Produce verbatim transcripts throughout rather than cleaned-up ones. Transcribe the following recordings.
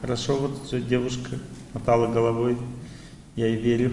Хорошо, вот девушка мотала головой. Я ей верю.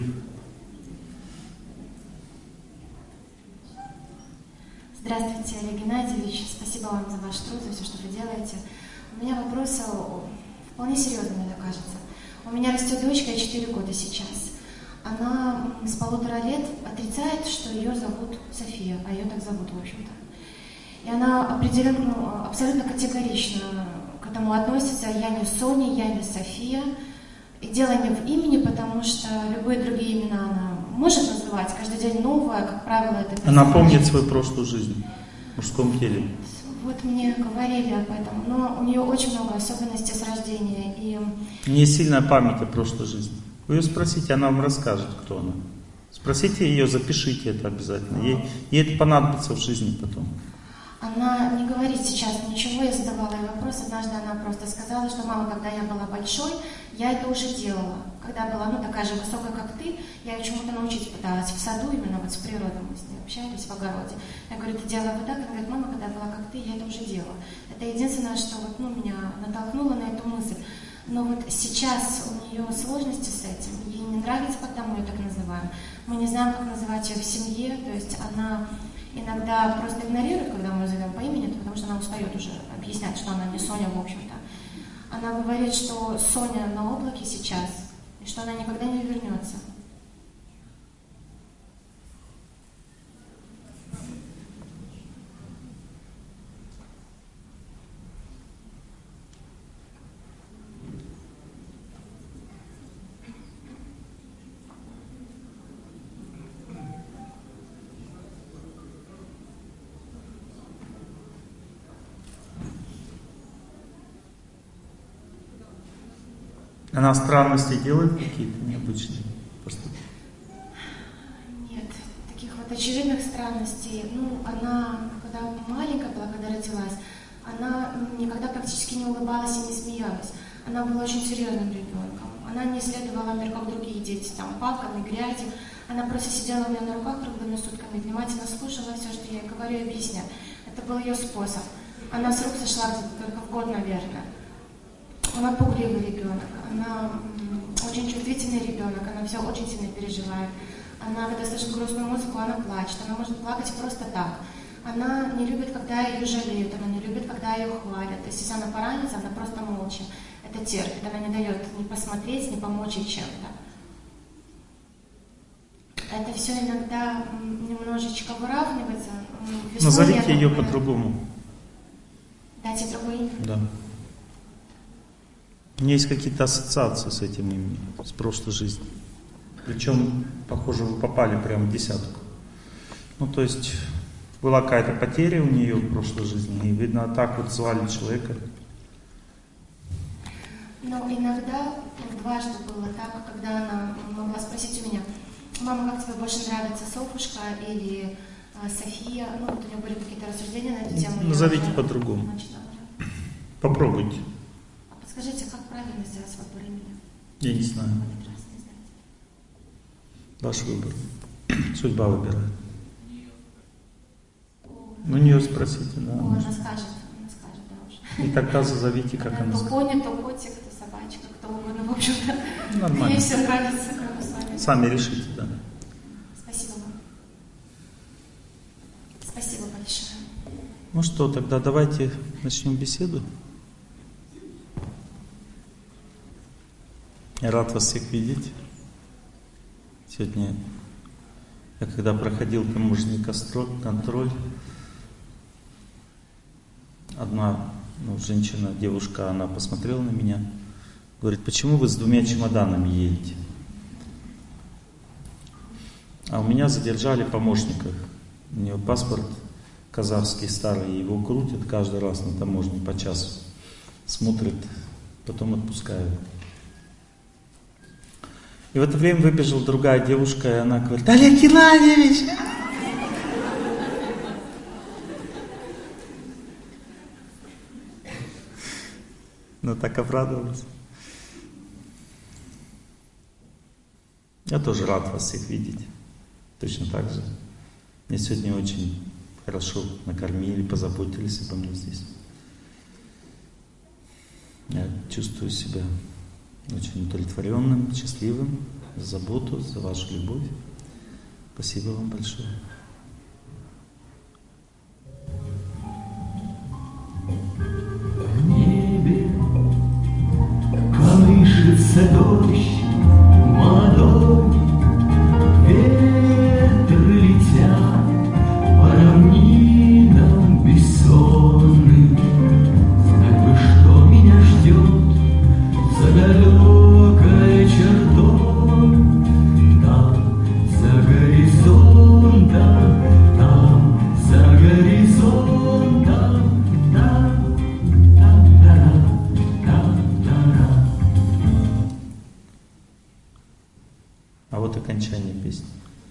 Здравствуйте, Олег Геннадьевич. Спасибо вам за ваш труд, за все, что вы делаете. У меня вопрос вполне серьезный, мне кажется. У меня растет дочка, ей четыре года сейчас. Она с полутора лет отрицает, что ее зовут София, а ее так зовут, в общем-то. И она определенно, ну, абсолютно категорично к этому относится. Я не Соня, я не София. И дело не в имени, потому что любые другие имена она может называть. Каждый день новое, как правило, это... Она помнит свою прошлую жизнь в мужском теле. Вот мне говорили об этом, но у нее очень много особенностей с рождения. И... У нее сильная память о прошлой жизни. Вы ее спросите, она вам расскажет, кто она. Спросите ее, запишите это обязательно. Ей, ей это понадобится в жизни потом. Она не говорит сейчас ничего, я задавала ей вопрос. Однажды она просто сказала, что мама, когда я была большой, я это уже делала. Когда была, ну, такая же высокая, как ты, я ее чему-то научить пыталась в саду, именно вот с природой мы с ней общались, в огороде. Я говорю, ты делала вот так? Она говорит, мама, когда я была как ты, я это уже делала. Это единственное, что вот, ну, меня натолкнуло на эту мысль. Но вот сейчас у нее сложности с этим, ей не нравится, когда мы ее так называем. Мы не знаем, как называть ее в семье, то есть она иногда просто игнорирует, когда мы ее зовем по имени, потому что она устает уже объяснять, что она не Соня, в общем-то. Она говорит, что Соня на облаке сейчас, и что она никогда не вернется. Она странности делает какие-то необычные поступки? Нет, таких вот очевидных странностей. Ну, она, когда маленькая была, когда родилась, она никогда практически не улыбалась и не смеялась. Она была очень серьезным ребенком. Она не исследовала мир, как другие дети, там, палками, грязью. Она просто сидела у меня на руках круглыми сутками, внимательно слушала все, что я ей говорю и объясняю. Это был ее способ. Она с рук сошла где-то только в год, наверное. Она пугливый ребенок, она очень чувствительный ребенок, она все очень сильно переживает. Она, когда слышит грустную музыку, она плачет, она может плакать просто так. Она не любит, когда ее жалеют, она не любит, когда ее хвалят. То есть, если она поранится, она просто молча это терпит, она не дает ни посмотреть, ни помочь ей чем-то. Это все иногда немножечко выравнивается. Назовите ее по-другому. Дайте другое имя? Да. У меня есть какие-то ассоциации с этим именем, с прошлой жизнью. Причем, похоже, вы попали прямо в десятку. Ну, то есть, была какая-то потеря у нее в прошлой жизни, и, видно, так вот звали человека. Но иногда, дважды было так, когда она могла спросить у меня, мама, как тебе больше нравится, Софушка или э, София? Ну, вот у нее были какие-то рассуждения на эту тему. Назовите по-другому. Попробуйте. Скажите, как правильно сделать выбор имени? Я не знаю. Ваш выбор. Судьба выбирает. Ну, нее спросите, да. О, она скажет, она скажет, да уж. И тогда зазовите, как она, она скажет. То пони, то котик, то собачка, кто угодно, в общем-то. Нормально. Ей все нравится, как вы с вами. Сами решите, да. Спасибо вам. Спасибо большое. Ну что, тогда давайте начнем беседу. Я рад вас всех видеть. Сегодня я когда проходил таможенный контроль, одна ну, женщина, девушка, она посмотрела на меня, говорит, почему вы с двумя чемоданами едете? А у меня задержали помощника. У него паспорт казахский старый, его крутят каждый раз на таможне по часу. Смотрят, потом отпускают. И в это время выбежала другая девушка, и она говорит, Олег Геннадьевич! Ну так обрадовалась. Я тоже рад вас всех видеть. Точно так же. Меня сегодня очень хорошо накормили, позаботились обо мне здесь. Я чувствую себя очень удовлетворенным, счастливым за заботу, за вашу любовь. Спасибо вам большое. В небе колышется дождь молодой, ветры летят по равнинам бессонным. Знать бы, что меня ждет за далекой чертой, там, за горизонтом, там, за горизонтом, там, там, там, там, там. А вот окончание песни.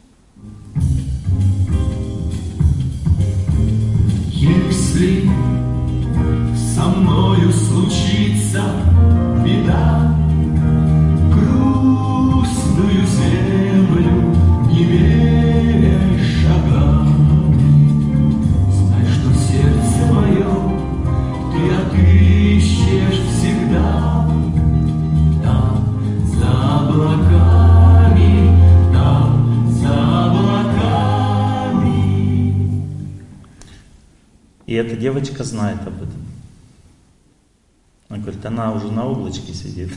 Если со мною случится беда, грустную землю не меряй шагами, знай, что сердце мое ты отыщешь всегда. Там, за облаками, там, за облаками. И эта девочка знает об этом. Она говорит, она уже на облачке сидит.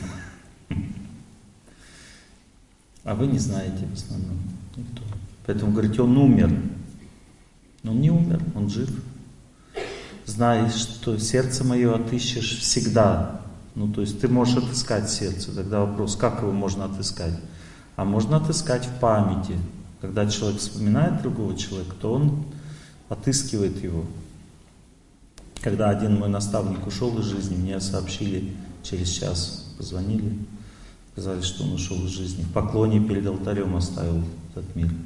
А вы не знаете в основном никто. Поэтому говорите, он умер. Но он не умер, он жив. Знай, что сердце мое отыщешь всегда. Ну, то есть ты можешь отыскать сердце. Тогда вопрос, как его можно отыскать? А можно отыскать в памяти. Когда человек вспоминает другого человека, то он отыскивает его. Когда один мой наставник ушел из жизни, мне сообщили через час, позвонили, сказали, что он ушел из жизни. В поклоне перед алтарем оставил этот мир.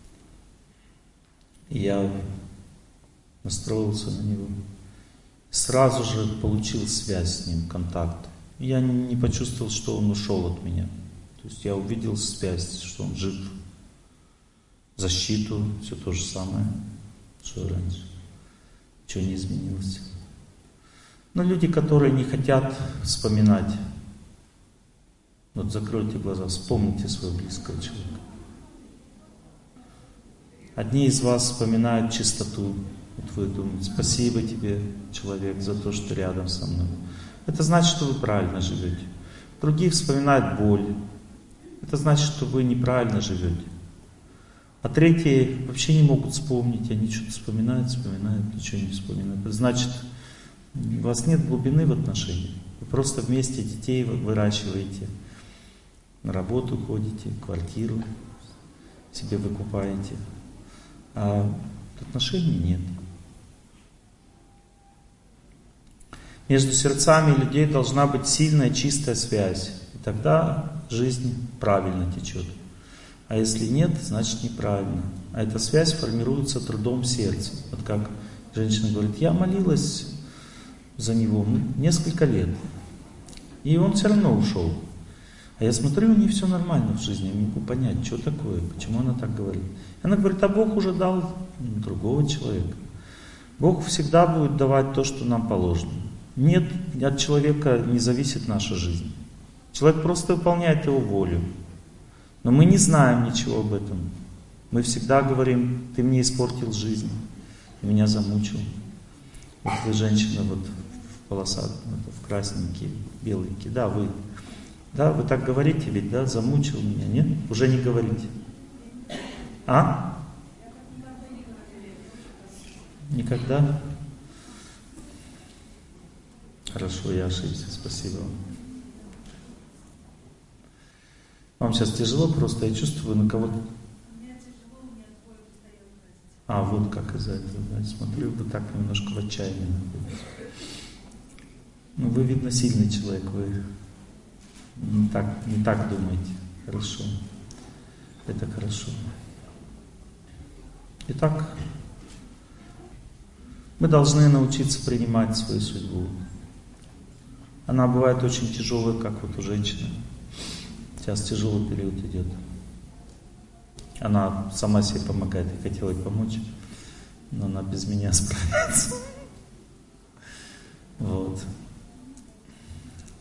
И я настроился на него. Сразу же получил связь с ним, контакт. Я не почувствовал, что он ушел от меня. То есть я увидел связь, что он жив. Защиту, все то же самое, что и раньше. Ничего не изменилось. Но люди, которые не хотят вспоминать, вот закройте глаза, вспомните своего близкого человека. Одни из вас вспоминают чистоту. Вот вы думаете, спасибо тебе, человек, за то, что рядом со мной. Это значит, что вы правильно живете. Другие вспоминают боль. Это значит, что вы неправильно живете. А третьи вообще не могут вспомнить. Они что-то вспоминают, вспоминают, ничего не вспоминают. Это значит, у вас нет глубины в отношениях. Вы просто вместе детей выращиваете, на работу ходите, квартиру себе выкупаете. А отношений нет. Между сердцами людей должна быть сильная, чистая связь. И тогда жизнь правильно течет. А если нет, значит неправильно. А эта связь формируется трудом сердца. Вот как женщина говорит, я молилась за него несколько лет. И он все равно ушел. А я смотрю, у нее все нормально в жизни. Я не могу понять, что такое, почему она так говорит. Она говорит, а Бог уже дал другого человека. Бог всегда будет давать то, что нам положено. Нет, от человека не зависит наша жизнь. Человек просто выполняет его волю. Но мы не знаем ничего об этом. Мы всегда говорим, ты мне испортил жизнь, ты меня замучил. Вот вы, женщина, вот в полосах, в красненькие, беленькие, да, вы. Да, вы так говорите ведь, да, замучил меня, нет? Уже не говорите. А? Никогда? Хорошо, я ошибся, спасибо вам. Вам сейчас тяжело, просто я чувствую на кого-то. А, вот как из-за этого, да, смотрю, вы так немножко в отчаянии находитесь. Ну, вы, видно, сильный человек, вы не так, не так думаете. Хорошо. Это хорошо. Итак, мы должны научиться принимать свою судьбу. Она бывает очень тяжелая, как вот у женщины. Сейчас тяжелый период идет. Она сама себе помогает. Я хотела ей помочь, но она без меня справится. Вот.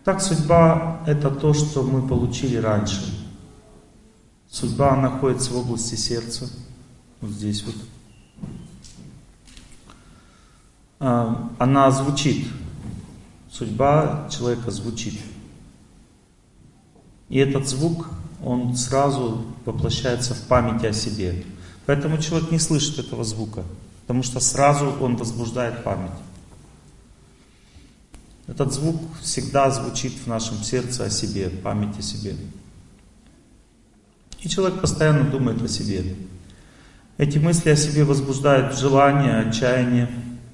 Так, судьба — это то, что мы получили раньше. Судьба находится в области сердца, вот здесь вот. Она звучит. Судьба человека звучит. И этот звук, он сразу воплощается в памяти о себе. Поэтому человек не слышит этого звука, потому что сразу он возбуждает память. Этот звук всегда звучит в нашем сердце о себе, память о себе. И человек постоянно думает о себе. Эти мысли о себе возбуждают желание, отчаяние.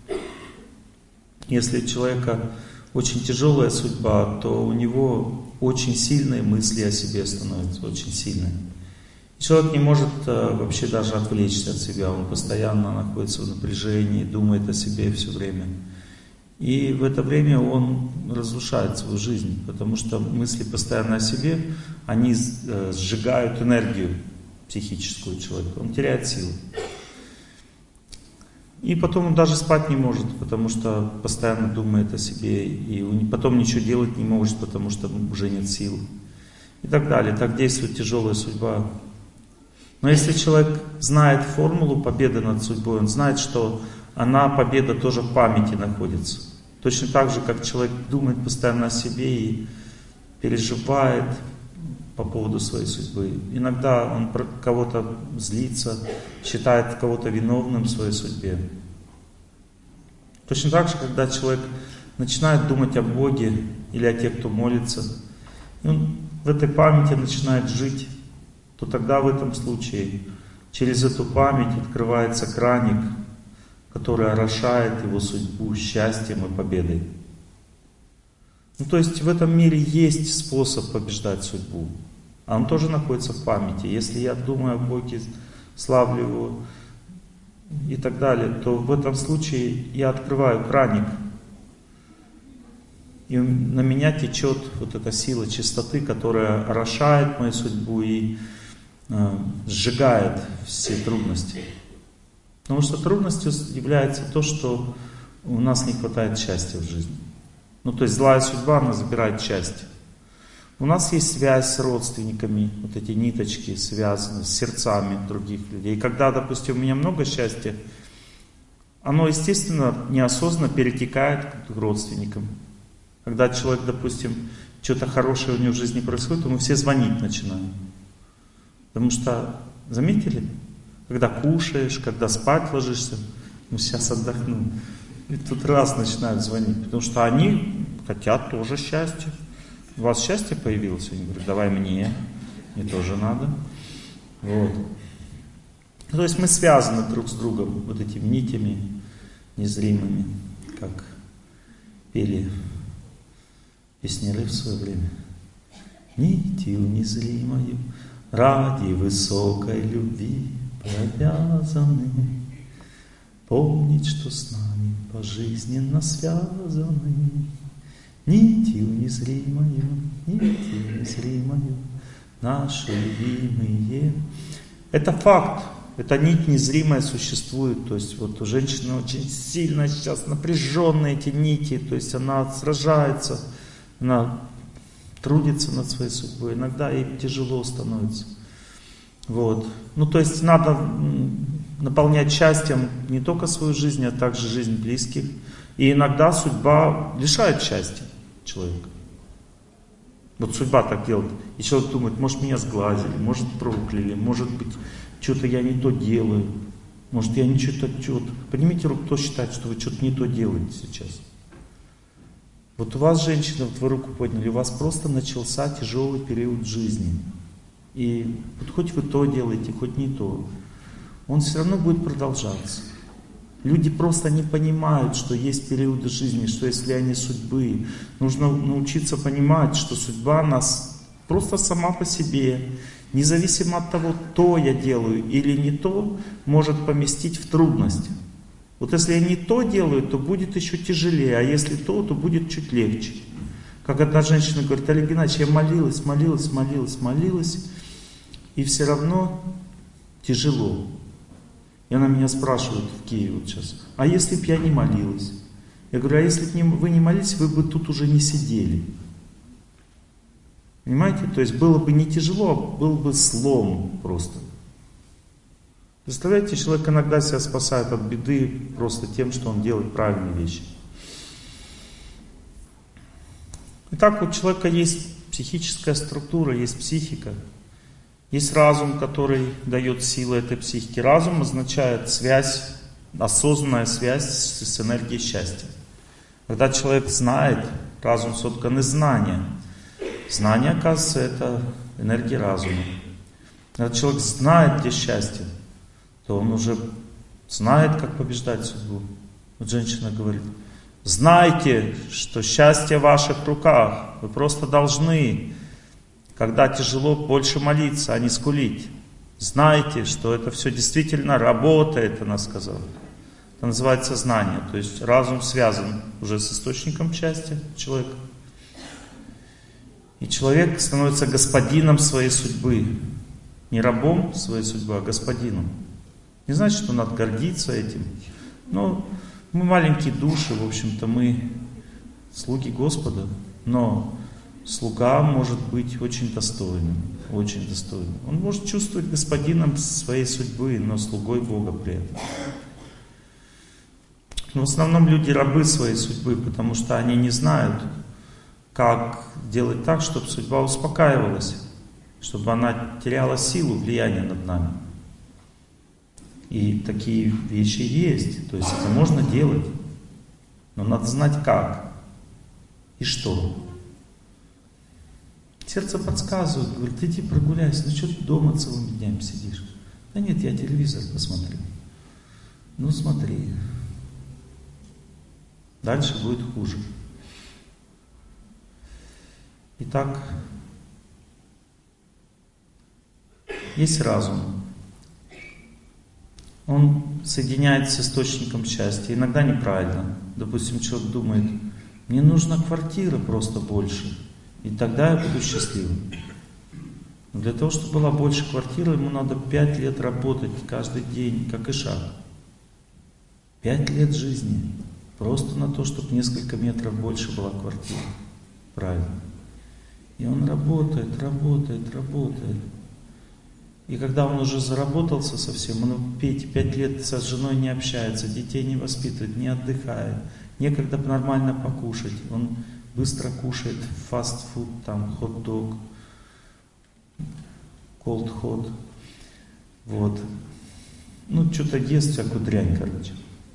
Если у человека очень тяжелая судьба, то у него очень сильные мысли о себе становятся, очень сильные. Человек не может э, вообще даже отвлечься от себя, он постоянно находится в напряжении, думает о себе все время. И в это время он разрушает свою жизнь, потому что мысли постоянно о себе, они э, сжигают энергию психическую человека, он теряет силу. И потом он даже спать не может, потому что постоянно думает о себе, и потом ничего делать не может, потому что уже нет сил. И так далее. Так действует тяжелая судьба. Но если человек знает формулу победы над судьбой, он знает, что она, победа, тоже в памяти находится. Точно так же, как человек думает постоянно о себе и переживает по поводу своей судьбы. Иногда он про кого-то злится, считает кого-то виновным в своей судьбе. Точно так же, когда человек начинает думать о Боге или о тех, кто молится, и он в этой памяти начинает жить, то тогда в этом случае через эту память открывается краник, который орошает его судьбу счастьем и победой. Ну, то есть в этом мире есть способ побеждать судьбу. А он тоже находится в памяти. Если я думаю о Боге, славлю Его и так далее, то в этом случае я открываю краник. И на меня течет вот эта сила чистоты, которая орошает мою судьбу и э, сжигает все трудности. Потому что трудностью является то, что у нас не хватает счастья в жизни. Ну, то есть злая судьба, она забирает счастье. У нас есть связь с родственниками, вот эти ниточки связаны с сердцами других людей. И когда, допустим, у меня много счастья, оно, естественно, неосознанно перетекает к родственникам. Когда человек, допустим, что-то хорошее у него в жизни происходит, то мы все звонить начинаем. Потому что, заметили, когда кушаешь, когда спать ложишься, ну сейчас отдохну. И тут раз начинают звонить, потому что они хотят тоже счастья. У вас счастье появилось? Они говорят, давай мне, мне тоже надо. Вот. То есть мы связаны друг с другом вот этими нитями незримыми, как пели песняры в свое время. Нитью незримою ради высокой любви провязаны, помнить, что с нами пожизненно связаны. Нитью незримою, нитью незримою, наши любимые. Это факт, эта нить незримая существует. То есть вот у женщины очень сильно сейчас напряженные эти нити, то есть она сражается, она трудится над своей судьбой, иногда ей тяжело становится. Вот. Ну то есть надо наполнять счастьем не только свою жизнь, а также жизнь близких. И иногда судьба лишает счастья человека. Вот судьба так делает. И человек думает, может меня сглазили, может прокляли, может быть что-то я не то делаю, может я не что-то, что-то. Поднимите руку, кто считает, что вы что-то не то делаете сейчас. Вот у вас, женщина, вот вы руку подняли, у вас просто начался тяжелый период жизни. И вот хоть вы то делаете, хоть не то, он все равно будет продолжаться. Люди просто не понимают, что есть периоды жизни, что есть влияние судьбы. Нужно научиться понимать, что судьба нас просто сама по себе, независимо от того, то я делаю или не то, может поместить в трудность. Вот если я не то делаю, то будет еще тяжелее, а если то, то будет чуть легче. Как одна женщина говорит, Олег Геннадьевич, я молилась, молилась, молилась, молилась, и все равно тяжело. И она меня спрашивает в Киеве вот сейчас, а если бы я не молилась? Я говорю, а если бы вы не молились, вы бы тут уже не сидели. Понимаете? То есть было бы не тяжело, а был бы слом просто. Представляете, человек иногда себя спасает от беды просто тем, что он делает правильные вещи. Итак, у человека есть психическая структура, есть психика, есть разум, который дает силу этой психике. Разум означает связь, осознанная связь с энергией счастья. Когда человек знает, разум соткан из знания. Знание, оказывается, это энергия разума. Когда человек знает, где счастье, то он уже знает, как побеждать судьбу. Вот женщина говорит: знайте, что счастье в ваших руках. Вы просто должны, когда тяжело, больше молиться, а не скулить. Знайте, что это все действительно работает, она сказала. Это называется знание. То есть разум связан уже с источником счастья человека. И человек становится господином своей судьбы. Не рабом своей судьбы, а господином. Не значит, что надо гордиться этим. Но мы маленькие души, в общем-то, мы слуги Господа. Но слуга может быть очень достойным, очень достойным. Он может чувствовать господином своей судьбы, но слугой Бога при этом. Но в основном люди рабы своей судьбы, потому что они не знают, как делать так, чтобы судьба успокаивалась, чтобы она теряла силу влияния над нами. И такие вещи есть, то есть это можно делать, но надо знать как и что. Сердце подсказывает, говорит: иди прогуляйся, ну что ты дома целыми днями сидишь? Да нет, я телевизор посмотрю. Ну смотри, дальше будет хуже. Итак, есть разум. Он соединяется с источником счастья. Иногда неправильно. Допустим, человек думает: мне нужна квартира просто больше, и тогда я буду счастливым. Но для того, чтобы была больше квартира, ему надо пять лет работать каждый день, как и шаг. Пять лет жизни. Просто на то, чтобы несколько метров больше была квартира. Правильно. И он работает, работает, работает. И когда он уже заработался совсем, он пять, пять лет со женой не общается, детей не воспитывает, не отдыхает, некогда нормально покушать. Он быстро кушает фастфуд, там, хот-дог, колд-хот. Вот. Ну, что-то ест всякую дрянь, короче.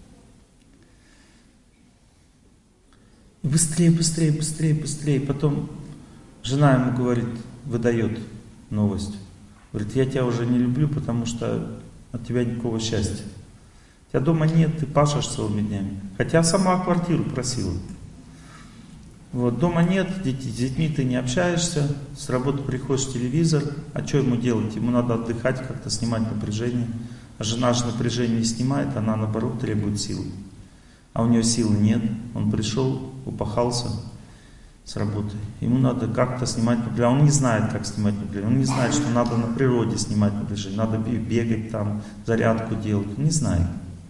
И быстрее, быстрее, быстрее, быстрее. Потом жена ему говорит, выдает новость. Говорит: я тебя уже не люблю, потому что от тебя никакого счастья. У тебя дома нет, ты пашешь целыми днями. Хотя сама квартиру просила. Вот, дома нет, дети, с детьми ты не общаешься, с работы приходишь, телевизор. А что ему делать? Ему надо отдыхать, как-то снимать напряжение. А жена же напряжение не снимает, она наоборот требует силы. А у нее силы нет. Он пришел, упахался с работы. Ему надо как-то снимать напряжение. А он не знает, как снимать напряжение. Он не знает, что надо на природе снимать напряжение. Надо бегать там, зарядку делать. Он не знает.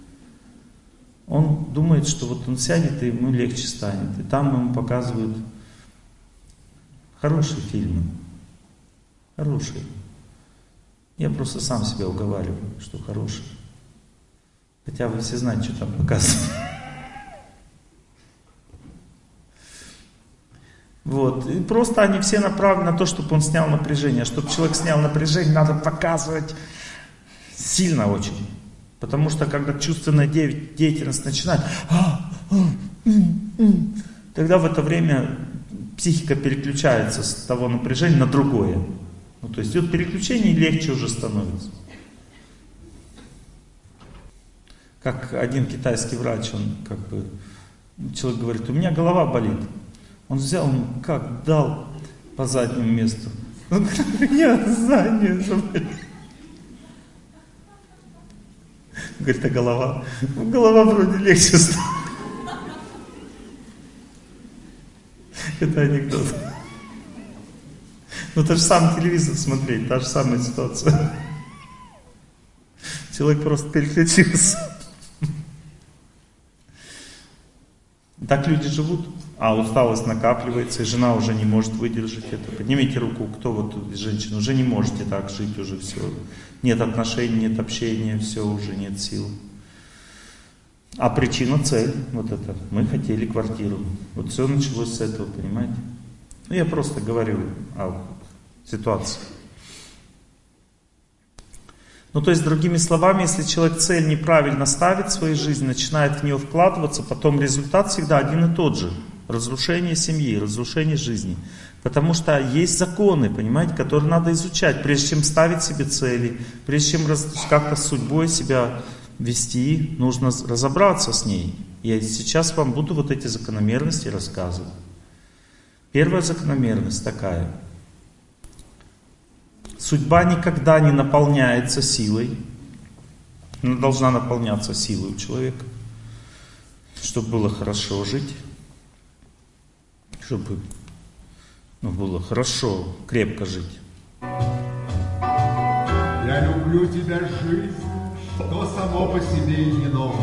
Он думает, что вот он сядет, и ему легче станет. И там ему показывают хорошие фильмы. Хорошие. Я просто сам себя уговариваю, что хорошие. Хотя вы все знаете, что там показывают. Вот. И просто они все направлены на то, чтобы он снял напряжение. Чтобы человек снял напряжение, надо показывать сильно очень. Потому что когда чувственная деятельность начинает, тогда в это время психика переключается с того напряжения на другое. Ну, то есть идет переключение, и легче уже становится. Как один китайский врач, он как бы, человек говорит: у меня голова болит. Он взял, он как дал по заднему месту. Он говорит: у меня заднее заболело. Говорит: а голова? Ну, голова вроде легче стала. Это анекдот. Ну, то же самое телевизор смотреть, та же самая ситуация. Человек просто переключился. Так люди живут. А усталость накапливается, и жена уже не может выдержать это. Поднимите руку, кто вот из женщин, уже не можете так жить, уже все. Нет отношений, нет общения, все, уже нет сил. А причина, цель, вот это. Мы хотели квартиру. Вот все началось с этого, понимаете? Ну, я просто говорю о ситуации. Ну, то есть, другими словами, если человек цель неправильно ставит в своей жизни, начинает в нее вкладываться, потом результат всегда один и тот же. Разрушение семьи, разрушение жизни. Потому что есть законы, понимаете, которые надо изучать, прежде чем ставить себе цели, прежде чем как-то с судьбой себя вести, нужно разобраться с ней. Я сейчас вам буду вот эти закономерности рассказывать. Первая закономерность такая. Судьба никогда не наполняется силой. Она должна наполняться силой у человека, чтобы было хорошо жить, чтобы ну, было хорошо, крепко жить. Я люблю тебя, жизнь, что само по себе и не ново.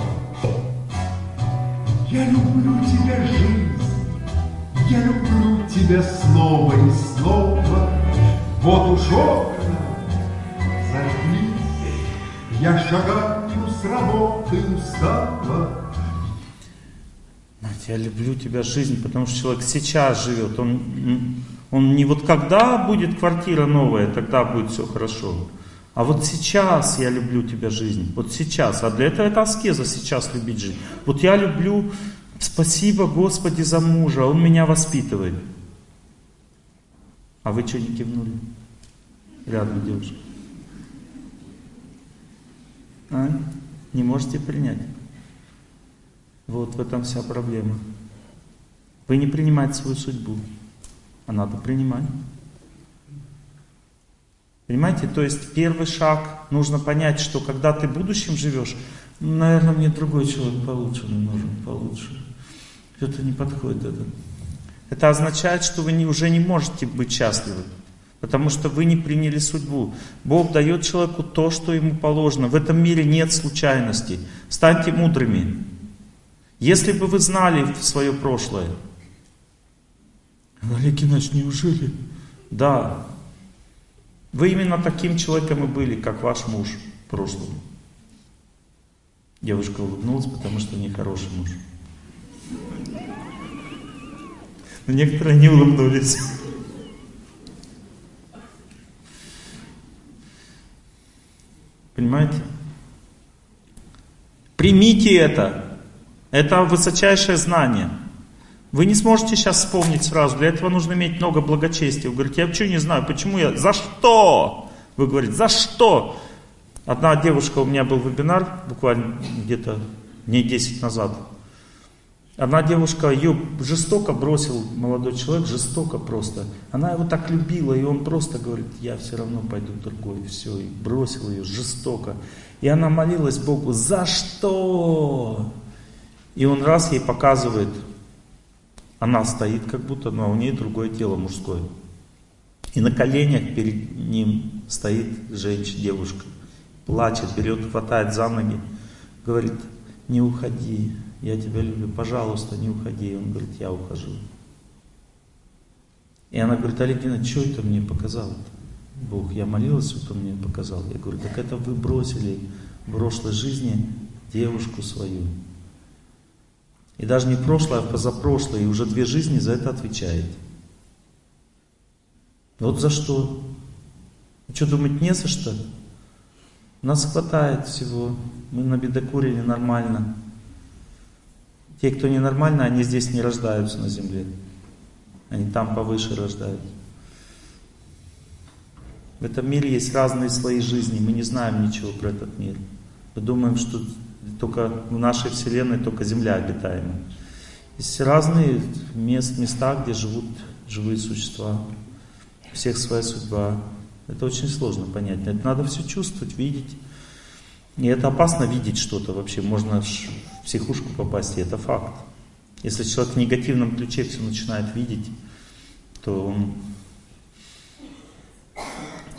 Я люблю тебя, жизнь, я люблю тебя снова и снова. Вот уж окна зажглись, я шагаю с работы устала. Я люблю тебя, жизнь, потому что человек сейчас живет. Он, он не вот когда будет квартира новая, тогда будет все хорошо. А вот сейчас я люблю тебя, жизнь. Вот сейчас. А для этого это аскеза, сейчас любить жизнь. Вот я люблю, спасибо Господи за мужа, он меня воспитывает. А вы что не кивнули? Рядом девушка. А? Не можете принять? Вот в этом вся проблема. Вы не принимаете свою судьбу, а надо принимать. Понимаете? То есть первый шаг, нужно понять, что когда ты будущим живешь, наверное, мне другой человек получше нужен, получше. Что-то не подходит это. Это означает, что вы не, уже не можете быть счастливы, потому что вы не приняли судьбу. Бог дает человеку то, что ему положено. В этом мире нет случайностей. Станьте мудрыми. Если бы вы знали свое прошлое. Олег Геннадьевич, неужели? Да. Вы именно таким человеком и были, как ваш муж в прошлом. Девушка улыбнулась, потому что не хороший муж. Но некоторые не улыбнулись. Понимаете? Примите это. Это высочайшее знание. Вы не сможете сейчас вспомнить сразу. Для этого нужно иметь много благочестия. Вы говорите, я вообще не знаю, почему я... За что? Вы говорите, за что? Одна девушка, у меня был вебинар, буквально где-то дней десять назад. Одна девушка, ее жестоко бросил молодой человек, жестоко просто. Она его так любила, и он просто говорит, я все равно пойду в другой. Все, и бросил ее жестоко. И она молилась Богу, за что? И он раз ей показывает, она стоит как будто, но у нее другое тело мужское. И на коленях перед ним стоит женщина, девушка. Плачет, берет, хватает за ноги, говорит, не уходи, я тебя люблю, пожалуйста, не уходи. И он говорит, я ухожу. И она говорит, Олег Геннадьевич, что это мне показал? Бог, я молилась, вот он мне показал. Я говорю, так это вы бросили в прошлой жизни девушку свою. И даже не прошлое, а позапрошлое, и уже две жизни за это отвечает. Вот за что? Что, думать, не за что? Нас хватает всего. Мы набедокурили нормально. Те, кто ненормально, они здесь не рождаются на земле. Они там повыше рождаются. В этом мире есть разные слои жизни. Мы не знаем ничего про этот мир. Мы думаем, что только в нашей Вселенной только Земля обитаема. Есть разные мест, места, где живут живые существа. У всех своя судьба. Это очень сложно понять. Это надо все чувствовать, видеть. И это опасно видеть что-то вообще. Можно в психушку попасть, и это факт. Если человек в негативном ключе все начинает видеть, то он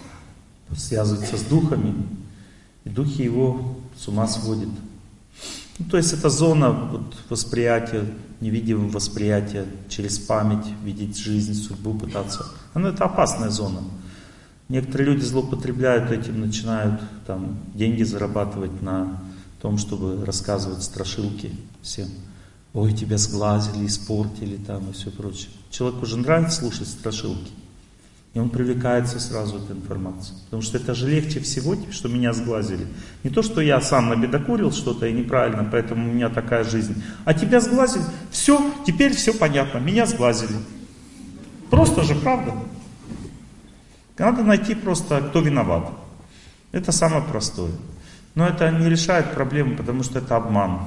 связывается с духами, и духи его с ума сводят. Ну, то есть это зона вот, восприятия, невидимого восприятия, через память видеть жизнь, судьбу пытаться. Она это опасная зона. Некоторые люди злоупотребляют этим, начинают там деньги зарабатывать на том, чтобы рассказывать страшилки всем. Ой, тебя сглазили, испортили там и все прочее. Человеку уже нравится слушать страшилки. И он привлекается сразу этой информацией. Потому что это же легче всего, что меня сглазили. Не то, что я сам набедокурил что-то и неправильно, поэтому у меня такая жизнь. А тебя сглазили, все, теперь все понятно, меня сглазили. Просто же, правда? Надо найти просто, кто виноват. Это самое простое. Но это не решает проблему, потому что это обман.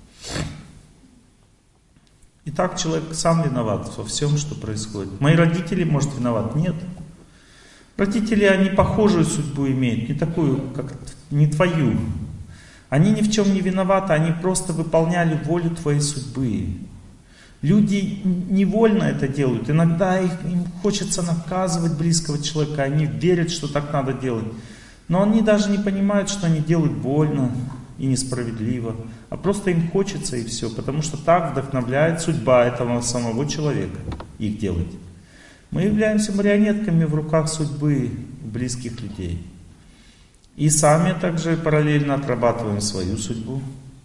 И так человек сам виноват во всем, что происходит. Мои родители, может, виноват? Нет. Родители, они похожую судьбу имеют, не такую, как не твою. Они ни в чем не виноваты, они просто выполняли волю твоей судьбы. Люди невольно это делают. Иногда их, им хочется наказывать близкого человека, они верят, что так надо делать. Но они даже не понимают, что они делают больно и несправедливо. А просто им хочется и все, потому что так вдохновляет судьба этого самого человека их делать. Мы являемся марионетками в руках судьбы близких людей. И сами также параллельно отрабатываем свою судьбу.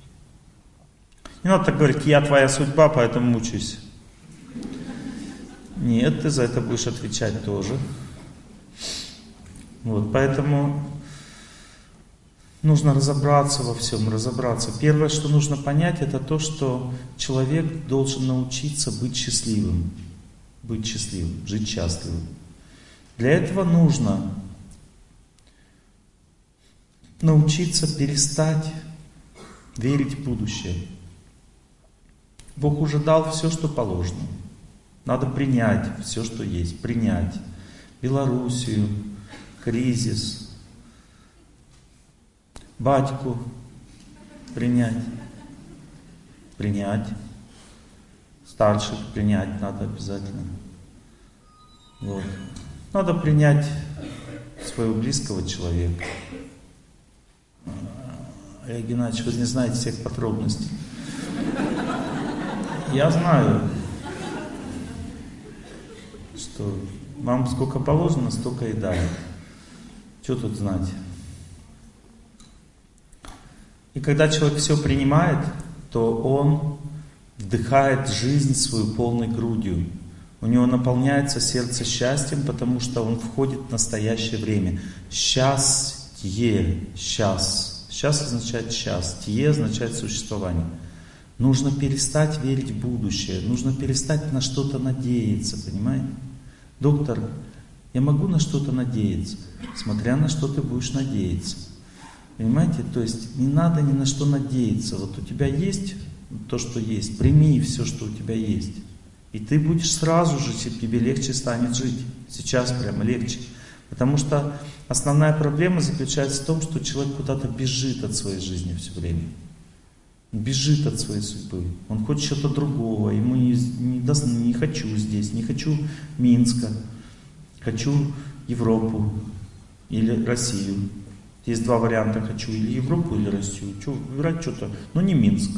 Не надо так говорить, я твоя судьба, поэтому мучаюсь. Нет, ты за это будешь отвечать тоже. Вот, поэтому нужно разобраться во всем, разобраться. Первое, что нужно понять, это то, что человек должен научиться быть счастливым. Быть счастливым, жить счастливым. Для этого нужно научиться перестать верить в будущее. Бог уже дал все, что положено. Надо принять все, что есть. Принять Белоруссию, кризис, батьку принять. Принять. Старших принять надо обязательно. Вот. Надо принять своего близкого человека. Олег Геннадьевич, вы не знаете всех подробностей. Я знаю, что вам сколько положено, столько и дали. Что тут знать? И когда человек все принимает, то он вдыхает жизнь свою полной грудью. У него наполняется сердце счастьем, потому что он входит в настоящее время. Счастье, сейчас. Сейчас означает сейчас, тье означает существование. Нужно перестать верить в будущее, нужно перестать на что-то надеяться, понимаете? Доктор, я могу на что-то надеяться, смотря на что ты будешь надеяться. Понимаете? То есть не надо ни на что надеяться. Вот у тебя есть то, что есть, прими все, что у тебя есть. И ты будешь сразу же, тебе легче станет жить. Сейчас прямо легче. Потому что основная проблема заключается в том, что человек куда-то бежит от своей жизни все время. Бежит от своей судьбы. Он хочет чего-то другого. Ему не, не, не хочу здесь, не хочу Минска. Хочу Европу или Россию. Есть два варианта. Хочу или Европу, или Россию. Че, выбирать что-то, но не Минск.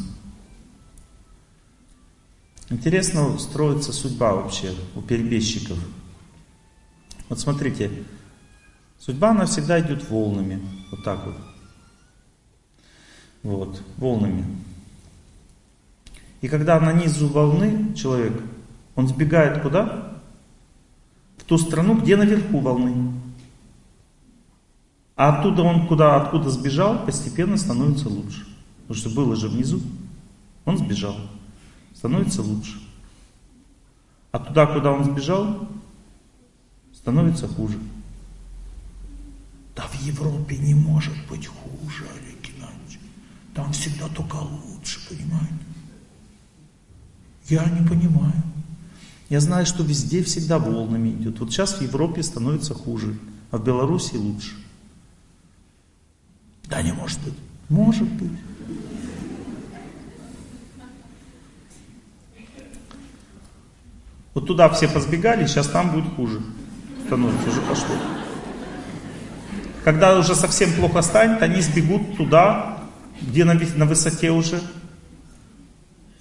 Интересно строится судьба вообще у перебежчиков. Вот смотрите. Судьба, она всегда идет волнами. Вот так вот. Вот, волнами. И когда на низу волны человек, он сбегает куда? В ту страну, где наверху волны. А оттуда он, куда, откуда сбежал, постепенно становится лучше. Потому что было же внизу, он сбежал. Становится лучше. А туда, куда он сбежал, становится хуже. Да в Европе не может быть хуже, Олег Геннадьевич. Там всегда только лучше, понимаете? Я не понимаю. Я знаю, что везде всегда волнами идет. Вот сейчас в Европе становится хуже, а в Беларуси лучше. Да не может быть. Может быть. Вот туда все позбегали, сейчас там будет хуже. Становится, уже пошло. Когда уже совсем плохо станет, они сбегут туда, где на, на высоте уже,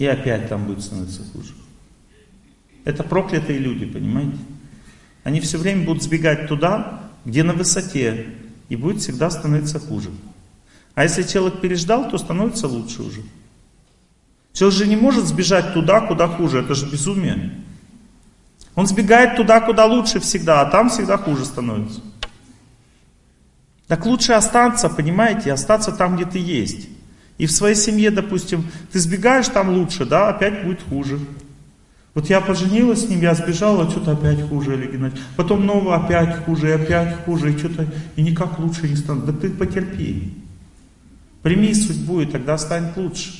И опять там будет становиться хуже. Это проклятые люди, понимаете? Они все время будут сбегать туда, где на высоте, и будет всегда становиться хуже. А если человек переждал, то становится лучше уже. Человек же не может сбежать туда, куда хуже, это же безумие. Он сбегает туда, куда лучше всегда, а там всегда хуже становится. Так лучше остаться, понимаете, остаться там, где ты есть. И в своей семье, допустим, ты сбегаешь, там лучше, да, опять будет хуже. Вот я поженилась с ним, я сбежала, что-то опять хуже, Олег Геннадьевич. Потом новое опять хуже, и опять хуже, и что-то, и никак лучше не станет. Да ты потерпи. Прими судьбу, и тогда станет лучше.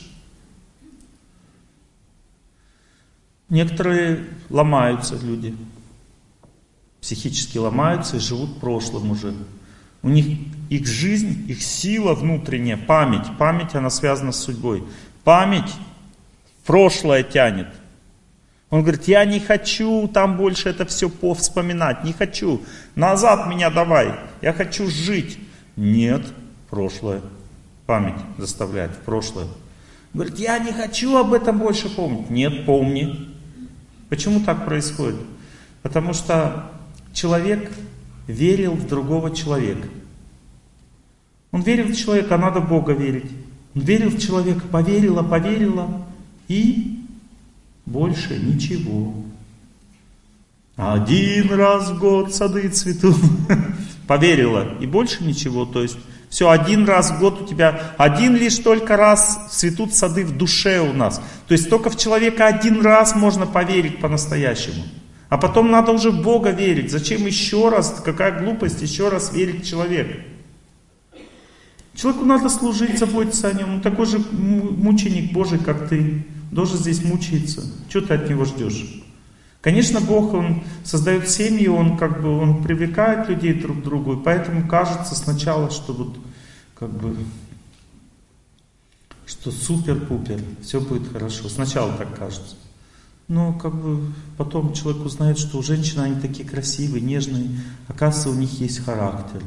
Некоторые ломаются, люди. Психически ломаются и живут прошлым уже. У них их жизнь, их сила внутренняя, память. Память, она связана с судьбой. Память в прошлое тянет. Он говорит, я не хочу там больше это все повспоминать, не хочу. Назад меня давай, я хочу жить. Нет, прошлое. Память заставляет в прошлое. Говорит, я не хочу об этом больше помнить. Нет, помни. Почему так происходит? Потому что человек верил в другого человека. Он верил в человека, а надо в Бога верить. Он верил в человека, поверила, поверила и... Больше ничего. Один раз в год сады цветут. Поверила. И больше ничего. То есть, все, один раз в год у тебя, один лишь только раз цветут сады в душе у нас. То есть, только в человека один раз можно поверить по-настоящему. А потом надо уже в Бога верить. Зачем еще раз, какая глупость, еще раз верить в человека? Человеку надо служить, заботиться о нем. Он такой же мученик Божий, как ты. Должен здесь мучиться. Что ты от него ждешь? Конечно, Бог, Он создает семьи, Он как бы, Он привлекает людей друг к другу, и поэтому кажется сначала, что вот, как бы, что супер-пупер, все будет хорошо. Сначала так кажется. Но как бы потом человек узнает, что у женщин они такие красивые, нежные, оказывается, у них есть характер.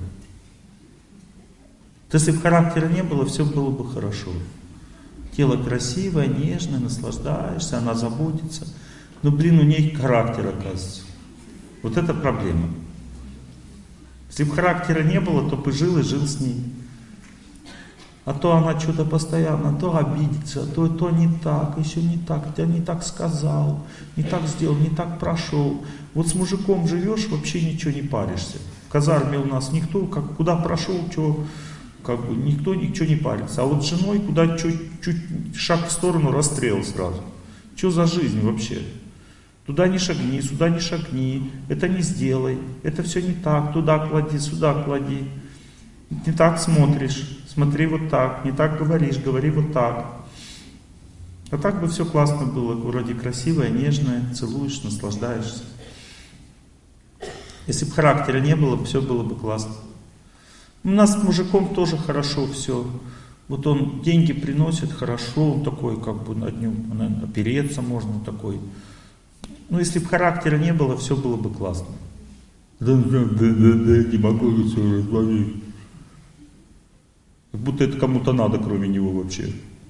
То если бы характера не было, все было бы хорошо. Тело красивое, нежное, наслаждаешься, она заботится. Но, блин, у нее характер, оказывается. Вот это проблема. Если бы характера не было, то бы жил и жил с ней. А то она что-то постоянно, то обидится, то, то не так, еще не так, я не так сказал, не так сделал, не так прошел. Вот с мужиком живешь, вообще ничего не паришься. В казарме у нас никто, как, куда прошел, что... Как бы никто ничего не парится. А вот с женой куда чуть-чуть шаг в сторону, расстрел сразу. Что за жизнь вообще? Туда не шагни, сюда не шагни, это не сделай, это все не так, туда клади, сюда клади. Не так смотришь, смотри вот так, не так говоришь, говори вот так. А так бы все классно было, вроде красивое, нежное, целуешь, наслаждаешься. Если бы характера не было, все было бы классно. У нас с мужиком тоже хорошо все. Вот он деньги приносит, хорошо, он такой, как бы над ним опереться можно, он такой. Ну, если бы характера не было, все было бы классно. Да, да, да, да, не могу я все разловить. Как будто это кому-то надо, кроме него вообще.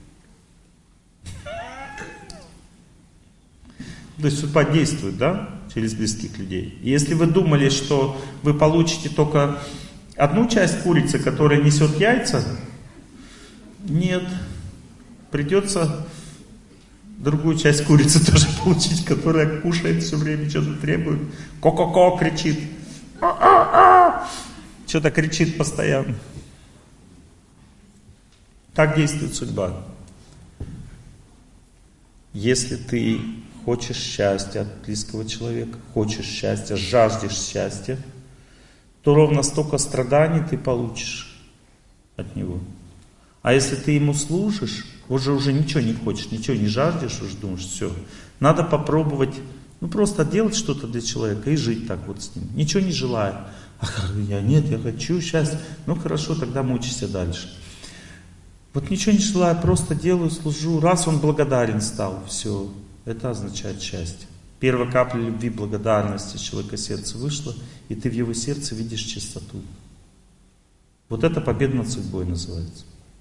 То есть судьба действует, да, через близких людей. И если вы думали, что вы получите только одну часть курицы, которая несет яйца, нет, придется другую часть курицы тоже получить, которая кушает все время, что-то требует, ко-ко-ко кричит, а-а-а! Что-то кричит постоянно. Так действует судьба. Если ты хочешь счастья от близкого человека, хочешь счастья, жаждешь счастья, то ровно столько страданий ты получишь от него. А если ты ему служишь, уже уже ничего не хочешь, ничего не жаждешь, уже думаешь, все. Надо попробовать, ну просто делать что-то для человека и жить так вот с ним. Ничего не желая. А я нет, я хочу счастья. Ну хорошо, тогда мучайся дальше. Вот ничего не желаю, просто делаю, служу. Раз он благодарен стал, все. Это означает счастье. Первая капля любви, благодарности человека сердца вышла, и ты в его сердце видишь чистоту. Вот это победа над судьбой называется.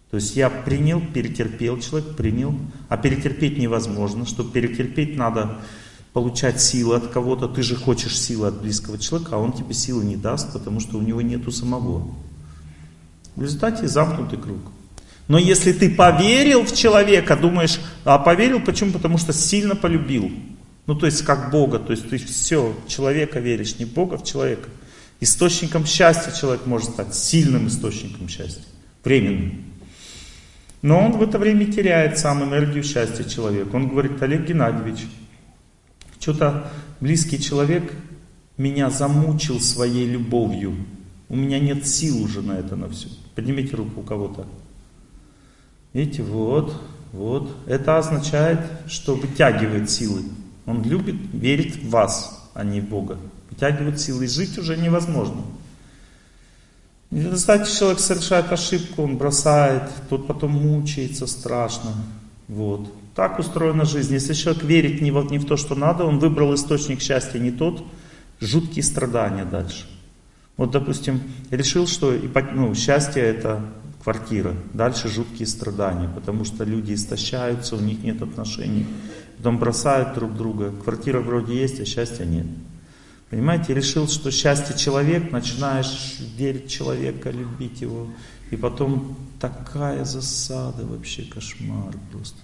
То есть я принял, перетерпел, человек принял, а перетерпеть невозможно. Чтобы перетерпеть, надо получать силы от кого-то. Ты же хочешь силы от близкого человека, а он тебе силы не даст, потому что у него нету самого. В результате замкнутый круг. Но если ты поверил в человека, думаешь, а поверил почему? Потому что сильно полюбил. Ну то есть как Бога, то есть ты все, в человека веришь, не в Бога, в человека. Источником счастья человек может стать, сильным источником счастья, временным. Но он в это время теряет сам энергию счастья человека. Он говорит: Олег Геннадьевич, что-то близкий человек меня замучил своей любовью. У меня нет сил уже на это, на все. Поднимите руку у кого-то. Видите, вот, вот. Это означает, что вытягивает силы. Он любит, верит в вас, а не в Бога. Вытягивает силы, и жить уже невозможно. И в результате человек совершает ошибку, он бросает, тот потом мучается страшно. Вот. Так устроена жизнь. Если человек верит не в, не в то, что надо, он выбрал источник счастья не тот, жуткие страдания дальше. Вот, допустим, решил, что ну, счастье это квартира, дальше жуткие страдания, потому что люди истощаются, у них нет отношений, потом бросают друг друга. Квартира вроде есть, а счастья нет. Понимаете, решил, что счастье человек, начинаешь верить в человека, любить его, и потом такая засада, вообще кошмар просто.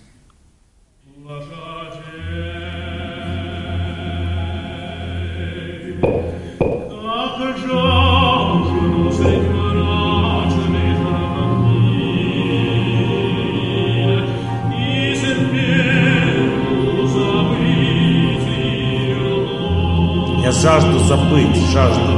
Я жажду забыть, жажду.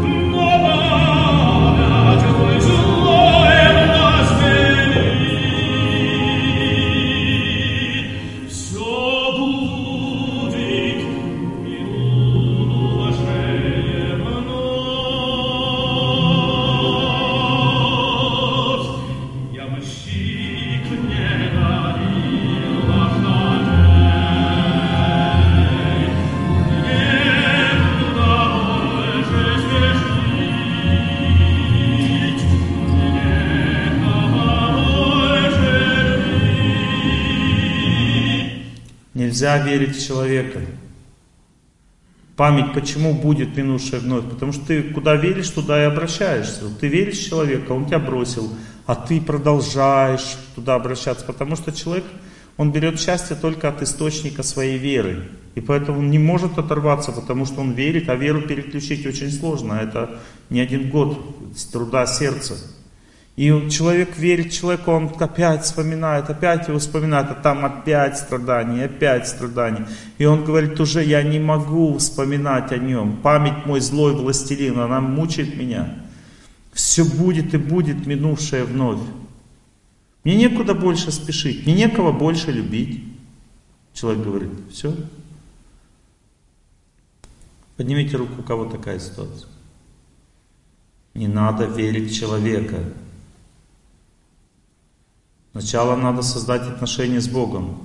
Нельзя верить в человека. Память почему будет минувшая вновь? Потому что ты куда веришь, туда и обращаешься. Ты веришь в человека, он тебя бросил, а ты продолжаешь туда обращаться. Потому что человек, он берет счастье только от источника своей веры. И поэтому он не может оторваться, потому что он верит, а веру переключить очень сложно. Это не один год труда сердца. И человек верит человеку, он опять вспоминает, опять его вспоминает, а там опять страдания, опять страдания. И он говорит: уже я не могу вспоминать о нем. Память мой злой властелин, она мучает меня. Все будет и будет минувшее вновь. Мне некуда больше спешить, мне некого больше любить. Человек говорит: все. Поднимите руку, у кого такая ситуация. Не надо верить в человека. Сначала надо создать отношения с Богом.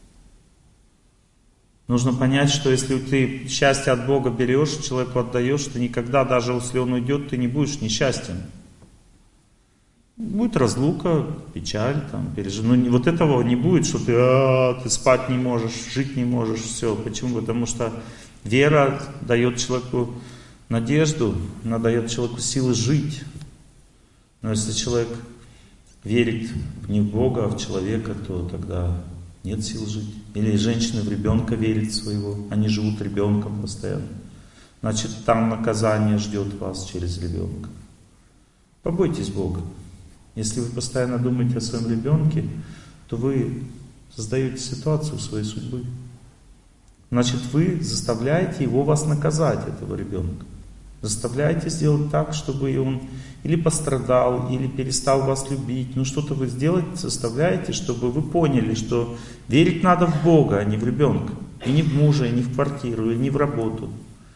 Нужно понять, что если ты счастье от Бога берешь, человеку отдаешь, ты никогда, даже если он уйдет, ты не будешь несчастен. Будет разлука, печаль, там, переживание. Ну, вот этого не будет, что ты, а, ты спать не можешь, жить не можешь, все. Почему? Потому что вера дает человеку надежду, она дает человеку силы жить. Но если человек верит не в Бога, а в человека, то тогда нет сил жить. Или женщина в ребенка верит своего, они живут ребенком постоянно. Значит, там наказание ждет вас через ребенка. Побойтесь Бога. Если вы постоянно думаете о своем ребенке, то вы создаете ситуацию своей судьбы. Значит, вы заставляете его вас наказать, этого ребенка. Заставляете сделать так, чтобы он или пострадал, или перестал вас любить. Ну что-то вы сделаете, заставляете, чтобы вы поняли, что верить надо в Бога, а не в ребенка. И не в мужа, и не в квартиру, и не в работу.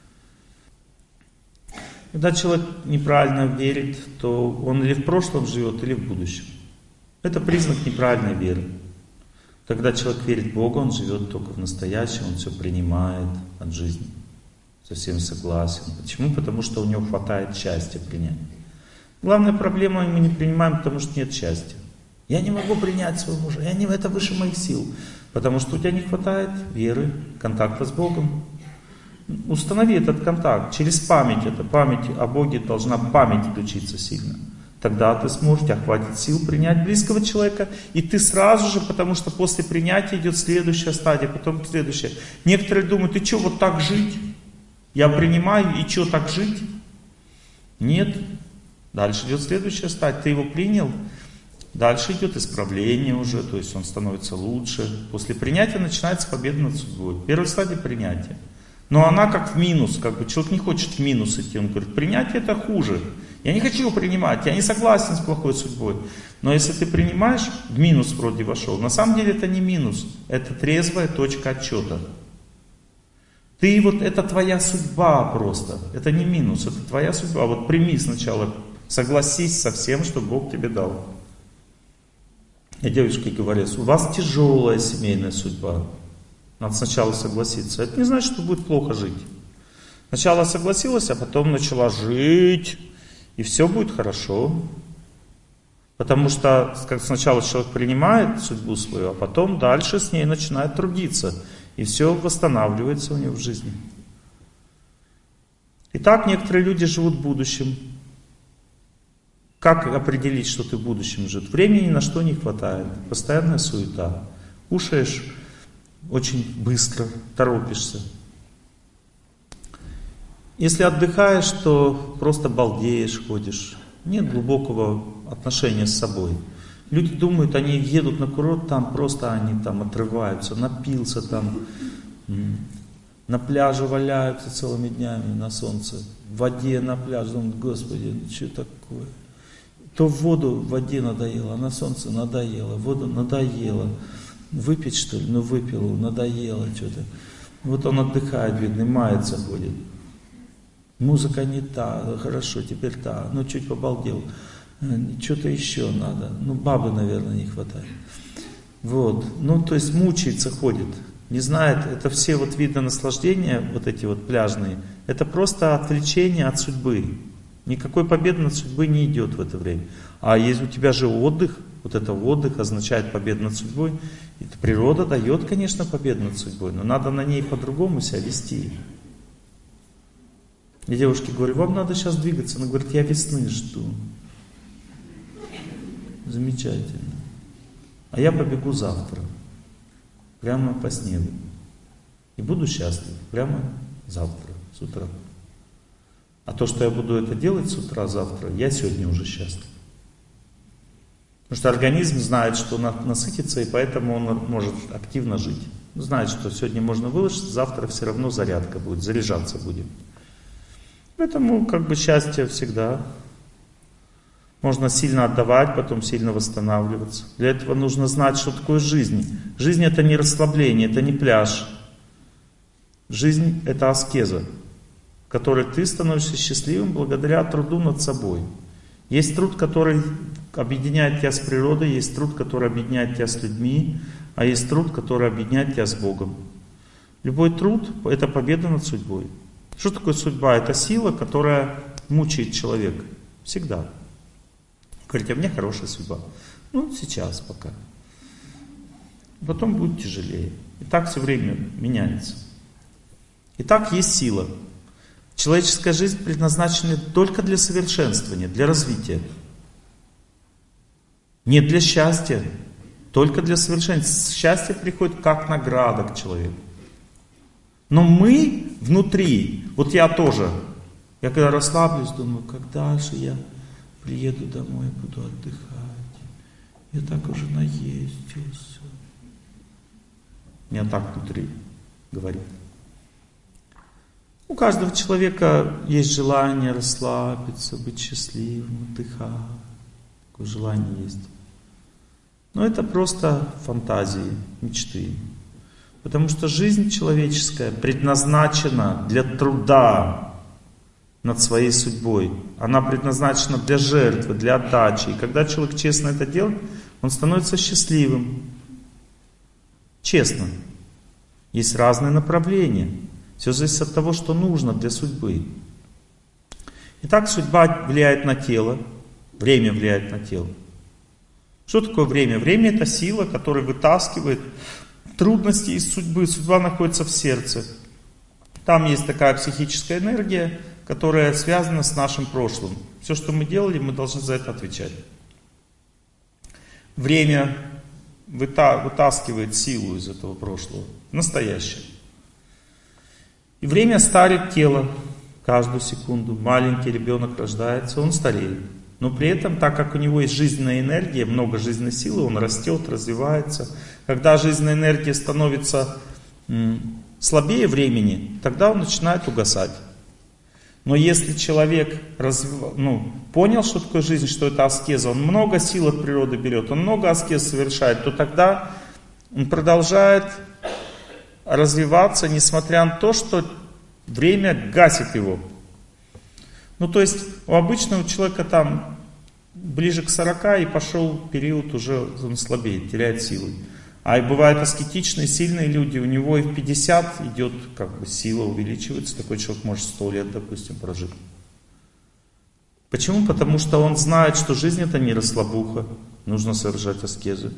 Когда человек неправильно верит, то он или в прошлом живет, или в будущем. Это признак неправильной веры. Когда человек верит в Бога, он живет только в настоящем, он все принимает от жизни. Совсем согласен. Почему? Потому что у него хватает счастья принять. Главная проблема, мы не принимаем, потому что нет счастья. Я не могу принять своего мужа, я не, это выше моих сил. Потому что у тебя не хватает веры, контакта с Богом. Установи этот контакт через память. Это память о Боге должна память учиться сильно. Тогда ты сможешь, у тебя хватит сил принять близкого человека. И ты сразу же, потому что после принятия идет следующая стадия, потом следующая. Некоторые думают, ты что, вот так жить? Я принимаю, и что, так жить? Нет. Дальше идет следующая стадия. Ты его принял. Дальше идет исправление уже, то есть он становится лучше. После принятия начинается победа над судьбой. Первая стадия принятия. Но она как в минус, как бы человек не хочет в минус идти. Он говорит, принятие это хуже. Я не хочу его принимать, я не согласен с плохой судьбой. Но если ты принимаешь, в минус вроде вошел. На самом деле это не минус, это трезвая точка отчета. Ты вот, это твоя судьба просто. Это не минус, это твоя судьба. Вот прими сначала, согласись со всем, что Бог тебе дал. Я девушке говорю, у вас тяжелая семейная судьба. Надо сначала согласиться. Это не значит, что будет плохо жить. Сначала согласилась, а потом начала жить. И все будет хорошо. Потому что как сначала человек принимает судьбу свою, а потом дальше с ней начинает трудиться. И все восстанавливается у него в жизни. Итак, некоторые люди живут в будущем. Как определить, что ты в будущем живешь? Времени на что не хватает. Постоянная суета. Кушаешь очень быстро, торопишься. Если отдыхаешь, то просто балдеешь, ходишь. Нет глубокого отношения с собой. Люди думают, они едут на курорт, там просто они там отрываются, напился там, на пляже валяются целыми днями на солнце, в воде на пляже, думают, Господи, что такое? То в воду в воде надоело, а на солнце надоело, воду надоело. Выпить что ли? Ну выпил, надоело что-то. Вот он отдыхает, видно, мается, ходит. Музыка не та, хорошо, теперь та, ну чуть побалдел. Что-то еще надо, ну бабы, наверное, не хватает. Вот, ну то есть мучается, ходит. Не знает, это все вот виды наслаждения, вот эти вот пляжные, это просто отвлечение от судьбы. Никакой победы над судьбой не идет в это время. А если у тебя же отдых, вот это отдых означает победу над судьбой. И природа дает, конечно, победу над судьбой, но надо на ней по-другому себя вести. И девушке говорю, вам надо сейчас двигаться. Она говорит, я весны жду. Замечательно. А я побегу завтра. Прямо по снегу. И буду счастлив. Прямо завтра, с утра. А то, что я буду это делать с утра завтра, я сегодня уже счастлив. Потому что организм знает, что насытится, и поэтому он может активно жить. Знает, что сегодня можно выложиться, завтра все равно зарядка будет, заряжаться будем. Поэтому как бы счастье всегда. Можно сильно отдавать, потом сильно восстанавливаться. Для этого нужно знать, что такое жизнь. Жизнь это не расслабление, это не пляж. Жизнь это аскеза, в которой ты становишься счастливым благодаря труду над собой. Есть труд, который объединяет тебя с природой, есть труд, который объединяет тебя с людьми, а есть труд, который объединяет тебя с Богом. Любой труд – это победа над судьбой. Что такое судьба? Это сила, которая мучает человека. Всегда. Говорите, а мне хорошая судьба. Ну, сейчас пока. Потом будет тяжелее. И так все время меняется. И так есть сила. Человеческая жизнь предназначена только для совершенствования, для развития. Не для счастья, только для совершенствования. Счастье приходит как награда к человеку. Но мы внутри, вот я тоже, я когда расслаблюсь, думаю, когда же я приеду домой и буду отдыхать. Я так уже наездился. Меня так внутри говорит. У каждого человека есть желание расслабиться, быть счастливым, отдыхать. Такое желание есть. Но это просто фантазии, мечты. Потому что жизнь человеческая предназначена для труда над своей судьбой. Она предназначена для жертвы, для отдачи. И когда человек честно это делает, он становится счастливым. Честно. Есть разные направления. Все зависит от того, что нужно для судьбы. Итак, судьба влияет на тело, время влияет на тело. Что такое время? Время — это сила, которая вытаскивает трудности из судьбы. Судьба находится в сердце. Там есть такая психическая энергия, которая связана с нашим прошлым. Все, что мы делали, мы должны за это отвечать. Время вытаскивает силу из этого прошлого, настоящее. И время старит тело каждую секунду. Маленький ребенок рождается, он стареет. Но при этом, так как у него есть жизненная энергия, много жизненной силы, он растет, развивается. Когда жизненная энергия становится м, слабее времени, тогда он начинает угасать. Но если человек развив... ну, понял, что такое жизнь, что это аскеза, он много сил от природы берет, он много аскез совершает, то тогда он продолжает развиваться, несмотря на то, что время гасит его. Ну, то есть у обычного человека там ближе к сорока и пошел период, уже он слабеет, теряет силы. А и бывают аскетичные, сильные люди, у него и в пятьдесят идет, как бы, сила увеличивается, такой человек может сто лет, допустим, прожить. Почему? Потому что он знает, что жизнь это не расслабуха, нужно совершать аскезы.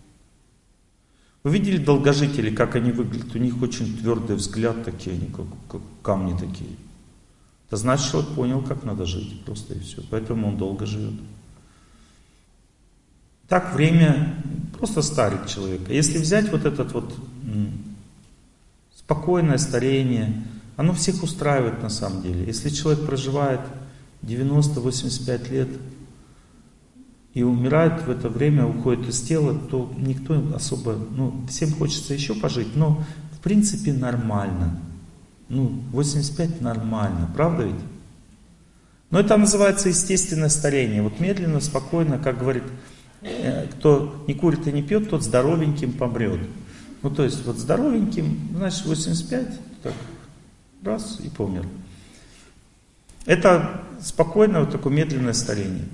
Вы видели долгожителей, как они выглядят? У них очень твердый взгляд, такие они, как, как камни такие. Это значит, что он понял, как надо жить, просто и все. Поэтому он долго живет. Так время просто старит человека. Если взять вот это вот спокойное старение, оно всех устраивает на самом деле. Если человек проживает девяносто-восемьдесят пять лет и умирает в это время, уходит из тела, то никто особо, ну, всем хочется еще пожить, но в принципе нормально. Ну, восемьдесят пять нормально, правда ведь? Но это называется естественное старение. Вот медленно, спокойно, как говорит, кто не курит и не пьет, тот здоровеньким помрет. Ну, то есть, вот здоровеньким, значит, восемьдесят пять, так, раз и помер. Это спокойное, вот такое медленное старение.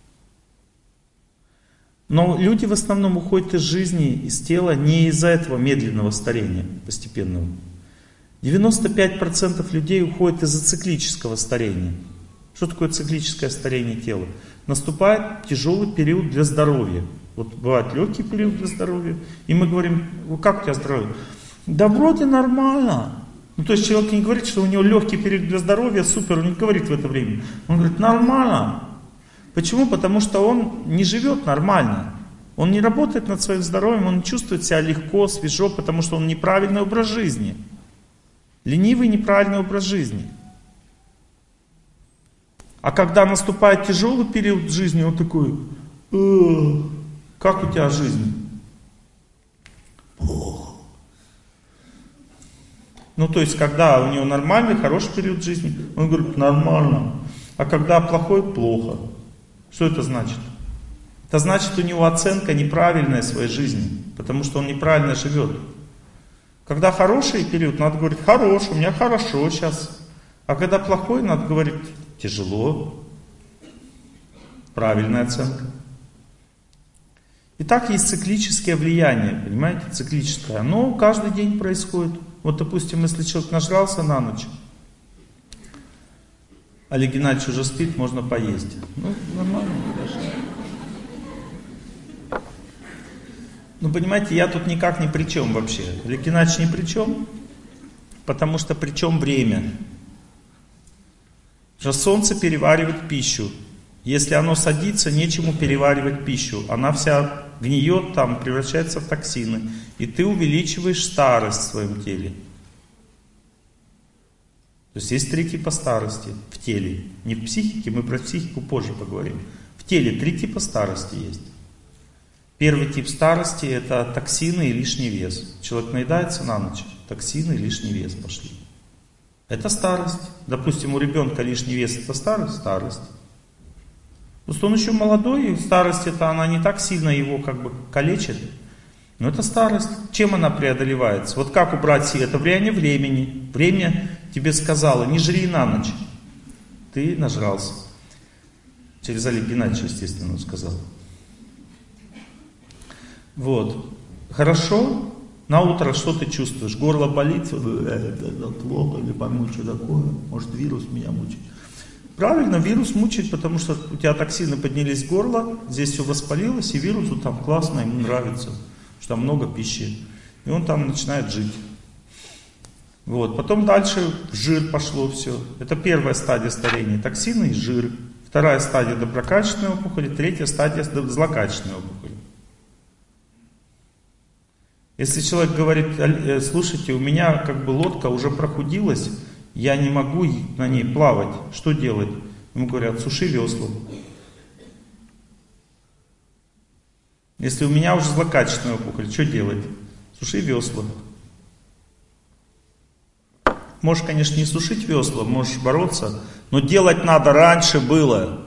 Но люди в основном уходят из жизни, из тела не из-за этого медленного старения, постепенного. девяносто пять процентов людей уходят из-за циклического старения. Что такое циклическое старение тела? Наступает тяжелый период для здоровья. Вот бывает легкий период для здоровья, и мы говорим, как у тебя здоровье? Да вроде нормально. Ну, то есть человек не говорит, что у него легкий период для здоровья, супер, он не говорит в это время. Он говорит, нормально. Почему? Потому что он не живет нормально. Он не работает над своим здоровьем, он не чувствует себя легко, свежо, потому что он неправильный образ жизни. Ленивый неправильный образ жизни. А когда наступает тяжелый период жизни, он такой, э, как у тебя жизнь? Плохо. Ну, то есть, когда у него нормальный, хороший период жизни, он говорит, нормально. А когда плохой, плохо. Что это значит? Это значит, у него оценка неправильная своей жизни, потому что он неправильно живет. Когда хороший период, надо говорить, хорош, у меня хорошо сейчас. А когда плохой, надо говорить, тяжело. Правильная оценка. Итак, есть циклическое влияние, понимаете, циклическое. Оно каждый день происходит. Вот, допустим, если человек нажрался на ночь, Олег Геннадьевич уже спит, можно поесть. Ну, нормально, даже. Ну, понимаете, я тут никак ни при чем вообще. Олег Геннадьевич ни при чем, потому что при чем время. Потому что солнце переваривает пищу. Если оно садится, нечему переваривать пищу. Она вся гниет там, превращается в токсины. И ты увеличиваешь старость в своем теле. То есть есть три типа старости в теле. Не в психике, мы про психику позже поговорим. В теле три типа старости есть. Первый тип старости это токсины и лишний вес. Человек наедается на ночь, токсины и лишний вес пошли. Это старость. Допустим, у ребенка лишний вес это старость, старость. Просто он еще молодой, и старость это она не так сильно его как бы калечит. Но это старость. Чем она преодолевается? Вот как убрать себе? Это влияние времени. Время тебе сказало, не жри на ночь. Ты нажрался. Через Олег Геннадьевич, естественно, он сказал. Вот. Хорошо. На утро что ты чувствуешь? Горло болит? Это плохо, или пойму, что такое. Может, вирус меня мучает. Правильно, вирус мучает, потому что у тебя токсины поднялись в горло, здесь все воспалилось, и вирусу там классно, ему нравится, что там много пищи. И он там начинает жить. Вот. Потом дальше в жир пошло все. Это первая стадия старения. Токсины и жир. Вторая стадия доброкачественной опухоли. Третья стадия злокачественной опухоли. Если человек говорит, слушайте, у меня как бы лодка уже прохудилась, я не могу на ней плавать, что делать? Ему говорят, суши весла. Если у меня уже злокачественная опухоль, что делать? Суши весла. Можешь, конечно, не сушить весла, можешь бороться, но делать надо раньше было.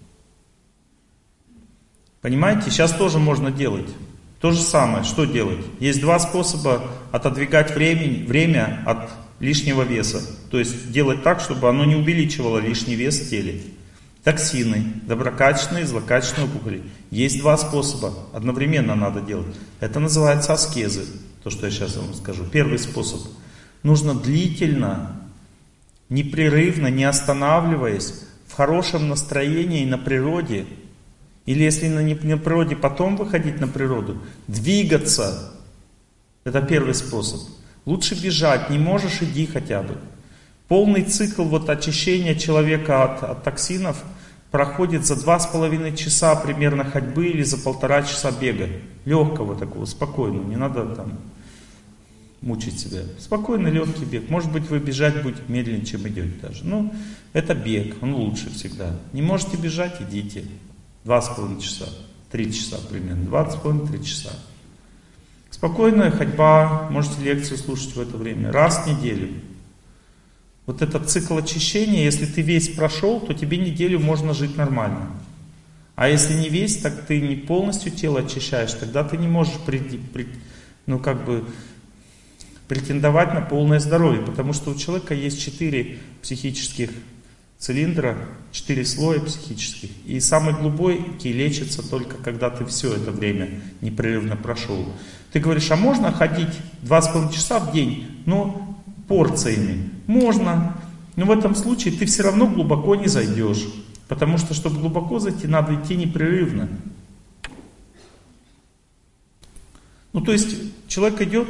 Понимаете, сейчас тоже можно делать. То же самое, что делать? Есть два способа отодвигать время, время от лишнего веса. То есть делать так, чтобы оно не увеличивало лишний вес в теле. Токсины, доброкачественные и злокачественные опухоли. Есть два способа, одновременно надо делать. Это называется аскезы, то, что я сейчас вам скажу. Первый способ. Нужно длительно, непрерывно, не останавливаясь, в хорошем настроении на природе, или если на, не, на природе, потом выходить на природу, двигаться. Это первый способ. Лучше бежать, не можешь, иди хотя бы. Полный цикл вот очищения человека от, от токсинов проходит за два с половиной часа примерно ходьбы или за полтора часа бега. Легкого такого, спокойного, не надо там мучить себя. Спокойный, легкий бег. Может быть, вы бежать будете медленнее, чем идете даже. Ну, это бег, он лучше всегда. Не можете бежать, идите. Два с половиной часа, три часа примерно, два с половиной, три часа. Спокойная ходьба, можете лекцию слушать в это время, раз в неделю. Вот этот цикл очищения, если ты весь прошел, то тебе неделю можно жить нормально. А если не весь, так ты не полностью тело очищаешь, тогда ты не можешь при, при, ну, как бы, претендовать на полное здоровье, потому что у человека есть четыре психических цилиндра, четыре слоя психических. И самый глубокий лечится только когда ты все это время непрерывно прошел. Ты говоришь, а можно ходить два с половиной часа в день, но порциями? Можно. Но в этом случае ты все равно глубоко не зайдешь. Потому что, чтобы глубоко зайти, надо идти непрерывно. Ну, то есть, человек идет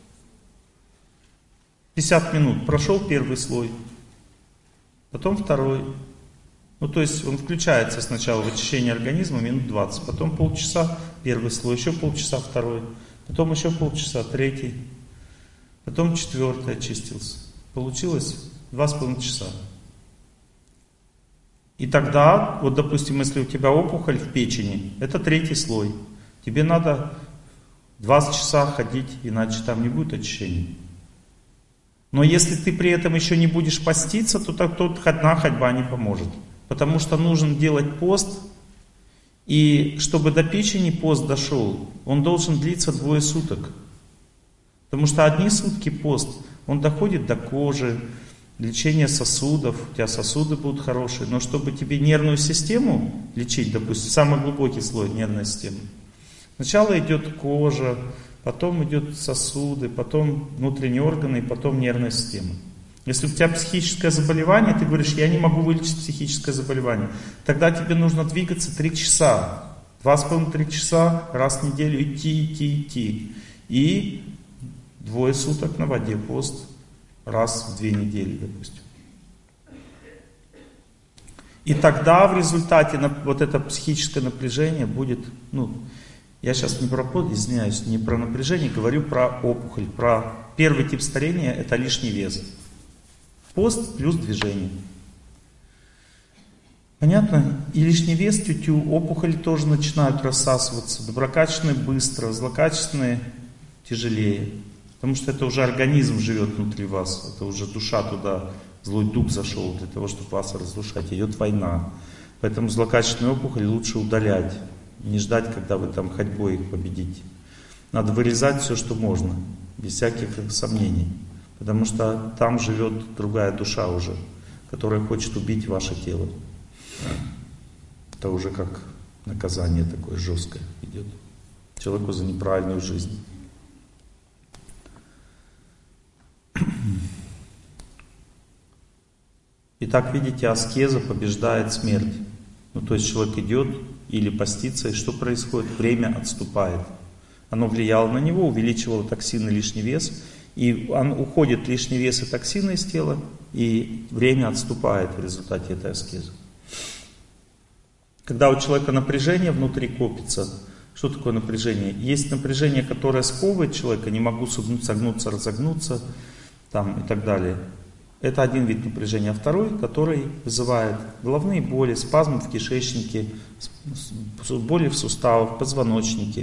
пятьдесят минут, прошел первый слой. Потом второй. Ну, то есть он включается сначала в очищение организма минут двадцать, потом полчаса первый слой, еще полчаса второй, потом еще полчаса третий, потом четвертый очистился. Получилось два с половиной часа. И тогда, вот допустим, если у тебя опухоль в печени, это третий слой. Тебе надо двадцать часа ходить, иначе там не будет очищения. Но если ты при этом еще не будешь поститься, то так тут одна ходьба не поможет. Потому что нужно делать пост, и чтобы до печени пост дошел, он должен длиться двое суток. Потому что одни сутки пост, он доходит до кожи, лечения сосудов, у тебя сосуды будут хорошие. Но чтобы тебе нервную систему лечить, допустим, самый глубокий слой нервной системы, сначала идет кожа, потом идут сосуды, потом внутренние органы, и потом нервная система. Если у тебя психическое заболевание, ты говоришь, я не могу вылечить психическое заболевание, тогда тебе нужно двигаться три часа. Два с половиной три часа раз в неделю идти, идти, идти. И двое суток на воде пост раз в две недели, допустим. И тогда в результате вот это психическое напряжение будет, ну, я сейчас не про, извиняюсь, не про напряжение, говорю про опухоль, про первый тип старения, это лишний вес. Пост плюс движение. Понятно? И лишний вес, тю-тю, опухоли тоже начинают рассасываться. Доброкачественные быстро, злокачественные тяжелее. Потому что это уже организм живет внутри вас. Это уже душа туда, злой дух зашел для того, чтобы вас разрушать. Идет война. Поэтому злокачественные опухоли лучше удалять. Не ждать, когда вы там ходьбой их победите. Надо вырезать все, что можно. Без всяких сомнений. Потому что там живет другая душа уже, которая хочет убить ваше тело. Это уже как наказание такое жесткое идет человеку за неправильную жизнь. Итак, видите, аскеза побеждает смерть. Ну, то есть человек идет или постится, и что происходит? Время отступает. Оно влияло на него, увеличивало токсины, лишний вес, и он, уходит лишний вес и токсины из тела, и время отступает в результате этой аскезы. Когда у человека напряжение внутри копится, что такое напряжение? Есть напряжение, которое сковывает человека, не могу согнуться, разогнуться там, и так далее. Это один вид напряжения. А второй, который вызывает головные боли, спазмы в кишечнике, боли в суставах, позвоночнике.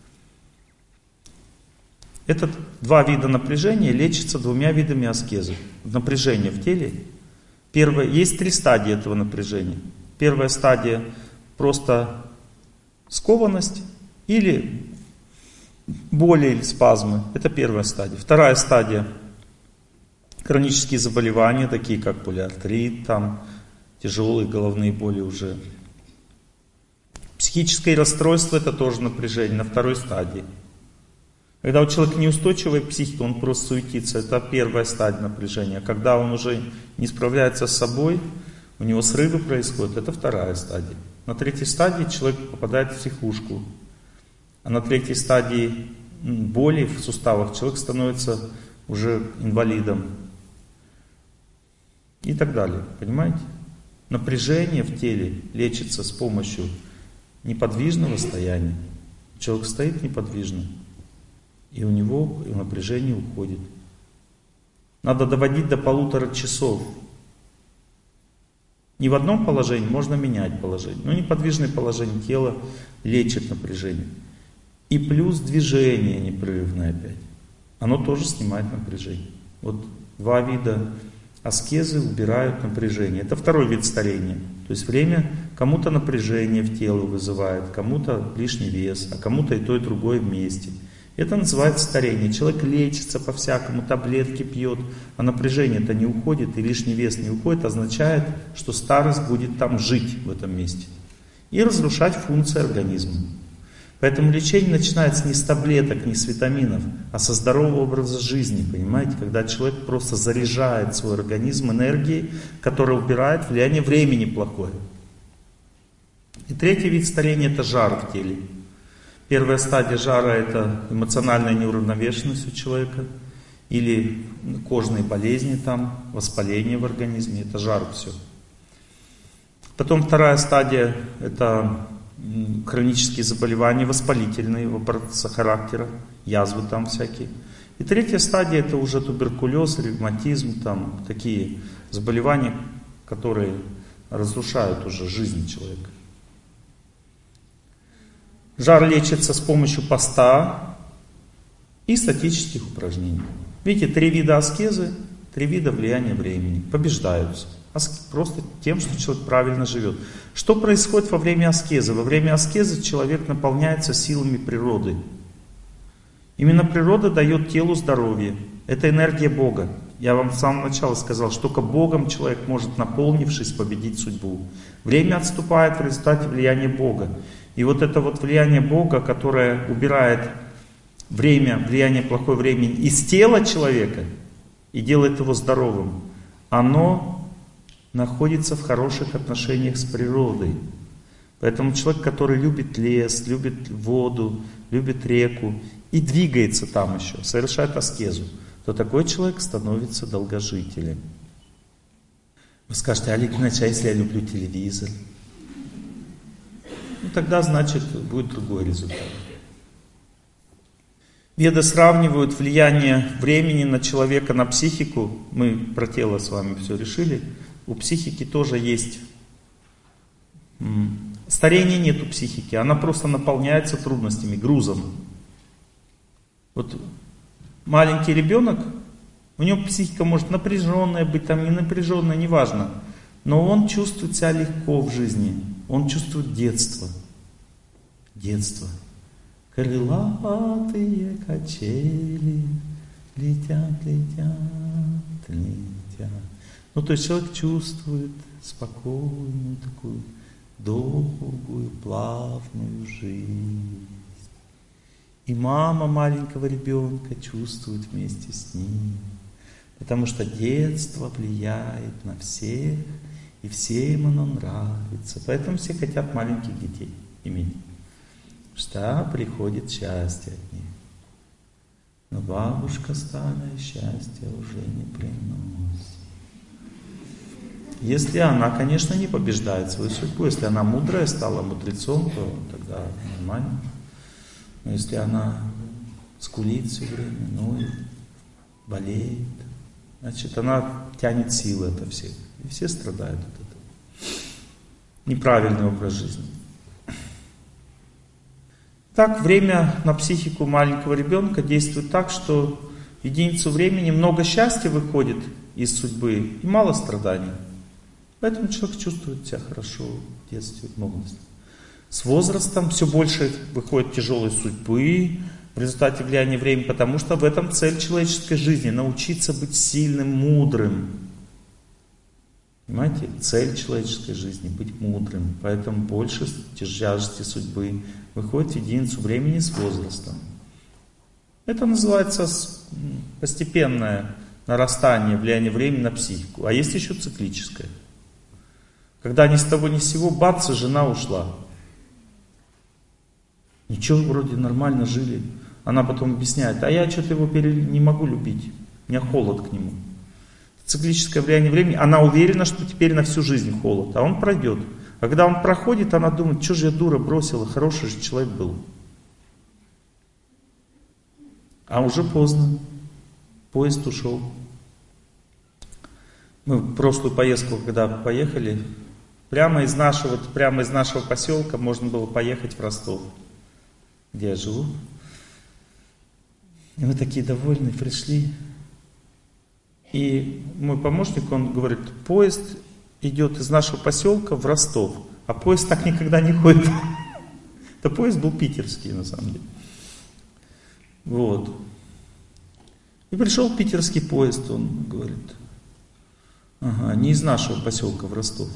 Это два вида напряжения лечатся двумя видами аскезы. Напряжение в теле. Первое, есть три стадии этого напряжения. Первая стадия просто скованность или боли или спазмы. Это первая стадия. Вторая стадия хронические заболевания, такие как полиартрит, там, тяжелые головные боли уже. Психическое расстройство — это тоже напряжение на второй стадии. Когда у человека неустойчивая психика, он просто суетится. Это первая стадия напряжения. Когда он уже не справляется с собой, у него срывы происходят, это вторая стадия. На третьей стадии человек попадает в психушку. А на третьей стадии боли в суставах человек становится уже инвалидом. И так далее. Понимаете? Напряжение в теле лечится с помощью неподвижного состояния. Человек стоит неподвижно, и у него напряжение уходит. Надо доводить до полутора часов. Не в одном положении, можно менять положение. Но неподвижное положение тела лечит напряжение. И плюс движение непрерывное опять. Оно тоже снимает напряжение. Вот два вида аскезы убирают напряжение. Это второй вид старения. То есть время кому-то напряжение в тело вызывает, кому-то лишний вес, а кому-то и то, и другое вместе. Это называется старение. Человек лечится по-всякому, таблетки пьет, а напряжение-то не уходит и лишний вес не уходит, означает, что старость будет там жить в этом месте и разрушать функции организма. Поэтому лечение начинается не с таблеток, не с витаминов, а со здорового образа жизни, понимаете? Когда человек просто заряжает свой организм энергией, которая убирает влияние времени плохое. И третий вид старения — это жар в теле. Первая стадия жара — это эмоциональная неуравновешенность у человека, или кожные болезни, там, воспаление в организме, это жар все. Потом вторая стадия — это хронические заболевания, воспалительные характера, язвы там всякие. И третья стадия — это уже туберкулез, ревматизм, там такие заболевания, которые разрушают уже жизнь человека. Жар лечится с помощью поста и статических упражнений. Видите, три вида аскезы, три вида влияния времени побеждаются. Просто тем, что человек правильно живет. Что происходит во время аскезы? Во время аскезы человек наполняется силами природы. Именно природа дает телу здоровье. Это энергия Бога. Я вам с самого начала сказал, что только Богом человек может, наполнившись, победить судьбу. Время отступает в результате влияния Бога. И вот это вот влияние Бога, которое убирает время, влияние плохое времени из тела человека и делает его здоровым, оно находится в хороших отношениях с природой. Поэтому человек, который любит лес, любит воду, любит реку и двигается там еще, совершает аскезу, то такой человек становится долгожителем. Вы скажете: Олег Геннадьевич, а если я люблю телевизор? Ну тогда, значит, будет другой результат. Веды сравнивают влияние времени на человека, на психику. Мы про тело с вами все решили. У психики тоже есть. Старения нет у психики. Она просто наполняется трудностями, грузом. Вот маленький ребенок, у него психика может напряженная быть, там не напряженная, неважно. Но он чувствует себя легко в жизни. Он чувствует детство. Детство. Крылатые качели летят, летят, летят. Ну, то есть человек чувствует спокойную такую долгую, плавную жизнь. И мама маленького ребенка чувствует вместе с ним. Потому что детство влияет на всех, и всем оно нравится. Поэтому все хотят маленьких детей иметь. Что приходит счастье от них. Но бабушка старая счастья уже не приносит. Если она, конечно, не побеждает свою судьбу, если она мудрая стала мудрецом, то тогда нормально. Но если она скулит все время, ноет, болеет, значит, она тянет силы ото всех. И все страдают от этого. Неправильный образ жизни. Так, время на психику маленького ребенка действует так, что в единицу времени много счастья выходит из судьбы и мало страданий. Поэтому человек чувствует себя хорошо в детстве, в молодости. С возрастом все больше выходит тяжелой судьбы в результате влияния времени, потому что в этом цель человеческой жизни — научиться быть сильным, мудрым. Понимаете? Цель человеческой жизни — быть мудрым. Поэтому больше тяжести судьбы выходит в единицу времени с возрастом. Это называется постепенное нарастание влияния времени на психику. А есть еще циклическое. Когда ни с того ни с сего, бац, жена ушла. Ничего, вроде нормально жили. Она потом объясняет: а я что-то его не могу любить. У меня холод к нему. Циклическое влияние времени. Она уверена, что теперь на всю жизнь холод. А он пройдет. А когда он проходит, она думает: что же я дура бросила, хороший же человек был. А уже поздно. Поезд ушел. Мы в прошлую поездку, когда поехали, прямо из нашего, прямо из нашего поселка можно было поехать в Ростов, где я живу. И мы такие довольные пришли. И мой помощник, он говорит: поезд идет из нашего поселка в Ростов. А поезд так никогда не ходит. Это поезд был питерский, на самом деле. Вот. И пришел питерский поезд, он говорит: ага, не из нашего поселка в Ростов.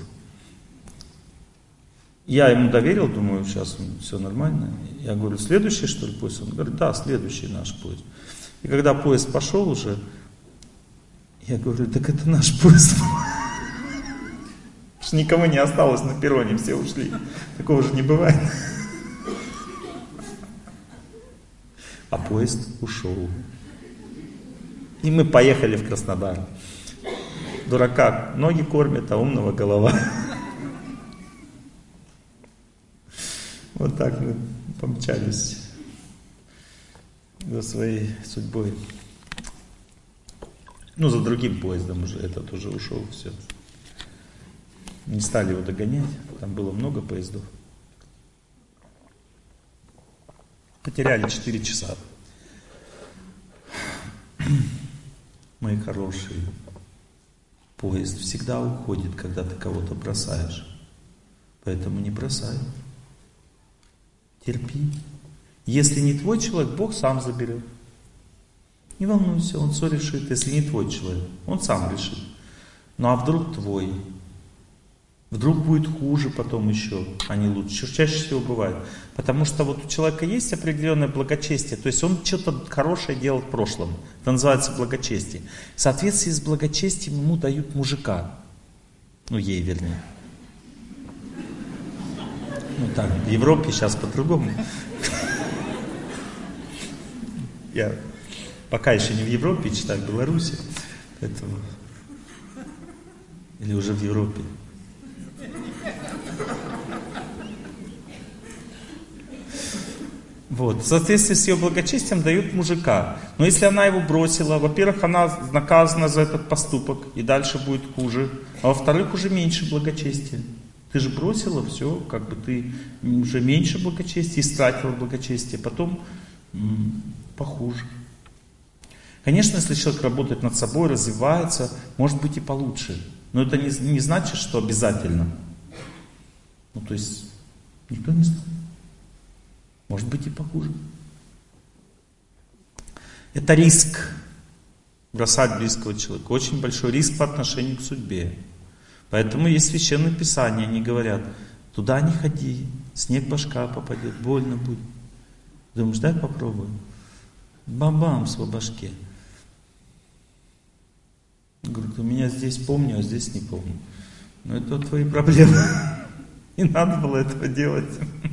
Я ему доверил, думаю, сейчас все нормально. Я говорю: следующий, что ли, поезд? Он говорит: да, следующий наш поезд. И когда поезд пошел уже, я говорю: так это наш поезд. Потому что никого не осталось на перроне, все ушли. Такого же не бывает. А поезд ушел. И мы поехали в Краснодар. Дурака ноги кормят, а умного голова. Вот так мы помчались за своей судьбой. Ну, за другим поездом уже, этот уже ушел, все. Не стали его догонять, там было много поездов. Потеряли четыре часа. Мои хорошие, поезд всегда уходит, когда ты кого-то бросаешь. Поэтому не бросай. Терпи. Если не твой человек, Бог сам заберет. Не волнуйся, Он все решит. Если не твой человек, Он сам решит. Ну а вдруг твой? Вдруг будет хуже потом еще, а не лучше. Чаще всего бывает. Потому что вот у человека есть определенное благочестие. То есть он что-то хорошее делал в прошлом. Это называется благочестие. В соответствии с благочестием ему дают мужика. Ну, ей вернее. Ну так, в Европе сейчас по-другому. Я пока еще не в Европе, читаю в Беларуси. Поэтому... Или уже в Европе. Вот. В соответствии с ее благочестием дают мужика. Но если она его бросила, во-первых, она наказана за этот поступок, и дальше будет хуже. А во-вторых, уже меньше благочестия. Ты же бросила, все, как бы ты уже меньше благочестия, истратила благочестие, потом м- похуже. Конечно, если человек работает над собой, развивается, может быть и получше. Но это не, не значит, что обязательно. Ну, то есть, никто не знает. Может быть и похуже. Это риск. Бросать близкого человека. Очень большой риск по отношению к судьбе. Поэтому есть священное писание, они говорят: туда не ходи, снег в башка попадет, больно будет. Думаешь, дай попробуем. Бам-бам в башке. Говорит, у меня здесь помню, а здесь не помню. Но это твои проблемы. Не надо было этого делать.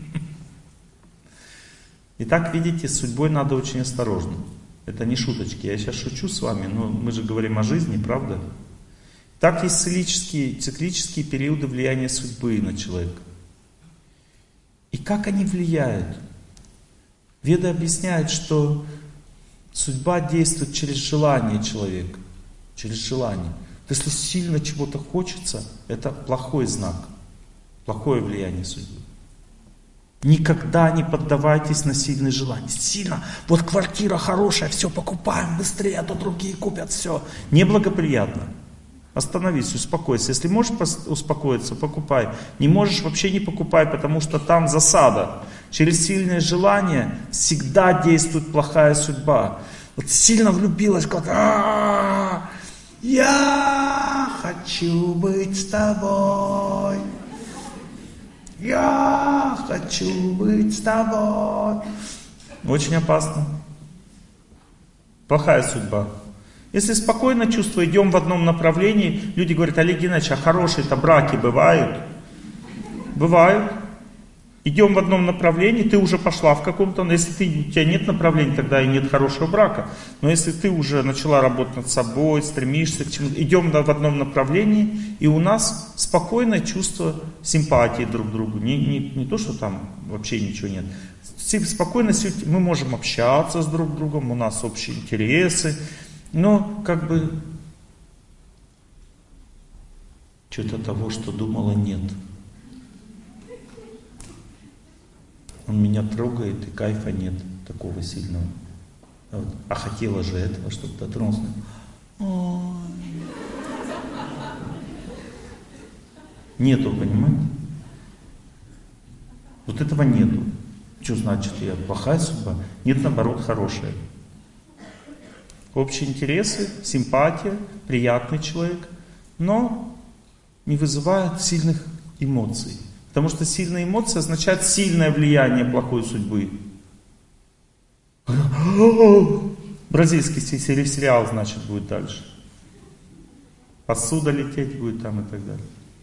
Итак, видите, с судьбой надо очень осторожно. Это не шуточки. Я сейчас шучу с вами, но мы же говорим о жизни, правда? Так есть циклические, циклические периоды влияния судьбы на человека. И как они влияют? Веды объясняют, что судьба действует через желание человека. Через желание. Если сильно чего-то хочется, это плохой знак. Плохое влияние судьбы. Никогда не поддавайтесь на сильные желания. Сильно, вот квартира хорошая, все покупаем быстрее, а то другие купят все. Неблагоприятно. Остановись, успокойся. Если можешь успокоиться, покупай. Не можешь, вообще не покупай, потому что там засада. Через сильное желание всегда действует плохая судьба. Вот сильно влюбилась, как «А-а-а, я хочу быть с тобой. Я хочу быть с тобой». Очень опасно. Плохая судьба. Если спокойно чувство, идем в одном направлении, люди говорят: Олег Геннадьевич, а хорошие-то браки бывают? Бывают. Идем в одном направлении, ты уже пошла в каком-то, если ты, у тебя нет направления, тогда и нет хорошего брака. Но если ты уже начала работать над собой, стремишься к чему-то, идем в одном направлении, и у нас спокойное чувство симпатии друг к другу. Не, не, не то, что там вообще ничего нет. Спокойность, мы можем общаться с друг другом, у нас общие интересы, но как бы что-то того, что думала, нет. Он меня трогает, и кайфа нет такого сильного. А, вот, а хотела же этого, чтобы дотронулся. Ой. Нету, понимаете? Вот этого нету. Что значит, я плохая судьба? Нет, наоборот, хорошая. Общие интересы, симпатия, приятный человек, но не вызывает сильных эмоций. Потому что сильные эмоции означают сильное влияние плохой судьбы. Бразильский сериал, значит, будет дальше. Посуда лететь будет там и так далее.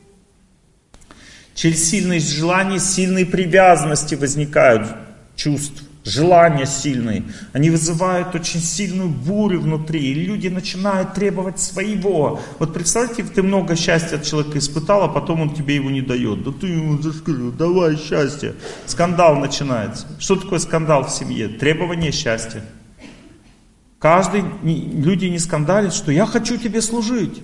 Через сильные желания, сильные привязанности возникают чувств. Желания сильные. Они вызывают очень сильную бурю внутри. И люди начинают требовать своего. Вот представьте, ты много счастья от человека испытал, а потом он тебе его не дает. Да ты ему заскрыл, давай счастье. Скандал начинается. Что такое скандал в семье? Требование счастья. Каждый, люди не скандалят, что я хочу тебе служить.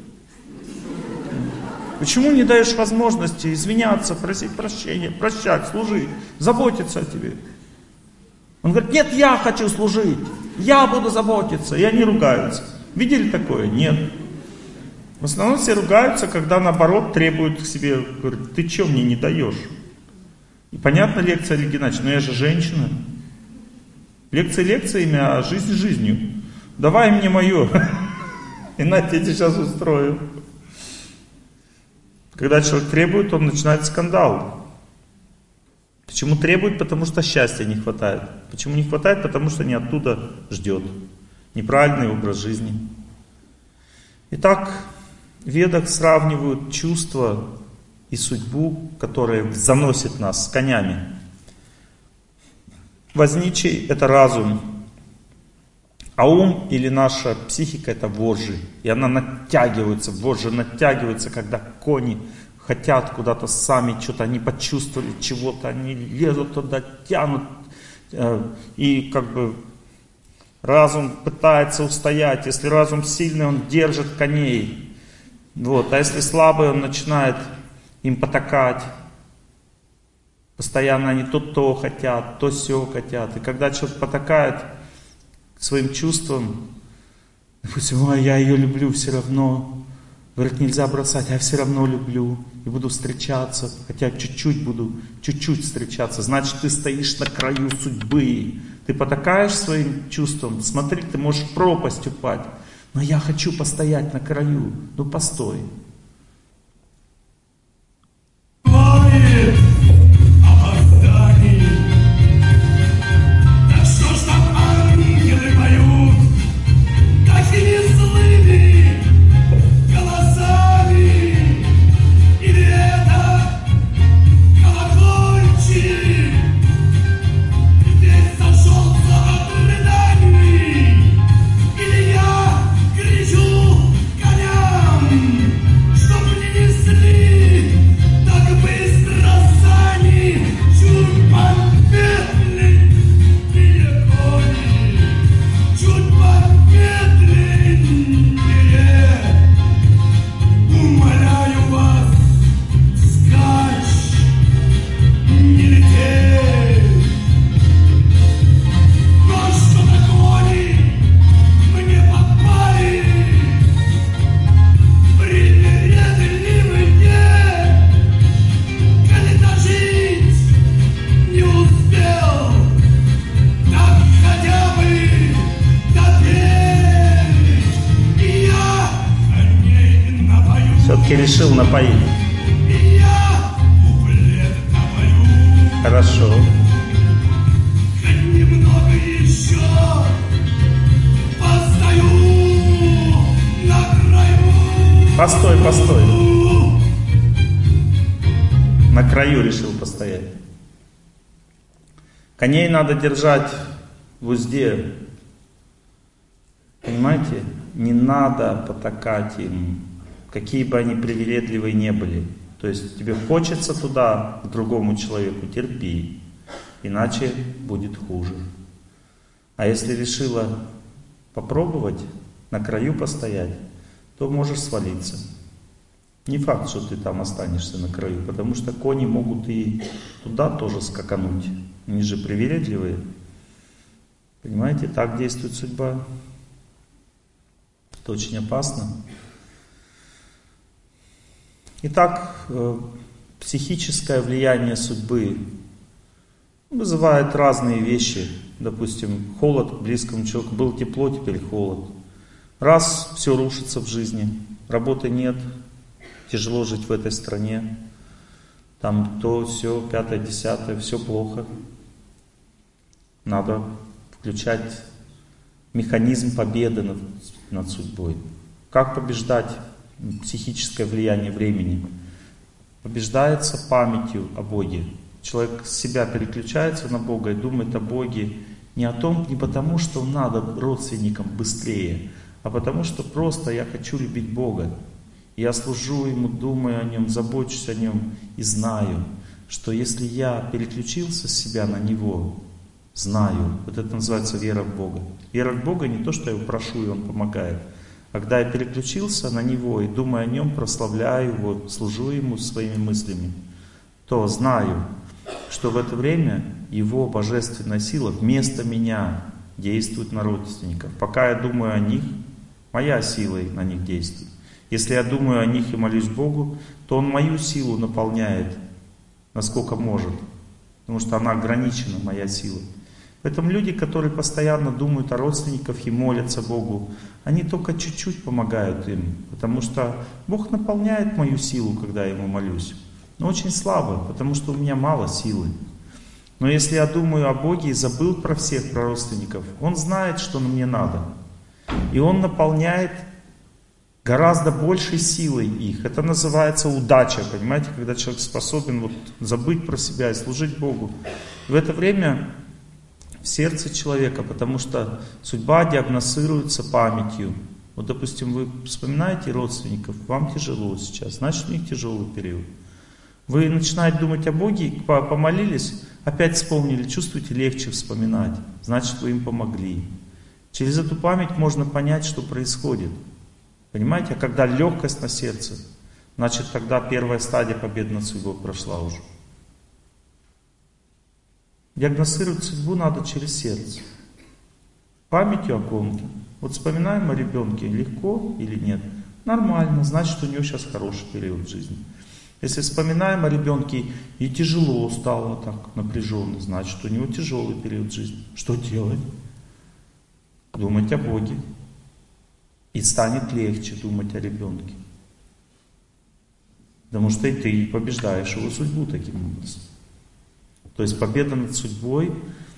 Почему не даешь возможности извиняться, просить прощения, прощать, служить, заботиться о тебе? Он говорит: нет, я хочу служить, я буду заботиться, и они ругаются. Видели такое? Нет. В основном все ругаются, когда наоборот требуют к себе, говорят: ты что мне не даешь? И понятно, лекция Олег Геннадьевич, но я же женщина. Лекция лекциями, а жизнь жизнью. Давай мне мое, иначе я тебя сейчас устрою. Когда человек требует, он начинает скандал. Почему требует? Потому что счастья не хватает. Почему не хватает? Потому что не оттуда ждет. Неправильный образ жизни. Итак, в Ведах сравнивают чувства и судьбу, которые заносят нас с конями. Возничий — это разум. А ум или наша психика — это вожжи. И она натягивается, вожжи натягиваются, когда кони хотят куда-то сами, что-то они почувствовали, чего-то, они лезут туда, тянут. И как бы разум пытается устоять. Если разум сильный, он держит коней. Вот. А если слабый, он начинает им потакать. Постоянно они то то хотят, то сё хотят. И когда человек потакает своим чувствам, допустим: ой, я ее люблю все равно. Говорит, нельзя бросать, а я все равно люблю. И буду встречаться, хотя чуть-чуть буду, чуть-чуть встречаться. Значит, ты стоишь на краю судьбы. Ты потакаешь своим чувствам. Смотри, ты можешь в пропасть упасть. Но я хочу постоять на краю. Ну постой. решил напоить. Хорошо. Немного еще постою на краю. Постой, постой. На краю решил постоять. Коней надо держать в узде. Понимаете? Не надо потакать им, какие бы они привередливые не были. То есть тебе хочется туда, к другому человеку, терпи, иначе будет хуже. А если решила попробовать, на краю постоять, то можешь свалиться. Не факт, что ты там останешься на краю, потому что кони могут и туда тоже скакануть. Они же привередливые. Понимаете, так действует судьба. Это очень опасно. Итак, психическое влияние судьбы вызывает разные вещи. Допустим, холод к близкому человеку. Было тепло, теперь холод. Раз, все рушится в жизни. Работы нет. Тяжело жить в этой стране. Там то, все, пятое, десятое, все плохо. Надо включать механизм победы над, над судьбой. Как побеждать психическое влияние времени? Побеждается памятью о Боге. Человек с себя переключается на Бога и думает о Боге не о том, не потому, что надо родственникам быстрее, а потому, что просто я хочу любить Бога. Я служу Ему, думаю о Нем, забочусь о Нем и знаю, что если я переключился с себя на Него, знаю, вот это называется вера в Бога. Вера в Бога не то, что я Его прошу, и Он помогает. А когда я переключился на Него и думаю о Нем, прославляю Его, служу Ему своими мыслями, то знаю, что в это время Его божественная сила вместо меня действует на родственников. Пока я думаю о них, моя сила на них действует. Если я думаю о них и молюсь Богу, то Он мою силу наполняет, насколько может, потому что она ограничена, моя сила. Поэтому люди, которые постоянно думают о родственниках и молятся Богу, они только чуть-чуть помогают им, потому что Бог наполняет мою силу, когда я Ему молюсь. Но очень слабо, потому что у меня мало силы. Но если я думаю о Боге и забыл про всех, про родственников, Он знает, что мне надо. И Он наполняет гораздо большей силой их. Это называется удача, понимаете, когда человек способен вот забыть про себя и служить Богу. И в это время в сердце человека, потому что судьба диагностируется памятью. Вот, допустим, вы вспоминаете родственников, вам тяжело сейчас, значит, у них тяжелый период. Вы начинаете думать о Боге, помолились, опять вспомнили, чувствуете, легче вспоминать, значит, вы им помогли. Через эту память можно понять, что происходит. Понимаете, а когда легкость на сердце, значит, тогда первая стадия победы над судьбой прошла уже. Диагностировать судьбу надо через сердце. Памятью о ком-то. Вот вспоминаем о ребенке, легко или нет? Нормально, значит, у него сейчас хороший период жизни. Если вспоминаем о ребенке и тяжело стало так, напряженно, значит, у него тяжелый период жизни. Что делать? Думать о Боге. И станет легче думать о ребенке. Потому что и ты побеждаешь его судьбу таким образом. То есть победа над судьбой,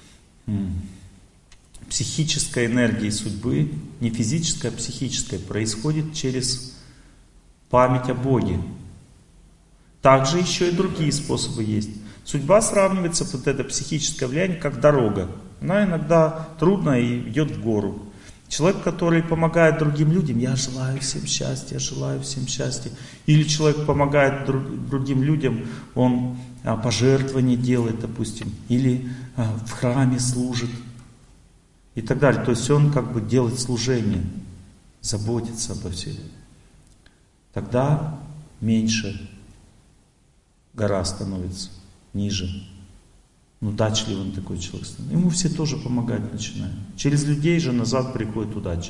психической энергией судьбы, не физическая, а психическая, происходит через память о Боге. Также еще и другие способы есть. Судьба сравнивается, вот это психическое влияние, как дорога. Она иногда трудная и идет в гору. Человек, который помогает другим людям, я желаю всем счастья, я желаю всем счастья. Или человек помогает друг, другим людям, он а, пожертвования делает, допустим, или а, в храме служит и так далее. То есть он как бы делает служение, заботится обо всем. Тогда меньше гора становится, ниже. Удачливым такой человек становится. Ему все тоже помогать начинают. Через людей же назад приходит удача.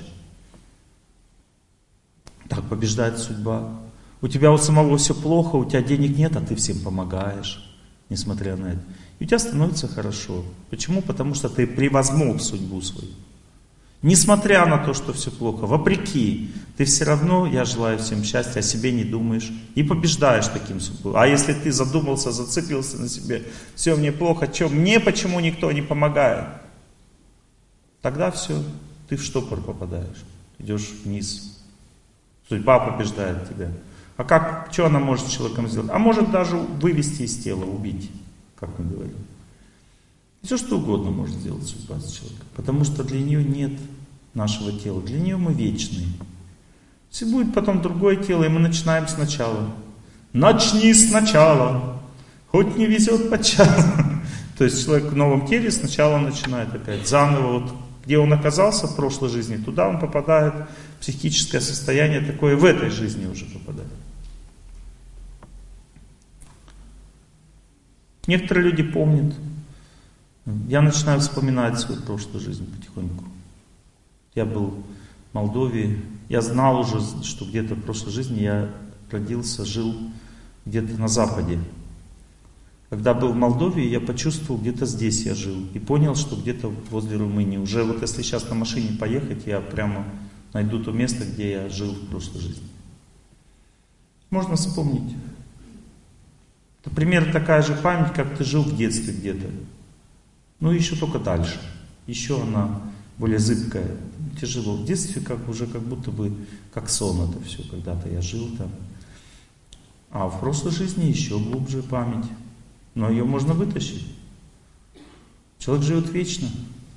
Так побеждает судьба. У тебя у самого все плохо, у тебя денег нет, а ты всем помогаешь, несмотря на это. И у тебя становится хорошо. Почему? Потому что ты превозмог судьбу свою. Несмотря на то, что все плохо, вопреки, ты все равно, я желаю всем счастья, о себе не думаешь и побеждаешь таким способом. А если ты задумался, зациклился на себе, все мне плохо, что, мне почему никто не помогает? Тогда все, ты в штопор попадаешь, идешь вниз. Судьба побеждает тебя. А как, что она может с человеком сделать? А может даже вывести из тела, убить, как мы говорим. Все что угодно может сделать судьба с человеком. Потому что для нее нет нашего тела. Для нее мы вечные. Если будет потом другое тело, и мы начинаем сначала. Начни сначала. Хоть не везет подчас. То есть человек в новом теле сначала начинает опять. Заново, вот, где он оказался в прошлой жизни, туда он попадает в психическое состояние такое, в этой жизни уже попадает. Некоторые люди помнят. Я начинаю вспоминать свою прошлую жизнь потихоньку. Я был в Молдове. Я знал уже, что где-то в прошлой жизни я родился, жил где-то на Западе. Когда был в Молдове, я почувствовал, где-то здесь я жил. И понял, что где-то возле Румынии. Уже вот если сейчас на машине поехать, я прямо найду то место, где я жил в прошлой жизни. Можно вспомнить. Это примерно такая же память, как ты жил в детстве где-то. Ну, еще только дальше. Еще она более зыбкая. Тяжело. В детстве как уже как будто бы как сон это все. Когда-то я жил там. А в прошлой жизни еще глубже память. Но ее можно вытащить. Человек живет вечно.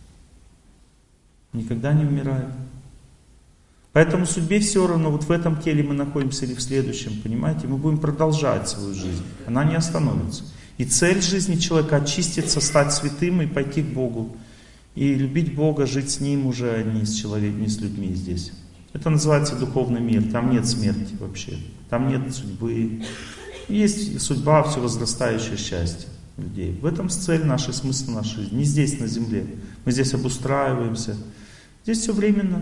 Никогда не умирает. Поэтому судьбе все равно, вот в этом теле мы находимся или в следующем, понимаете? Мы будем продолжать свою жизнь. Она не остановится. И цель жизни человека очиститься, стать святым и пойти к Богу. И любить Бога, жить с Ним уже, а не с человеком, не с людьми здесь. Это называется духовный мир. Там нет смерти вообще. Там нет судьбы. Есть судьба, все возрастающее счастье людей. В этом цель нашей, смысл нашей жизни. Не здесь, на земле. Мы здесь обустраиваемся. Здесь все временно.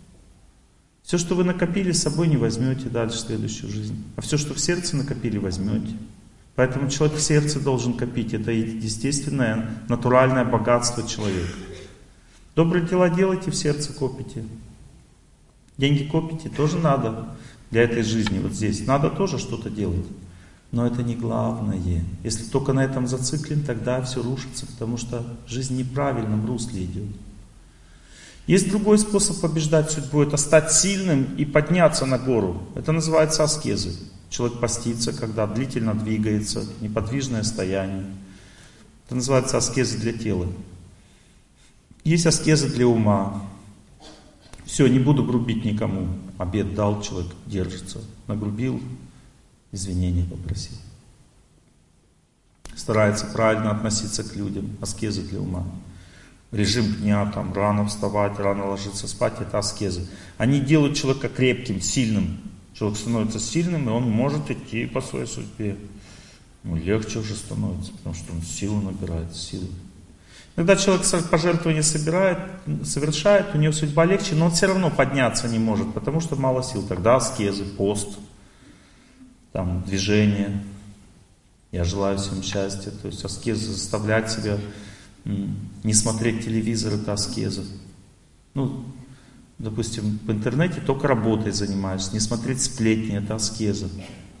Все, что вы накопили, с собой не возьмете дальше в следующую жизнь. А все, что в сердце накопили, возьмете. Поэтому человек в сердце должен копить. Это естественное, натуральное богатство человека. Добрые дела делайте, в сердце копите. Деньги копите, тоже надо для этой жизни. Вот здесь надо тоже что-то делать. Но это не главное. Если только на этом зациклен, тогда все рушится, потому что жизнь в неправильном русле идет. Есть другой способ побеждать судьбу. Это стать сильным и подняться на гору. Это называется аскезы. Человек постится, когда длительно двигается, неподвижное стояние. Это называется аскезы для тела. Есть аскезы для ума. Все, не буду грубить никому. Обет дал, человек держится. Нагрубил, извинения попросил. Старается правильно относиться к людям. Аскезы для ума. Режим дня, там, рано вставать, рано ложиться спать, это аскезы. Они делают человека крепким, сильным. Человек становится сильным, и он может идти по своей судьбе. Ну, легче уже становится, потому что он силу набирает, силу. Когда человек пожертвования собирает, совершает, у него судьба легче, но он все равно подняться не может, потому что мало сил. Тогда аскезы, пост, там, движение. Я желаю всем счастья. То есть аскезы заставлять себя не смотреть телевизор, это аскеза. Ну, допустим, в интернете только работой занимаешься, не смотреть сплетни, это аскеза.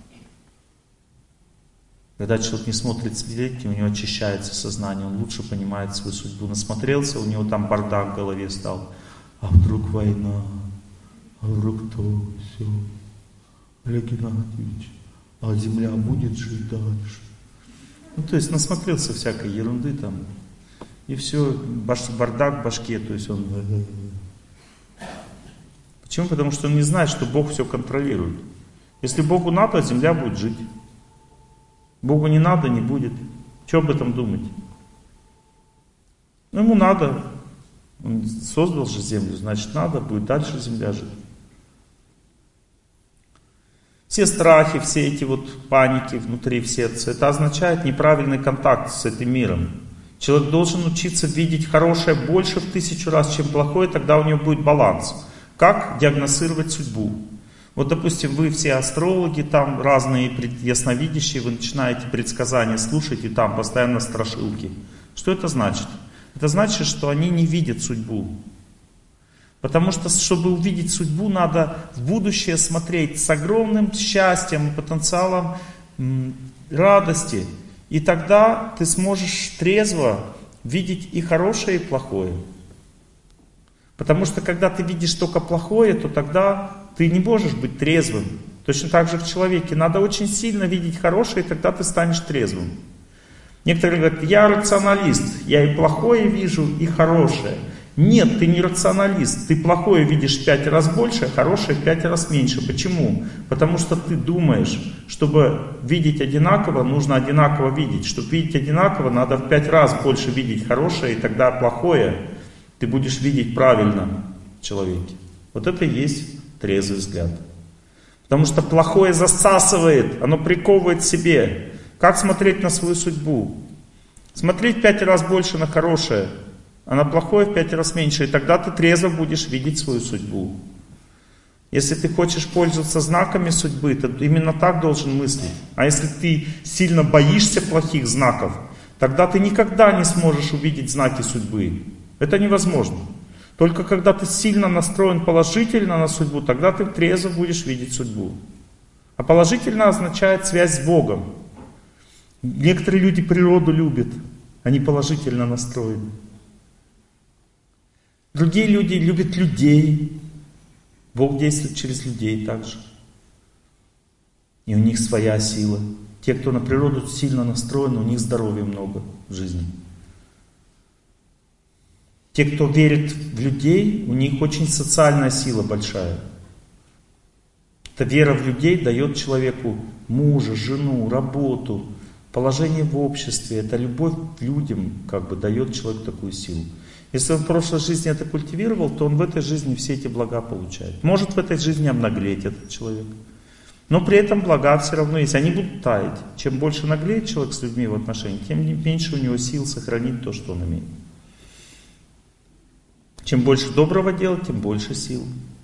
Когда человек не смотрит сплетни, у него очищается сознание, он лучше понимает свою судьбу. Насмотрелся, у него там бардак в голове стал. А вдруг война? А вдруг то, все? Олег Геннадьевич, а земля будет жить дальше? Ну, то есть насмотрелся всякой ерунды там. И все, бардак в башке, то есть он... Почему? Потому что он не знает, что Бог все контролирует. Если Богу надо, земля будет жить. Богу не надо, не будет. Что об этом думать? Ну, ему надо. Он создал же землю, значит надо, будет дальше земля жить. Все страхи, все эти вот паники внутри в сердце, это означает неправильный контакт с этим миром. Человек должен учиться видеть хорошее больше в тысячу раз, чем плохое, тогда у него будет баланс. Как диагностировать судьбу? Вот, допустим, вы все астрологи, там разные ясновидящие, вы начинаете предсказания слушать, и там постоянно страшилки. Что это значит? Это значит, что они не видят судьбу. Потому что, чтобы увидеть судьбу, надо в будущее смотреть с огромным счастьем и потенциалом м, радости. И тогда ты сможешь трезво видеть и хорошее, и плохое. Потому что когда ты видишь только плохое, то тогда ты не можешь быть трезвым. Точно так же в человеке. Надо очень сильно видеть хорошее, и тогда ты станешь трезвым. Некоторые говорят, я рационалист, я и плохое вижу, и хорошее. Нет, ты не рационалист. Ты плохое видишь в пять раз больше, а хорошее в пять раз меньше. Почему? Потому что ты думаешь, чтобы видеть одинаково, нужно одинаково видеть. Чтобы видеть одинаково, надо в пять раз больше видеть хорошее, и тогда плохое ты будешь видеть правильно в человеке. Вот это и есть трезвый взгляд. Потому что плохое засасывает, оно приковывает к себе. Как смотреть на свою судьбу? Смотреть в пять раз больше на хорошее, а на плохое в пять раз меньше. И тогда ты трезво будешь видеть свою судьбу. Если ты хочешь пользоваться знаками судьбы, то именно так должен мыслить. А если ты сильно боишься плохих знаков, тогда ты никогда не сможешь увидеть знаки судьбы. Это невозможно. Только когда ты сильно настроен положительно на судьбу, тогда ты трезво будешь видеть судьбу. А положительно означает связь с Богом. Некоторые люди природу любят, они положительно настроены. Другие люди любят людей. Бог действует через людей также. И у них своя сила. Те, кто на природу сильно настроены, у них здоровья много в жизни. Те, кто верит в людей, у них очень социальная сила большая. Эта вера в людей дает человеку мужа, жену, работу, положение в обществе. Это любовь к людям как бы дает человеку такую силу. Если он в прошлой жизни это культивировал, то он в этой жизни все эти блага получает. Может в этой жизни обнаглеть этот человек. Но при этом блага все равно есть. Они будут таять. Чем больше наглеет человек с людьми в отношениях, тем меньше у него сил сохранить то, что он имеет. Чем больше доброго делать, тем больше сил.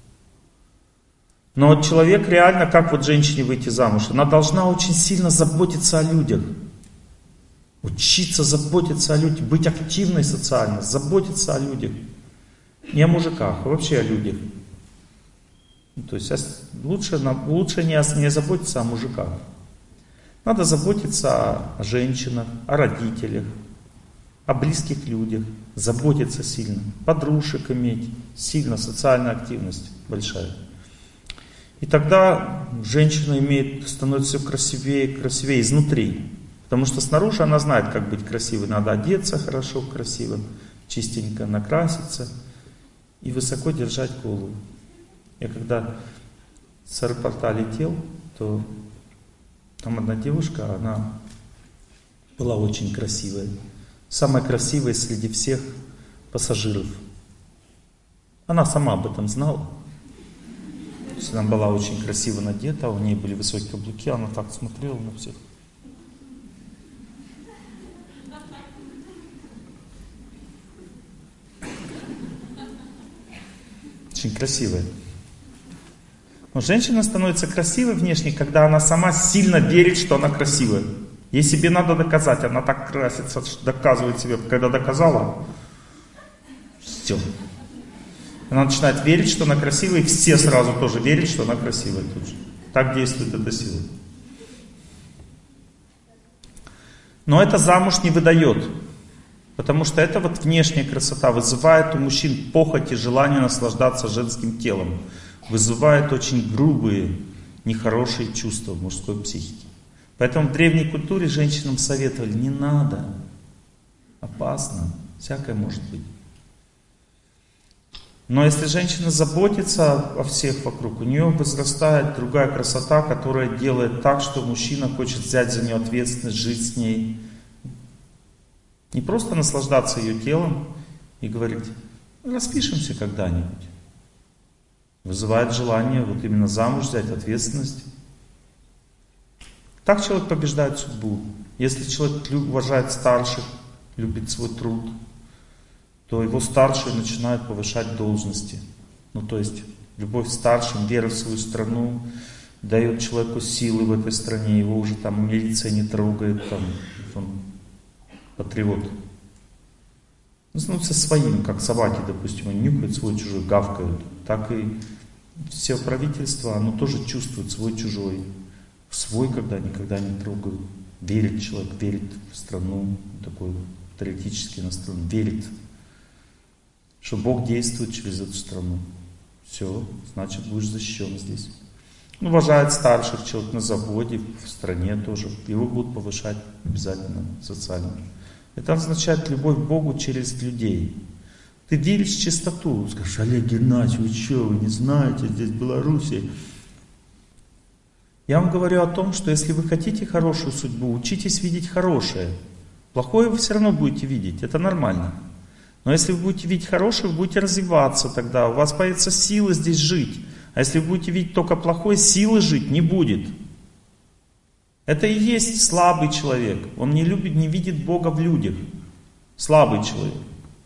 Но вот человек реально, как вот женщине выйти замуж, она должна очень сильно заботиться о людях. Учиться заботиться о людях, быть активной социально, заботиться о людях. Не о мужиках, а вообще о людях. То есть лучше, лучше не, не заботиться о мужиках. Надо заботиться о, о женщинах, о родителях, о близких людях. Заботиться сильно. Подружек иметь. Сильно социальная активность большая. И тогда женщина имеет, становится все красивее и красивее изнутри. Потому что снаружи она знает, как быть красивой. Надо одеться хорошо, красиво, чистенько накраситься и высоко держать голову. Я когда с аэропорта летел, то там одна девушка, она была очень красивая. Самая красивая среди всех пассажиров. Она сама об этом знала. То есть она была очень красиво надета, у нее были высокие каблуки, она так смотрела на всех. Очень красивая. Но женщина становится красивой внешне, когда она сама сильно верит, что она красивая. Ей себе надо доказать, она так красится, доказывает себе, когда доказала, все. Она начинает верить, что она красивая, и все сразу тоже верят, что она красивая тут же. Так действует эта сила. Но это замуж не выдает, потому что это вот внешняя красота вызывает у мужчин похоть и желание наслаждаться женским телом, вызывает очень грубые, нехорошие чувства в мужской психике. Поэтому в древней культуре женщинам советовали, не надо, опасно, всякое может быть. Но если женщина заботится о всех вокруг, у нее возрастает другая красота, которая делает так, что мужчина хочет взять за нее ответственность, жить с ней. Не просто наслаждаться ее телом и говорить, распишемся когда-нибудь. Вызывает желание вот именно замуж взять ответственность. Так человек побеждает судьбу. Если человек уважает старших, любит свой труд, то его старшие начинают повышать должности. Ну то есть любовь к старшим, вера в свою страну дает человеку силы в этой стране. Его уже там милиция не трогает, там он патриот. Ну, становится своим, как собаки, допустим, они нюхают свой чужой, гавкают. Так и все правительство, оно тоже чувствует свой чужой. Свой, когда никогда не трогают. Верит человек, верит в страну, такой патриотически настроен, верит, что Бог действует через эту страну. Все, значит, будешь защищен здесь. Он уважает старших, человек на заводе, в стране тоже. Его будут повышать обязательно социально. Это означает любовь к Богу через людей. Ты веришь в чистоту. Скажешь: Олег Геннадьевич, вы что, вы не знаете, здесь в Беларуси. Я вам говорю о том, что если вы хотите хорошую судьбу, учитесь видеть хорошее. Плохое вы все равно будете видеть, это нормально. Но если вы будете видеть хорошее, вы будете развиваться тогда, у вас появится сила здесь жить. А если вы будете видеть только плохое, силы жить не будет. Это и есть слабый человек. Он не любит, не видит Бога в людях. Слабый человек.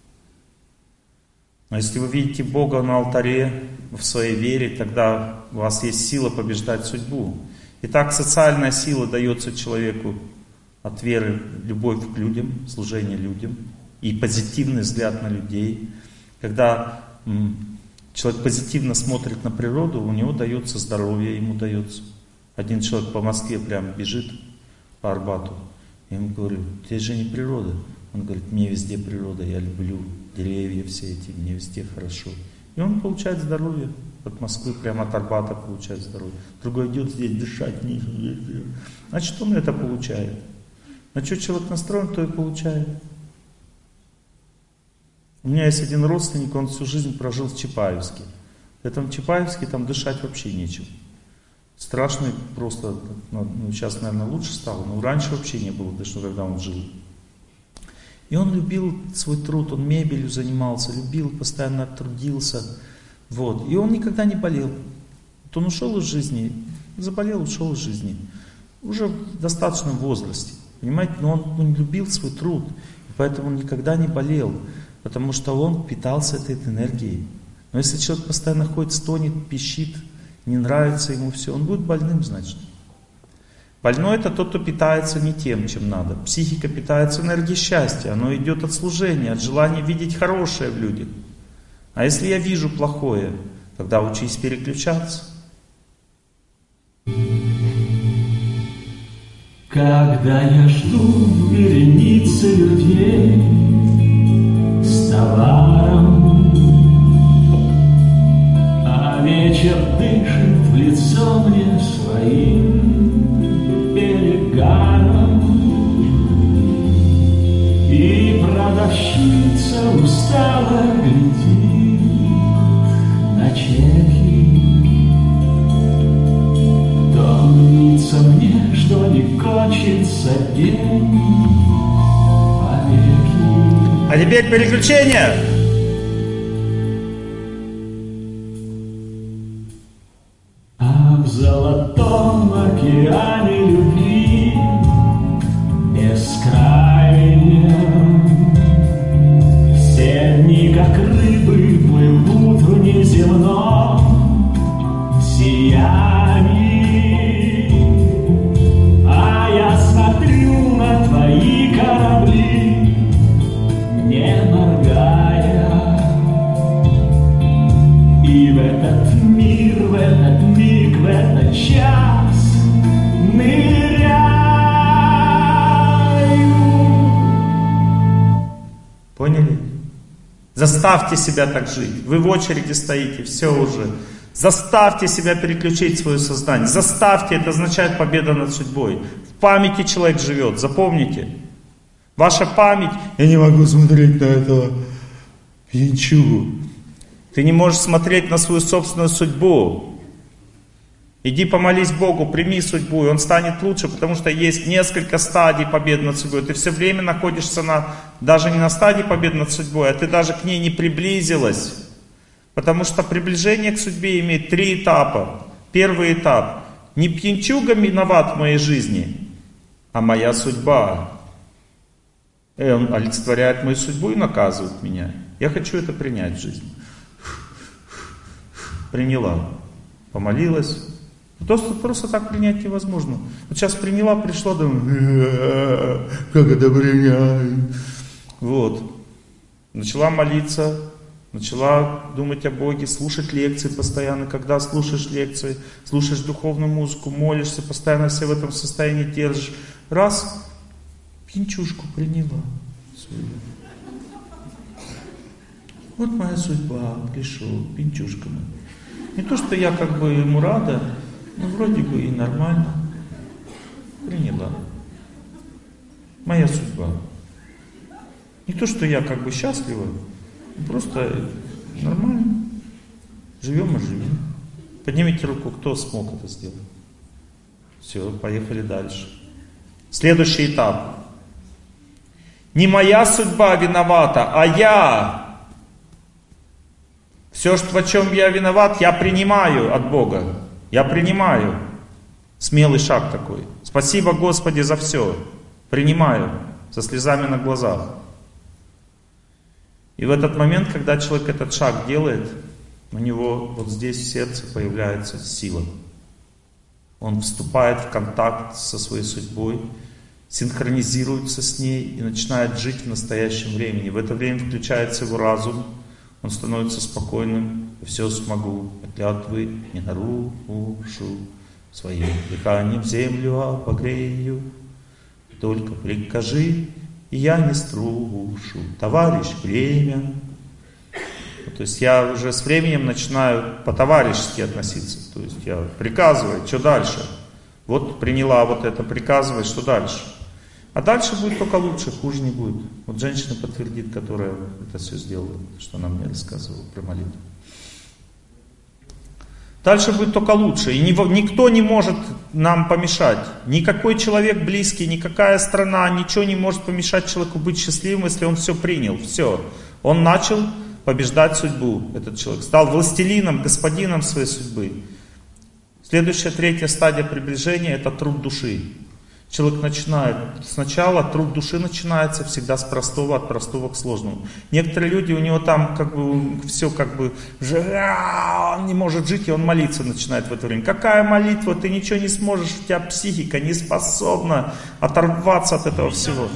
Но если вы видите Бога на алтаре, в своей вере, тогда у вас есть сила побеждать судьбу. Итак, социальная сила дается человеку от веры, любовь к людям, служение людям и позитивный взгляд на людей. Когда м, человек позитивно смотрит на природу, у него дается здоровье, ему дается. Один человек по Москве прям бежит по Арбату. Я ему говорю: здесь же не природа. Он говорит: мне везде природа, я люблю деревья все эти, мне везде хорошо. И он получает здоровье. От Москвы, прямо от Арбата получает здоровье. Другой идет здесь дышать не. Значит, он это получает. На что человек настроен, то и получает. У меня есть один родственник, он всю жизнь прожил в Чапаевске. В этом Чапаевске там дышать вообще нечем. Страшный просто, ну, сейчас, наверное, лучше стало, но раньше вообще не было дышно, когда он жил. И он любил свой труд, он мебелью занимался, любил, постоянно трудился. Вот. И он никогда не болел. Вот он ушел из жизни, заболел, ушел из жизни. Уже в достаточном возрасте. Понимаете? Но он, он любил свой труд. И поэтому он никогда не болел. Потому что он питался этой энергией. Но если человек постоянно ходит, стонет, пищит, не нравится ему все, он будет больным, значит. Больной — это тот, кто питается не тем, чем надо. Психика питается энергией счастья. Оно идет от служения, от желания видеть хорошее в людях. А если я вижу плохое, тогда учись переключаться. Когда я жду вереницы людей с товаром, а вечер дышит в лицо мне своим перегаром, и продавщица устало глядит на чеки, то мнится мне, что не кончится день повеки. А теперь переключение. А в золотом океане любви бескрайнем все дни, как рыбы, плывут в неземном сиянии. А я смотрю на твои корабли, не моргая, и в этот мир, в этот миг, в этот час ныряю. Поняли? Заставьте себя так жить. Вы в очереди стоите, все уже. Заставьте себя переключить свое сознание. Заставьте, это означает победа над судьбой. В памяти человек живет, запомните. Ваша память, я не могу смотреть на этого пьянчугу. Ты не можешь смотреть на свою собственную судьбу. Иди помолись Богу, прими судьбу, и он станет лучше, потому что есть несколько стадий победы над судьбой. Ты все время находишься на, даже не на стадии победы над судьбой, а ты даже к ней не приблизилась. Потому что приближение к судьбе имеет три этапа. Первый этап. Не пьянчуга виноват в моей жизни, а моя судьба. И он олицетворяет мою судьбу и наказывает меня. Я хочу это принять в жизни. Приняла. Помолилась. Просто, просто так принять невозможно. Вот сейчас приняла, пришла, думаю, как это принять? Вот. начала молиться, начала думать о Боге, слушать лекции постоянно. Когда слушаешь лекции, слушаешь духовную музыку, молишься, постоянно себя в этом состоянии держишь. Раз, пинчушку приняла свою. Вот моя судьба, пришел, пинчушка моя. Не то, что я как бы ему рада, но вроде бы и нормально. Приняла. Моя судьба. Не то, что я как бы счастлива, просто нормально. Живем и живем. Поднимите руку, кто смог это сделать. Все, поехали дальше. Следующий этап. Не моя судьба виновата, а я. Все, в чем я виноват, я принимаю от Бога. Я принимаю. Смелый шаг такой. Спасибо, Господи, за все. Принимаю. Со слезами на глазах. И в этот момент, когда человек этот шаг делает, у него вот здесь в сердце появляется сила. Он вступает в контакт со своей судьбой, синхронизируется с ней и начинает жить в настоящем времени. В это время включается его разум. Он становится спокойным, все смогу, клятвы не нарушу, своим дыханием землю обогрею, только прикажи, и я не струшу, товарищ, время. То есть я уже с временем начинаю по-товарищески относиться, то есть я приказываю, что дальше? Вот приняла вот это, приказывай, что дальше? А дальше будет только лучше, хуже не будет. Вот женщина подтвердит, которая это все сделала, что она мне рассказывала про молитву. Дальше будет только лучше. И никто не может нам помешать. Никакой человек близкий, никакая страна, ничего не может помешать человеку быть счастливым, если он все принял. Все. Он начал побеждать судьбу, этот человек. Стал властелином, господином своей судьбы. Следующая, третья стадия приближения — это труд души. Человек начинает, сначала труд души начинается всегда с простого, от простого к сложному. Некоторые люди, у него там как бы все как бы, он не может жить, и он молиться начинает в это время. Какая молитва? Ты ничего не сможешь, у тебя психика не способна оторваться от этого всего.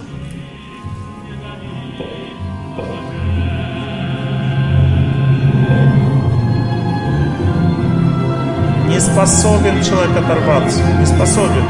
Не способен человек оторваться, не способен.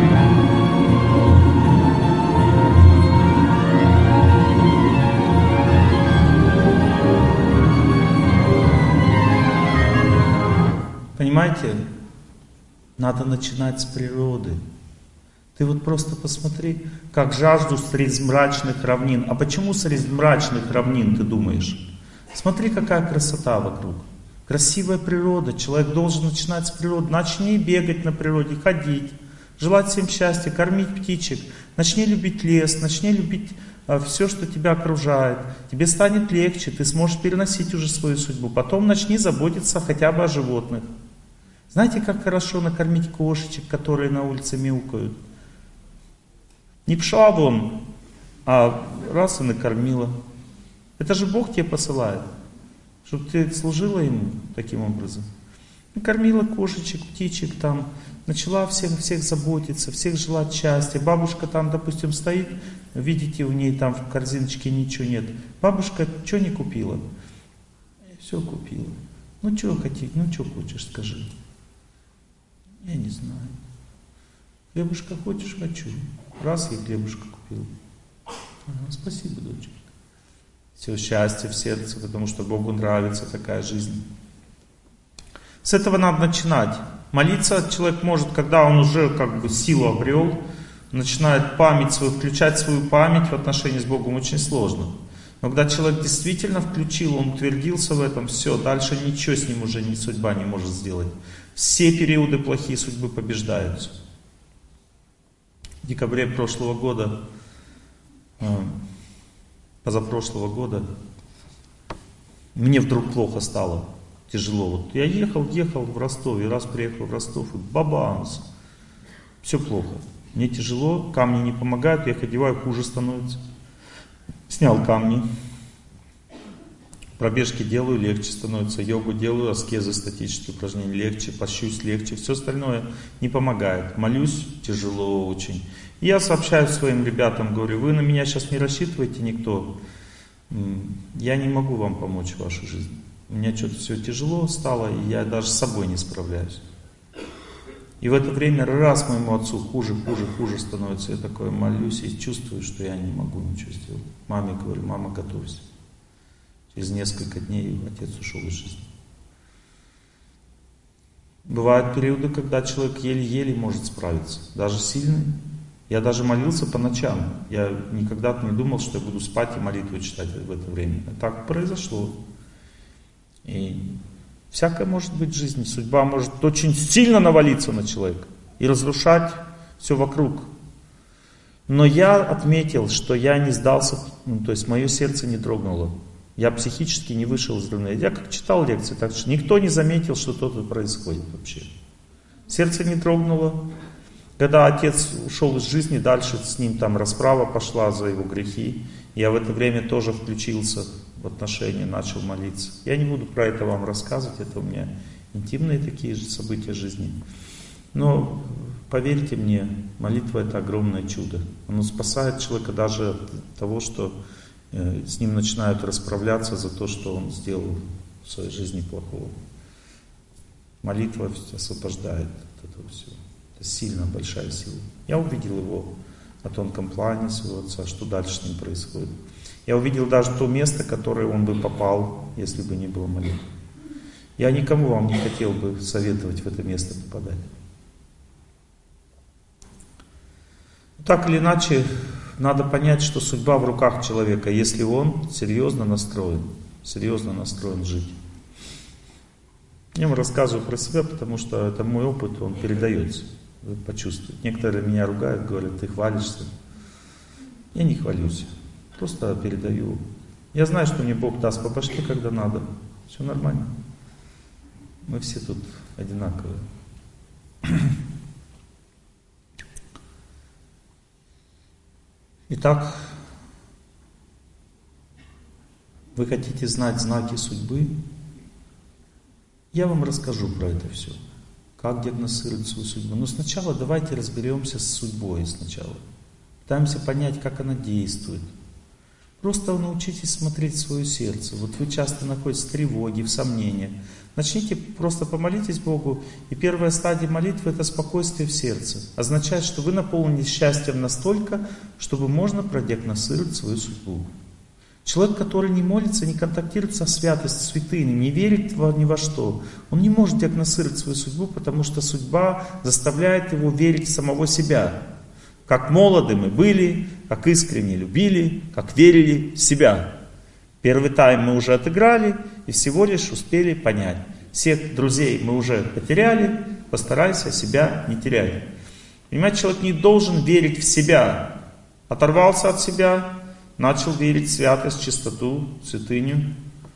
Понимаете, надо начинать с природы. Ты вот просто посмотри, как жажду среди мрачных равнин. А почему среди мрачных равнин, ты думаешь? Смотри, какая красота вокруг. Красивая природа. Человек должен начинать с природы. Начни бегать на природе, ходить, желать всем счастья, кормить птичек. Начни любить лес, начни любить а, все, что тебя окружает. Тебе станет легче, ты сможешь переносить уже свою судьбу. Потом начни заботиться хотя бы о животных. Знаете, как хорошо накормить кошечек, которые на улице мяукают? Не пшла вон, а раз и накормила. Это же Бог тебе посылает, чтобы ты служила Ему таким образом. Накормила кошечек, птичек там, начала всех, всех заботиться, всех желать счастья. Бабушка там, допустим, стоит, видите, у ней там в корзиночке ничего нет. Бабушка что не купила? Все купила. Ну что хотите, ну что хочешь, скажи. Я не знаю. Хлебушка хочешь? Хочу. Раз я хлебушка купил. Ага, спасибо, дочка. Все счастье в сердце, потому что Богу нравится такая жизнь. С этого надо начинать. Молиться человек может, когда он уже как бы силу обрел, начинает память свою, включать свою память в отношении с Богом очень сложно. Но когда человек действительно включил, он утвердился в этом, все, дальше ничего с ним уже ни судьба не может сделать. Все периоды плохие судьбы побеждаются. В декабре прошлого года, позапрошлого года, мне вдруг плохо стало, тяжело. Вот я ехал, ехал в Ростов, и раз приехал в Ростов, и бабамс, все плохо. Мне тяжело, камни не помогают, я их одеваю, хуже становится. Снял камни, пробежки делаю, легче становится, йогу делаю, аскезы, статические упражнения легче, пощусь легче, все остальное не помогает. Молюсь, тяжело очень. И я сообщаю своим ребятам, говорю, вы на меня сейчас не рассчитываете никто, Я не могу вам помочь в вашей жизни. У меня что-то все тяжело стало, и я даже с собой не справляюсь. И в это время раз моему отцу хуже, хуже, хуже становится. Я такой молюсь и чувствую, что я не могу ничего сделать. Маме говорю: мама, готовься. Через несколько дней отец ушел из жизни. Бывают периоды, когда человек еле-еле может справиться, даже сильный. Я даже молился по ночам. Я никогда не думал, что я буду спать и молитву читать в это время. Так произошло. И всякое может быть в жизни. Судьба может очень сильно навалиться на человека и разрушать все вокруг. Но я отметил, что я не сдался, ну, то есть мое сердце не дрогнуло. Я психически не вышел из равновесия. Я как читал лекции, так что никто не заметил, что что-то происходит вообще. Сердце не дрогнуло. Когда отец ушел из жизни, дальше с ним там расправа пошла за его грехи. Я в это время тоже включился в отношения, начал молиться. Я не буду про это вам рассказывать, это у меня интимные такие же события жизни. Но поверьте мне, молитва — это огромное чудо. Оно спасает человека даже от того, что э, с ним начинают расправляться за то, что он сделал в своей жизни плохого. Молитва освобождает от этого всего. Это сильно большая сила. Я увидел его на тонком плане своего отца, что дальше с ним происходит. Я увидел даже то место, в которое он бы попал, если бы не было молитвы. Я никому вам не хотел бы советовать в это место попадать. Так или иначе, надо понять, что судьба в руках человека, если он серьезно настроен, серьезно настроен жить. Я вам рассказываю про себя, потому что это мой опыт, он передается. Вы почувствуете. Некоторые меня ругают, говорят: ты хвалишься. Я не хвалюсь, просто передаю. Я знаю, что мне Бог даст по башке, когда надо. Все нормально. Мы все тут одинаковые. Итак, вы хотите знать знаки судьбы? Я вам расскажу про это все. Как диагностировать свою судьбу. Но сначала давайте разберемся с судьбой сначала. Пытаемся понять, как она действует. Просто научитесь смотреть в свое сердце. Вот вы часто находитесь в тревоге, в сомнениях. Начните, просто помолитесь Богу. И первая стадия молитвы — это спокойствие в сердце. Означает, что вы наполнены счастьем настолько, чтобы можно продиагностировать свою судьбу. Человек, который не молится, не контактирует со святостью, святыми, не верит ни во что, он не может диагностировать свою судьбу, потому что судьба заставляет его верить в самого себя. Как молоды мы были, как искренне любили, как верили в себя. Первый тайм мы уже отыграли и всего лишь успели понять. Всех друзей мы уже потеряли, постарайся себя не терять. Понимаете, человек не должен верить в себя. Оторвался от себя, начал верить в святость, чистоту, святыню.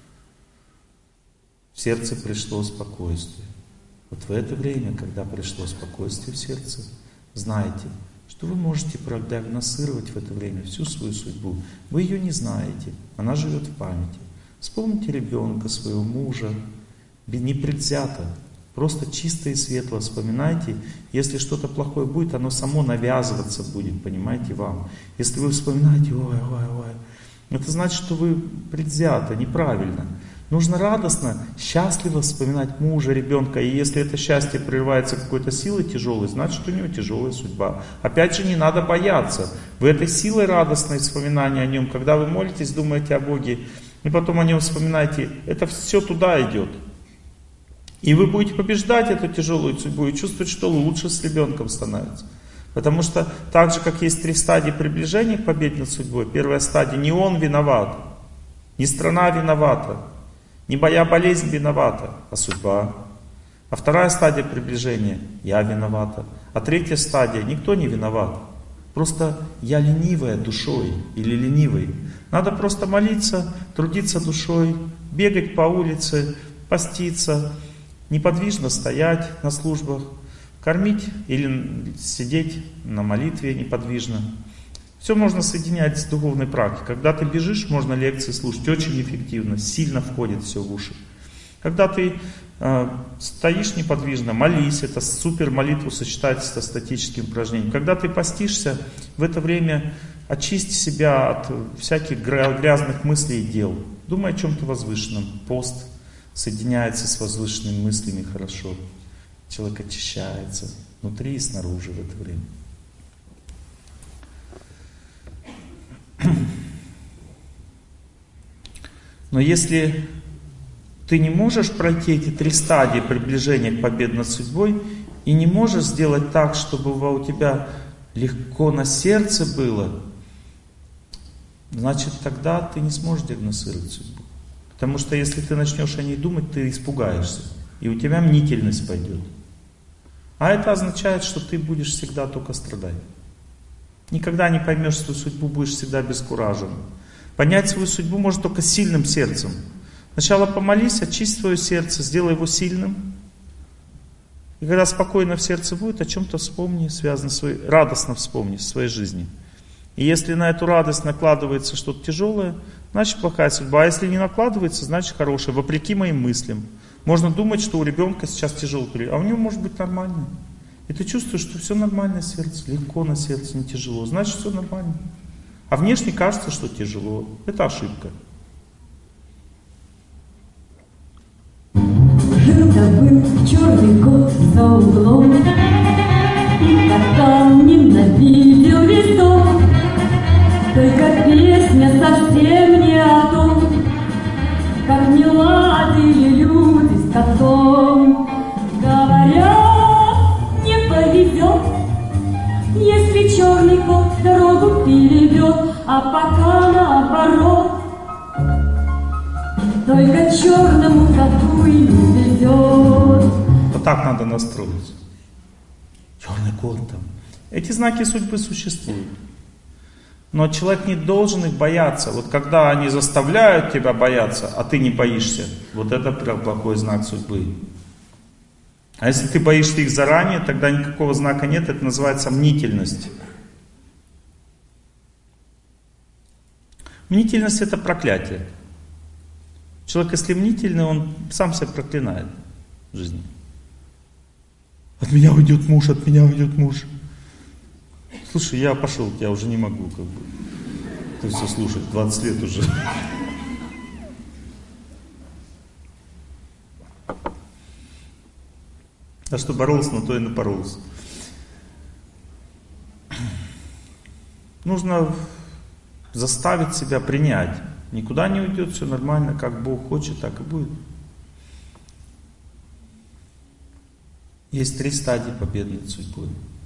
В сердце пришло спокойствие. Вот в это время, когда пришло спокойствие в сердце, знайте, что вы можете продиагностировать в это время всю свою судьбу. Вы ее не знаете, она живет в памяти. Вспомните ребенка, своего мужа, непредвзято, просто чисто и светло вспоминайте. Если что-то плохое будет, оно само навязываться будет, понимаете, вам. Если вы вспоминаете: ой, ой, ой, это значит, что вы предвзято, неправильно. Нужно радостно, счастливо вспоминать мужа, ребенка. И если это счастье прерывается какой-то силой тяжелой, значит, у него тяжелая судьба. Опять же, не надо бояться. Вы этой силой радостной вспоминания о нем, когда вы молитесь, думаете о Боге, и потом о нем вспоминаете, это все туда идет. И вы будете побеждать эту тяжелую судьбу и чувствовать, что лучше с ребенком становится. Потому что так же, как есть три стадии приближения к победе над судьбой. Первая стадия — не он виноват, не страна виновата, не моя болезнь виновата, а судьба. А вторая стадия приближения — я виновата. А третья стадия — никто не виноват. Просто я ленивая душой или ленивый. Надо просто молиться, трудиться душой, бегать по улице, поститься, неподвижно стоять на службах, кормить или сидеть на молитве неподвижно. Все можно соединять с духовной практикой. Когда ты бежишь, можно лекции слушать очень эффективно, сильно входит все в уши. Когда ты э, стоишь неподвижно, молись, это супер молитву сочетается со статическим упражнением. Когда ты постишься, в это время очисть себя от всяких грязных мыслей и дел. Думай о чем-то возвышенном. Пост соединяется с возвышенными мыслями хорошо. Человек очищается внутри и снаружи в это время. Но если ты не можешь пройти эти три стадии приближения к победе над судьбой и не можешь сделать так, чтобы у тебя легко на сердце было, значит тогда ты не сможешь диагностировать судьбу. Потому что если ты начнешь о ней думать, ты испугаешься, и у тебя мнительность пойдет. А это означает, что ты будешь всегда только страдать. Никогда не поймешь свою судьбу, будешь всегда обескуражен. Понять свою судьбу можно только сильным сердцем. Сначала помолись, очисть свое сердце, сделай его сильным. И когда спокойно в сердце будет, о чем-то вспомни, связано с своей, радостно вспомни в своей жизни. И если на эту радость накладывается что-то тяжелое, значит плохая судьба. А если не накладывается, значит хорошая, вопреки моим мыслям. Можно думать, что у ребенка сейчас тяжело, а у него может быть нормально. И ты чувствуешь, что все нормально в сердце, легко на сердце, не тяжело. Значит, все нормально. А внешне кажется, что тяжело. Это ошибка. Жил-то-был черный кот за углом, и кота ненавидел весь дом. Только песня совсем не о том, как не ладили люди с котом. Говорят, не повезет, если черный кот дорогу перейдет, а пока наоборот. Только черному коту и не везет. Вот так надо настроиться. Черный кот там. Эти знаки судьбы существуют. Но человек не должен их бояться. Вот когда они заставляют тебя бояться, а ты не боишься, вот это прям плохой знак судьбы. А если ты боишься их заранее, тогда никакого знака нет, это называется мнительность. Мнительность — это проклятие. Человек, если мнительный, он сам себя проклинает в жизни. От меня уйдет муж, от меня уйдет муж. Слушай, я пошел, я уже не могу, как бы. Ты все слушать, двадцать лет уже. А что боролся, на то и напоролся. Нужно заставить себя принять. Никуда не уйдет, все нормально, как Бог хочет, так и будет. Есть три стадии победы над судьбой.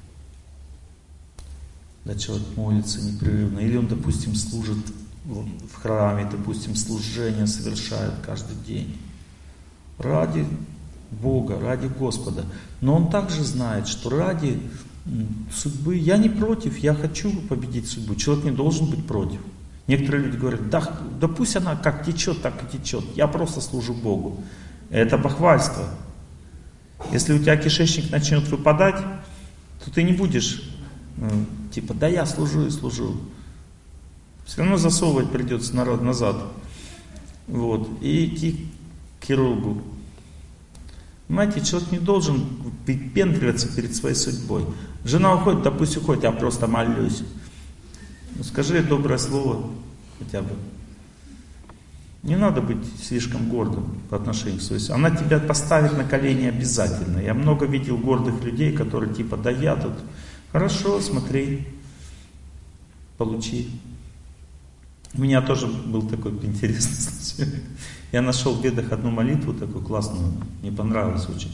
Когда человек молится непрерывно, или он, допустим, служит в храме, допустим, служение совершает каждый день. Ради Бога, ради Господа. Но он также знает, что ради судьбы, я не против, я хочу победить судьбу. Человек не должен быть против. Некоторые люди говорят, да, да пусть она как течет, так и течет. Я просто служу Богу. Это бахвальство. Если у тебя кишечник начнет выпадать, то ты не будешь, ну, типа, да я служу и служу. Все равно засовывать придется народ назад. Вот. И идти к хирургу. Понимаете, человек не должен выпендриваться перед своей судьбой. Жена уходит, да пусть уходит, я просто молюсь. Ну, скажи доброе слово хотя бы. Не надо быть слишком гордым по отношению к своей судьбе. Она тебя поставит на колени обязательно. Я много видел гордых людей, которые типа, да я тут. Хорошо, смотри, получи. У меня тоже был такой интересный случай. Я нашел в бедах одну молитву такую классную, мне понравилось очень.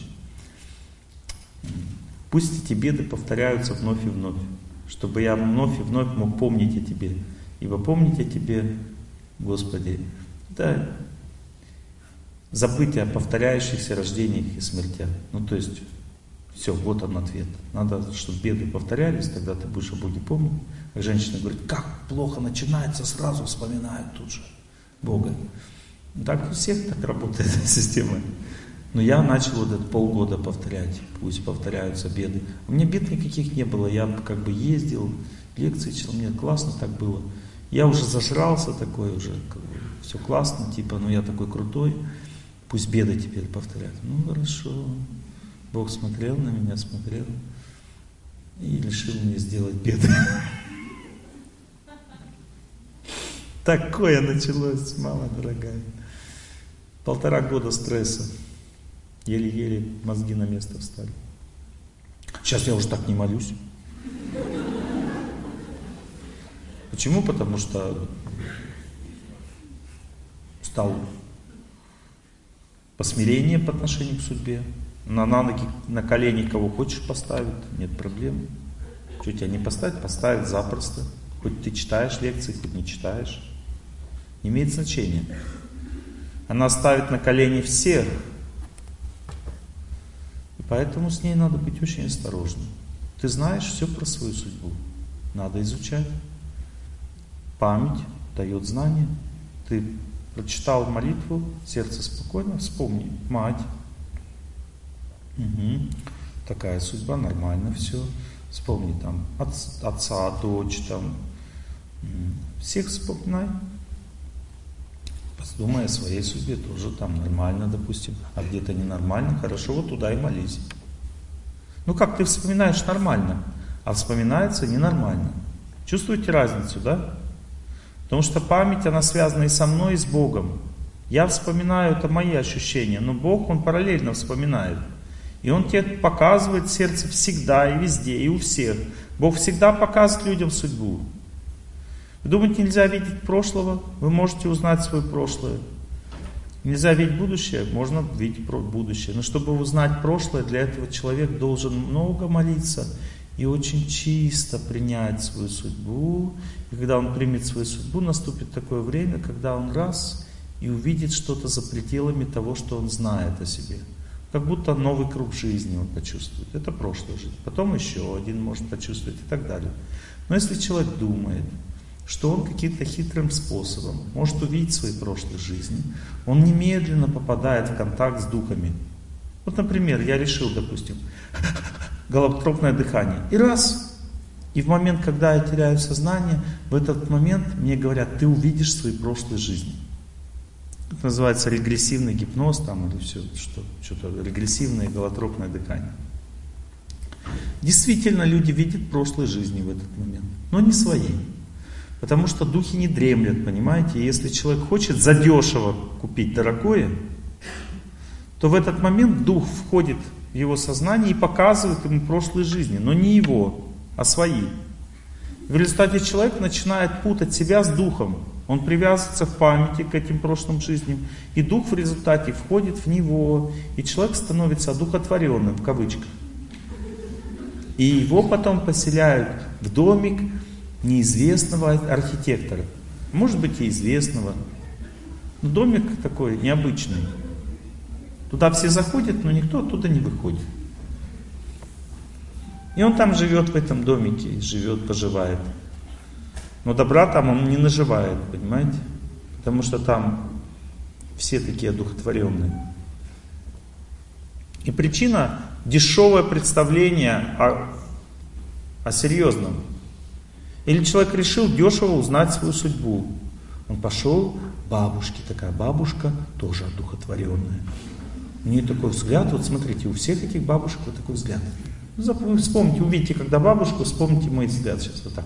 Пусть эти беды повторяются вновь и вновь, чтобы я вновь и вновь мог помнить о Тебе. Ибо помнить о Тебе, Господи, это забыть о повторяющихся рождениях и смертях. Ну то есть, все, вот он ответ. Надо, чтобы беды повторялись, тогда ты будешь о Боге помнить. Как женщина говорит, как плохо начинается, сразу вспоминают тут же Бога. Так у всех так работает эта система. Но я начал вот это полгода повторять, пусть повторяются беды. У меня бед никаких не было, я как бы ездил, лекции читал, мне классно так было. Я уже зажрался такой, уже как бы, все классно, типа, ну я такой крутой, пусть беды теперь повторяют. Ну хорошо, Бог смотрел на меня, смотрел и решил мне сделать беды. Такое началось, мама дорогая. Полтора года стресса. Еле-еле мозги на место встали. Сейчас я уже так не молюсь. Почему? Потому что стал посмирение по отношению к судьбе. На ноги, на колени кого хочешь поставить, нет проблем. Что тебя не поставить? Поставить запросто. Хоть ты читаешь лекции, хоть не читаешь. Не имеет значения. Она ставит на колени всех. И поэтому с ней надо быть очень осторожным. Ты знаешь все про свою судьбу. Надо изучать. Память дает знания. Ты прочитал молитву, сердце спокойно, вспомни. Мать. Угу. Такая судьба, нормально все. Вспомни там отца, отца, дочь, там. Всех вспоминай. Подумай о своей судьбе, тоже там нормально, допустим. А где-то ненормально, хорошо, вот туда и молись. Ну как ты вспоминаешь нормально, а вспоминается ненормально. Чувствуете разницу, да? Потому что память, она связана и со мной, и с Богом. Я вспоминаю, это мои ощущения, но Бог, Он параллельно вспоминает. И Он тебе показывает сердце всегда и везде, и у всех. Бог всегда показывает людям судьбу. Вы думаете, нельзя видеть прошлого? Вы можете узнать свое прошлое. Нельзя видеть будущее? Можно видеть будущее. Но чтобы узнать прошлое, для этого человек должен много молиться и очень чисто принять свою судьбу. И когда он примет свою судьбу, наступит такое время, когда он раз и увидит что-то за пределами того, что он знает о себе. Как будто новый круг жизни он почувствует. Это прошлая жизнь. Потом еще один может почувствовать и так далее. Но если человек думает, что он каким-то хитрым способом может увидеть свои прошлые жизни, он немедленно попадает в контакт с духами. Вот, например, я решил, допустим, голотропное дыхание. И раз, и в момент, когда я теряю сознание, в этот момент мне говорят, ты увидишь свои прошлые жизни. Это называется регрессивный гипноз там или все, что, что-то регрессивное голотропное дыхание. Действительно, люди видят прошлые жизни в этот момент, но не свои. Потому что духи не дремлят, понимаете? И если человек хочет задешево купить дорогое, то в этот момент дух входит в его сознание и показывает ему прошлые жизни, но не его, а свои. В результате человек начинает путать себя с духом. Он привязывается в памяти к этим прошлым жизням, и дух в результате входит в него, и человек становится одухотворенным, в кавычках. И его потом поселяют в домик неизвестного архитектора. Может быть и известного. Но домик такой необычный. Туда все заходят, но никто оттуда не выходит. И он там живет в этом домике, живет, поживает. Но добра там он не наживает, понимаете? Потому что там все такие одухотворенные. И причина — дешевое представление о, о серьезном. Или человек решил дешево узнать свою судьбу. Он пошел, бабушки, такая бабушка, тоже одухотворенная. У нее такой взгляд, вот смотрите, у всех этих бабушек вот такой взгляд. Вы вспомните, увидите, когда бабушку, вспомните мой взгляд сейчас вот так.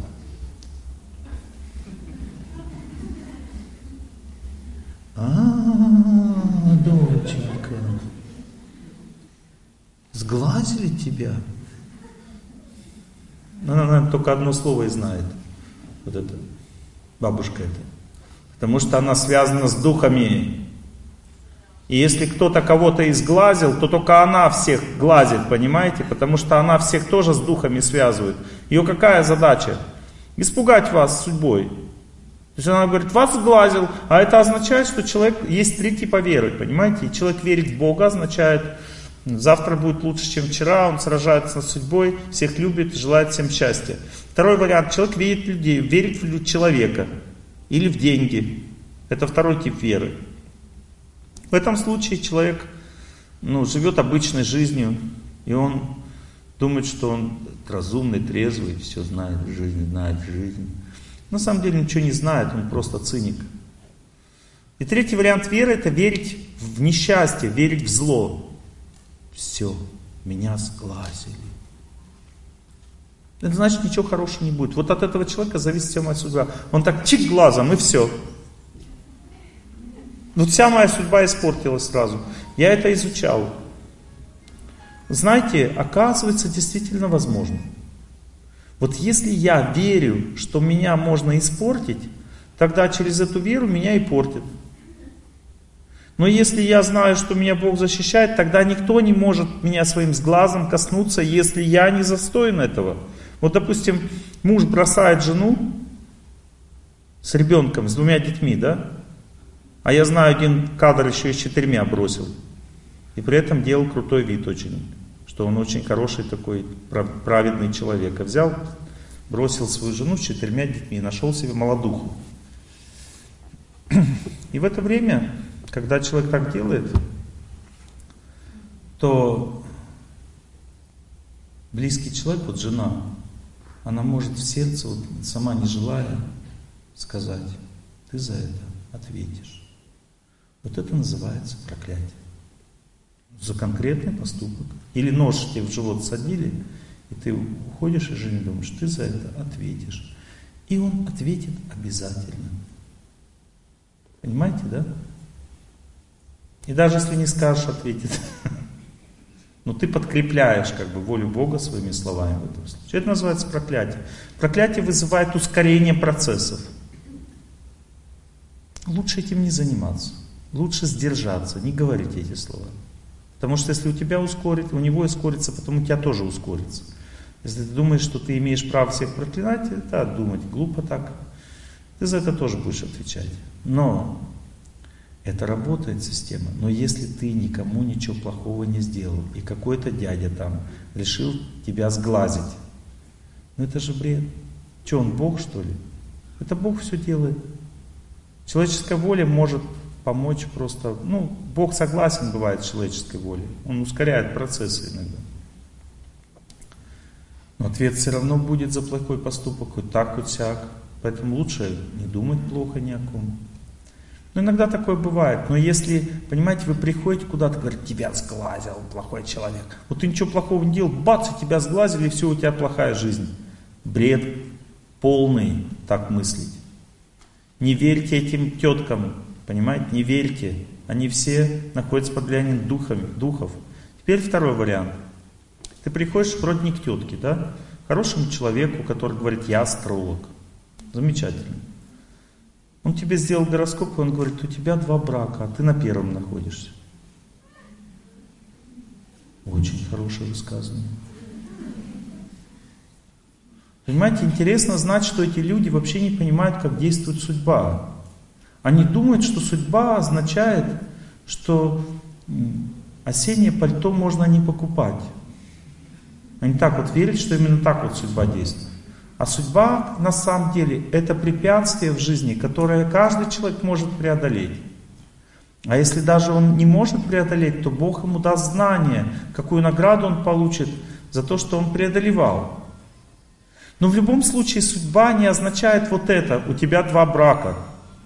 А, доченька, сглазили тебя? Она, наверное, только одно слово и знает. Вот это, бабушка эта. Потому что она связана с духами. И если кто-то кого-то изглазил, то только она всех глазит, понимаете? Потому что она всех тоже с духами связывает. Ее какая задача? Испугать вас судьбой. То есть она говорит, вас сглазил, а это означает, что человек, есть три типа веры, понимаете? И человек верит в Бога, означает, завтра будет лучше, чем вчера, он сражается с судьбой, всех любит, желает всем счастья. Второй вариант, человек верит в людей, верит в человека или в деньги. Это второй тип веры. В этом случае человек ну, живет обычной жизнью, и он думает, что он разумный, трезвый, все знает в жизни, знает в жизни. На самом деле ничего не знает, он просто циник. И третий вариант веры — это верить в несчастье, верить в зло. Все, меня сглазили. это значит, ничего хорошего не будет. Вот от этого человека зависит вся моя судьба. Он так чик глазом, и все. Вот вся моя судьба испортилась сразу. Я это изучал. Знаете, оказывается, действительно возможно. Вот если я верю, что меня можно испортить, тогда через эту веру меня и портят. Но если я знаю, что меня Бог защищает, тогда никто не может меня своим глазом коснуться, если я не достоин этого. Вот, допустим, муж бросает жену с ребенком, с двумя детьми, да? А я знаю, один кадр еще и с четырьмя бросил. И при этом делал крутой вид очень, что он очень хороший такой, праведный человек. А взял, бросил свою жену с четырьмя детьми, нашел себе молодуху. И в это время, когда человек так делает, то близкий человек, вот жена, она может в сердце, вот, сама не желая, сказать: ты за это ответишь. Вот это называется проклятие. За конкретный поступок. Или нож тебе в живот садили, и ты уходишь из жены, думаешь, ты за это ответишь. И он ответит обязательно. Понимаете, да? И даже если не скажешь, ответит. Но ты подкрепляешь как бы волю Бога своими словами в этом случае. Это называется проклятие. Проклятие вызывает ускорение процессов. Лучше этим не заниматься. Лучше сдержаться, не говорить эти слова. Потому что если у тебя ускорит, у него ускорится, потом у тебя тоже ускорится. Если ты думаешь, что ты имеешь право всех проклинать, это думать глупо так. Ты за это тоже будешь отвечать. Но это работает система. Но если ты никому ничего плохого не сделал, и какой-то дядя там решил тебя сглазить, ну это же бред. Что, он Бог, что ли? Это Бог все делает. Человеческая воля может помочь просто... Ну, Бог согласен бывает с человеческой волей. Он ускоряет процессы иногда. Но ответ все равно будет за плохой поступок, хоть так, хоть сяк. Поэтому лучше не думать плохо ни о ком. Ну, иногда такое бывает. Но если, понимаете, вы приходите куда-то, говорят, тебя сглазил плохой человек. Вот ты ничего плохого не делал, бац, и тебя сглазили, и все, у тебя плохая жизнь. Бред полный так мыслить. Не верьте этим теткам, понимаете, не верьте. Они все находятся под влиянием духами, духов. Теперь второй вариант. Ты приходишь вроде не к тетке, да? Хорошему человеку, который говорит, я астролог. Замечательно. Он тебе сделал гороскоп, и он говорит, у тебя два брака, а ты на первом находишься. Очень хорошее высказывание. Понимаете, интересно знать, что эти люди вообще не понимают, как действует судьба. Они думают, что судьба означает, что осеннее пальто можно не покупать. Они так вот верят, что именно так вот судьба действует. А судьба на самом деле это препятствие в жизни, которое каждый человек может преодолеть. А если даже он не может преодолеть, то Бог ему даст знание, какую награду он получит за то, что он преодолевал. Но в любом случае судьба не означает вот это, у тебя два брака.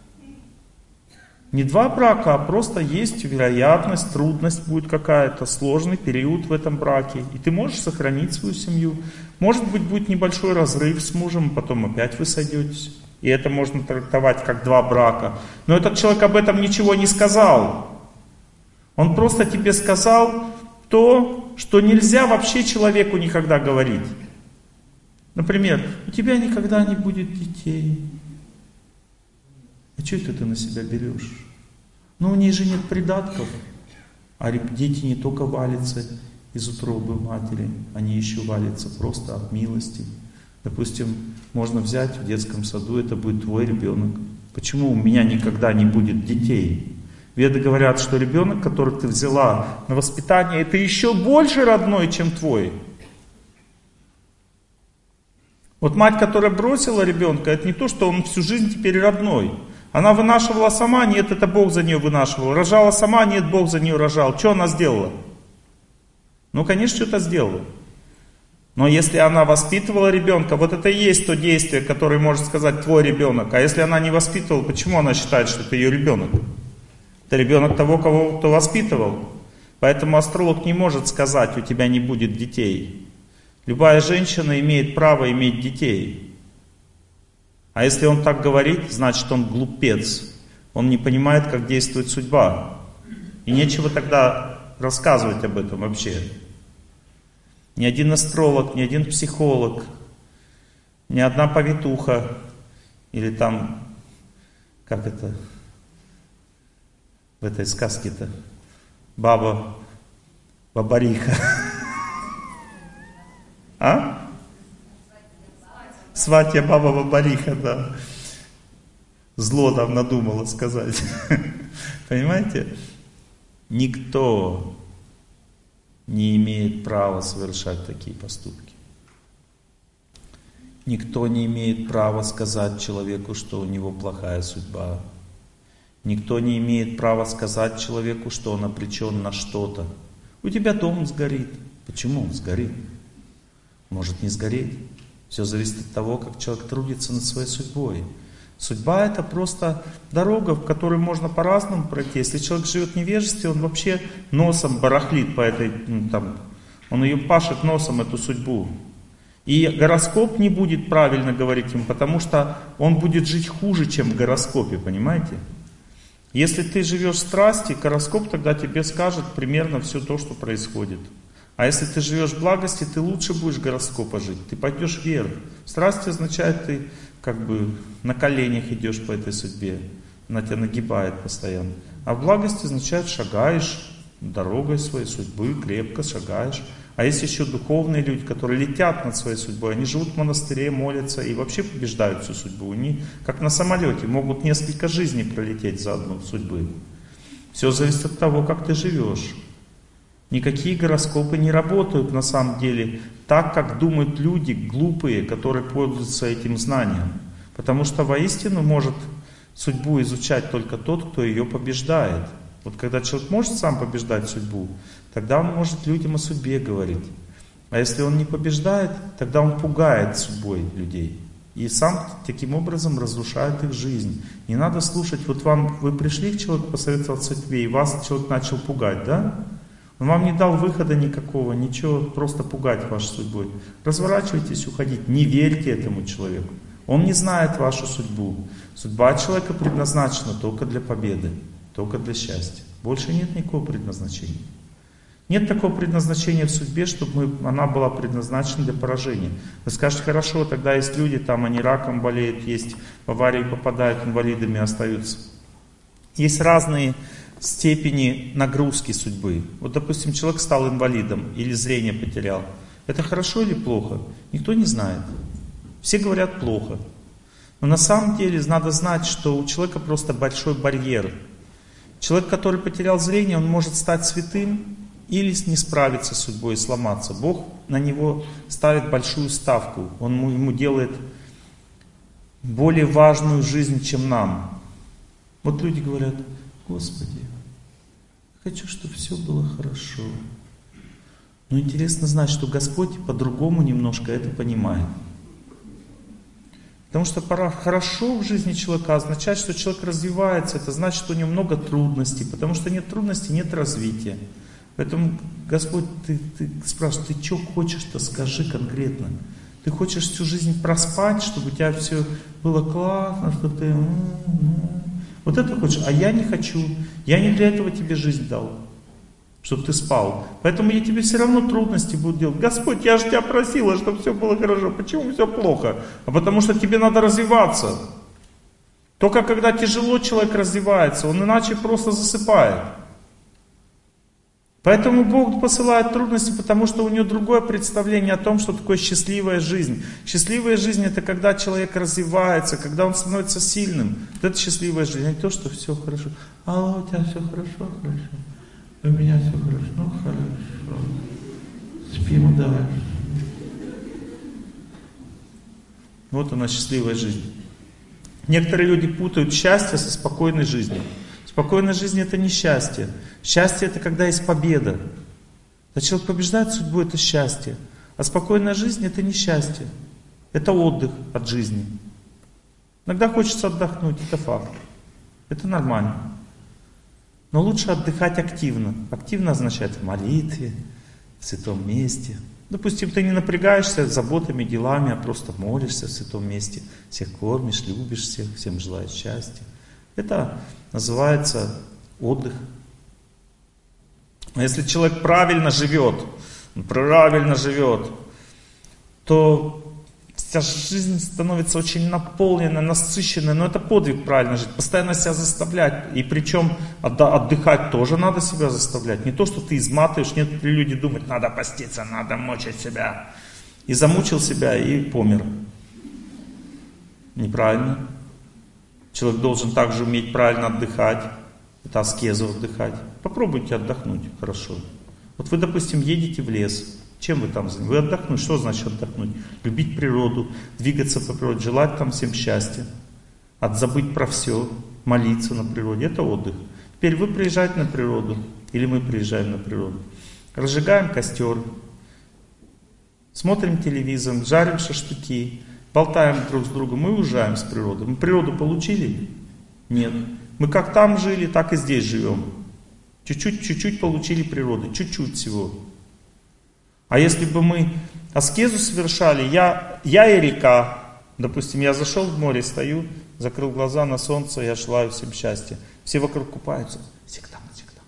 Не два брака, а просто есть вероятность, трудность будет какая-то, сложный период в этом браке. И ты можешь сохранить свою семью. Может быть, будет небольшой разрыв с мужем, потом опять вы сойдетесь. И это можно трактовать как два брака. Но этот человек об этом ничего не сказал. Он просто тебе сказал то, что нельзя вообще человеку никогда говорить. Например, у тебя никогда не будет детей. А что это ты на себя берешь? Ну, у нее же нет придатков. А дети не только валятся из утробы матери, они еще валятся просто от милости. Допустим, можно взять в детском саду, это будет твой ребенок. Почему у меня никогда не будет детей? Веды говорят, что ребенок, который ты взяла на воспитание, это еще больше родной, чем твой. Вот мать, которая бросила ребенка, это не то, что он всю жизнь теперь родной. Она вынашивала сама, нет, это Бог за нее вынашивал. Рожала сама, нет, Бог за нее рожал. Что она сделала? Ну, конечно, что-то сделала. Но если она воспитывала ребенка, вот это и есть то действие, которое может сказать твой ребенок. А если она не воспитывала, почему она считает, что это ее ребенок? Это ребенок того, кого кто воспитывал. Поэтому астролог не может сказать, у тебя не будет детей. Любая женщина имеет право иметь детей. А если он так говорит, значит он глупец. Он не понимает, как действует судьба. И нечего тогда рассказывать об этом вообще. Ни один астролог, ни один психолог, ни одна повитуха, или там, как это, в этой сказке-то, баба, бабариха. А? Сватья баба бабариха, да. Зло там надумала сказать. Понимаете? Никто не имеет права совершать такие поступки. Никто не имеет права сказать человеку, что у него плохая судьба. Никто не имеет права сказать человеку, что он обречен на что-то. У тебя дом сгорит. Почему он сгорит? Может не сгореть. Все зависит от того, как человек трудится над своей судьбой. Судьба — это просто дорога, в которой можно по-разному пройти. Если человек живет в невежестве, он вообще носом барахлит по этой, ну, там, он ее пашет носом, эту судьбу. И гороскоп не будет правильно говорить ему, потому что он будет жить хуже, чем в гороскопе, понимаете? Если ты живешь в страсти, гороскоп тогда тебе скажет примерно все то, что происходит. А если ты живешь в благости, ты лучше будешь гороскопа жить, ты пойдешь вверх. Страсть означает, ты как бы на коленях идешь по этой судьбе, она тебя нагибает постоянно. А в благости означает, шагаешь дорогой своей судьбы, крепко шагаешь. А есть еще духовные люди, которые летят над своей судьбой, они живут в монастыре, молятся и вообще побеждают всю судьбу. Они, как на самолете, могут несколько жизней пролететь за одну судьбы. Все зависит от того, как ты живешь. Никакие гороскопы не работают на самом деле так, как думают люди глупые, которые пользуются этим знанием. Потому что воистину может судьбу изучать только тот, кто ее побеждает. Вот когда человек может сам побеждать судьбу, тогда он может людям о судьбе говорить. А если он не побеждает, тогда он пугает судьбой людей. И сам таким образом разрушает их жизнь. Не надо слушать, вот вам, вы пришли к человеку посоветовать судьбе, и вас человек начал пугать, да? Он вам не дал выхода никакого, ничего, просто пугать вашей судьбой. Разворачивайтесь, уходите, не верьте этому человеку. Он не знает вашу судьбу. Судьба человека предназначена только для победы, только для счастья. Больше нет никакого предназначения. Нет такого предназначения в судьбе, чтобы мы, она была предназначена для поражения. Вы скажете, хорошо, тогда есть люди, там они раком болеют, есть в аварии попадают, инвалидами остаются. Есть разные степени нагрузки судьбы. Вот, допустим, человек стал инвалидом или зрение потерял. Это хорошо или плохо? Никто не знает. Все говорят плохо. Но на самом деле надо знать, что у человека просто большой барьер. Человек, который потерял зрение, он может стать святым или не справиться с судьбой и сломаться. Бог на него ставит большую ставку. Он ему делает более важную жизнь, чем нам. Вот люди говорят: Господи, хочу, чтобы все было хорошо. Но интересно знать, что Господь по-другому немножко это понимает. Потому что пора хорошо в жизни человека означает, что человек развивается, это значит, что у него много трудностей. Потому что нет трудностей, нет развития. Поэтому, Господь, ты, ты спрашиваешь, ты что хочешь-то, скажи конкретно. Ты хочешь всю жизнь проспать, чтобы у тебя все было классно, чтобы ты... Вот это хочешь, а я не хочу. Я не для этого тебе жизнь дал, чтобы ты спал. Поэтому я тебе все равно трудности буду делать. Господь, я же тебя просила, чтобы все было хорошо. Почему все плохо? А потому что тебе надо развиваться. Только когда тяжело человек развивается, он иначе просто засыпает. Поэтому Бог посылает трудности, потому что у него другое представление о том, что такое счастливая жизнь. Счастливая жизнь — это когда человек развивается, когда он становится сильным. Вот это счастливая жизнь, а не то, что все хорошо. Алло, у тебя все хорошо, хорошо. У меня все хорошо, ну хорошо. Спим дальше. Вот она, счастливая жизнь. Некоторые люди путают счастье со спокойной жизнью. Спокойная жизнь — это не счастье. Счастье — это когда есть победа. Когда человек побеждает судьбу, это счастье. А спокойная жизнь — это не счастье. Это отдых от жизни. Иногда хочется отдохнуть, это факт. Это нормально. Но лучше отдыхать активно. Активно означает в молитве, в святом месте, Допустим, ты не напрягаешься заботами, делами, а просто молишься в святом месте, всех кормишь, любишь всех, всем желаешь счастья. Это называется отдых. А если человек правильно живет, правильно живет, то вся жизнь становится очень наполненной, насыщенной. Но это подвиг правильно жить, постоянно себя заставлять. И причем отдыхать тоже надо себя заставлять. Не то, что ты изматываешь, некоторые люди думают, надо поститься, надо мучить себя. И замучил себя, и помер. Неправильно. Человек должен также уметь правильно отдыхать. Это аскеза отдыхать. Попробуйте отдохнуть хорошо. Вот вы, допустим, едете в лес. Чем вы там занимаетесь? Вы отдохнуть. Что значит отдохнуть? Любить природу, двигаться по природе, желать там всем счастья. Отзабыть про все, молиться на природе. Это отдых. Теперь вы приезжаете на природу, или мы приезжаем на природу. Разжигаем костер, смотрим телевизор, жарим шашлыки, болтаем друг с другом и уезжаем с природы. Мы природу получили? Нет. Мы как там жили, так и здесь живем. Чуть-чуть, чуть-чуть получили природы, чуть-чуть всего. А если бы мы аскезу совершали, я, я и река, допустим, я зашел в море, стою, закрыл глаза на солнце, я желаю всем счастья. Все вокруг купаются. Всегда, всегда.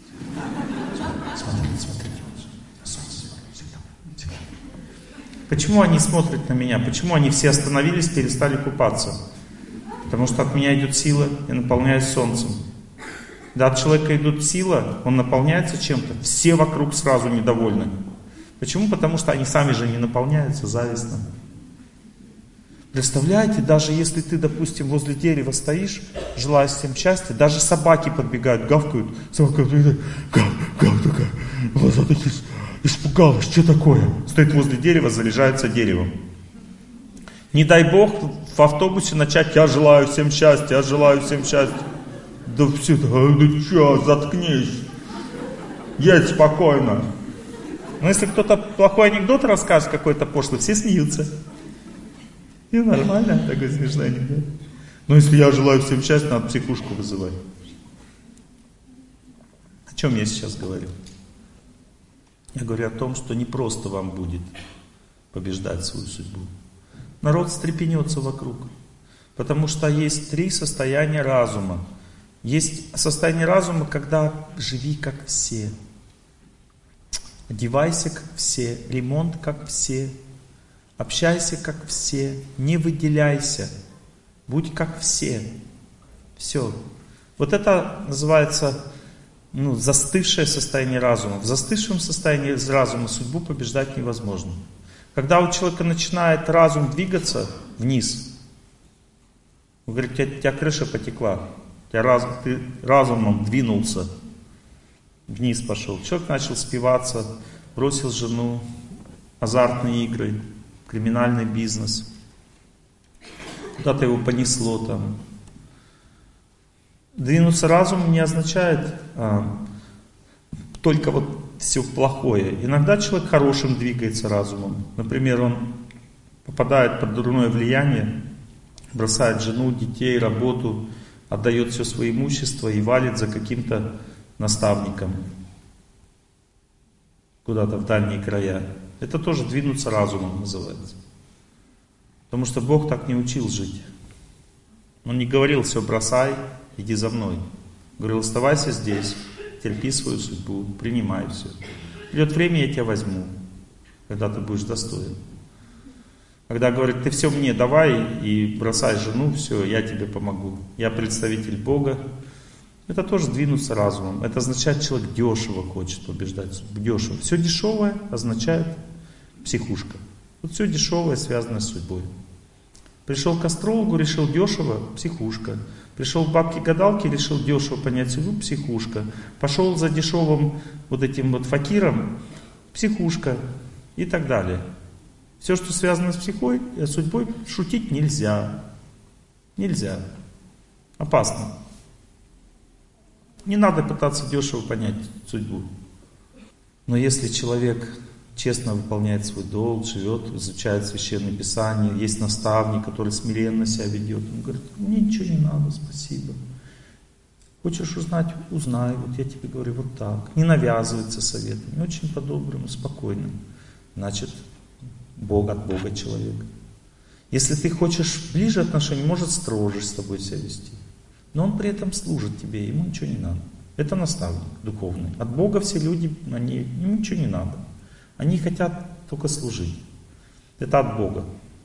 Смотрите, смотрите. На солнце смотрите, всегда, всегда. Почему они смотрят на меня? Почему они все остановились, перестали купаться? Потому что от меня идет сила, я наполняюсь солнцем. Когда от человека идет сила, он наполняется чем-то, все вокруг сразу недовольны. Почему? Потому что они сами же не наполняются, завистно. Представляете, даже если ты, допустим, возле дерева стоишь, желая всем счастья, даже собаки подбегают, гавкают. Собака подбегает, гав, гав такая, глаза такие, испугалась, что такое? Стоит возле дерева, заряжается деревом. Не дай Бог в автобусе начать, я желаю всем счастья, я желаю всем счастья. Да все, да что, заткнись, едь спокойно. Но если кто-то плохой анекдот расскажет какой-то пошлый, все смеются. И нормально, такой смешной анекдот. Но если я желаю всем счастья, надо психушку вызывать. О чем я сейчас говорю? Я говорю о том, что не просто вам будет побеждать свою судьбу. Народ встрепенется вокруг. Потому что есть три состояния разума. Есть состояние разума, когда живи как все. Одевайся как все, ремонт как все, общайся как все, не выделяйся, будь как все. Все. Вот это называется ну, застывшее состояние разума. В застывшем состоянии разума судьбу побеждать невозможно. Когда у человека начинает разум двигаться вниз, вы говорите, у тебя, у тебя крыша потекла, у тебя разум, ты разумом двинулся. Вниз пошел. Человек начал спиваться, бросил жену, азартные игры, криминальный бизнес. Куда-то его понесло там. Двинуться разум не означает а, только вот все плохое. Иногда человек хорошим двигается разумом. Например, он попадает под дурное влияние, бросает жену, детей, работу, отдает все свое имущество и валит за каким-то наставником куда-то в дальние края. Это тоже двинуться разумом называется. Потому что Бог так не учил жить. Он не говорил, все бросай, иди за мной. Говорил, оставайся здесь, терпи свою судьбу, принимай все. Придет время, я тебя возьму, когда ты будешь достоин. Когда говорит, ты все мне давай и бросай жену, все, я тебе помогу. Я представитель Бога. Это тоже двинуться разумом. Это означает, человек дешево хочет побеждать. Дешево. Все дешевое означает психушка. Вот все дешевое связано с судьбой. Пришел к астрологу, решил дешево, психушка. Пришел к бабке-гадалке, решил дешево понять судьбу, психушка. Пошел за дешевым вот этим вот факиром, психушка и так далее. Все, что связано с психой, с судьбой, шутить нельзя. Нельзя. Опасно. Не надо пытаться дешево понять судьбу. Но если человек честно выполняет свой долг, живет, изучает Священное Писание, есть наставник, который смиренно себя ведет, он говорит, мне ничего не надо, спасибо. Хочешь узнать? Узнай. Вот я тебе говорю вот так. Не навязывается советами, очень по-доброму, спокойно. значит Бог от Бога человек. Если ты хочешь ближе отношений, может строже с тобой себя вести. Но он при этом служит тебе, ему ничего не надо. Это наставник духовный. От Бога все люди, они, им ничего не надо. Они хотят только служить. Это от Бога.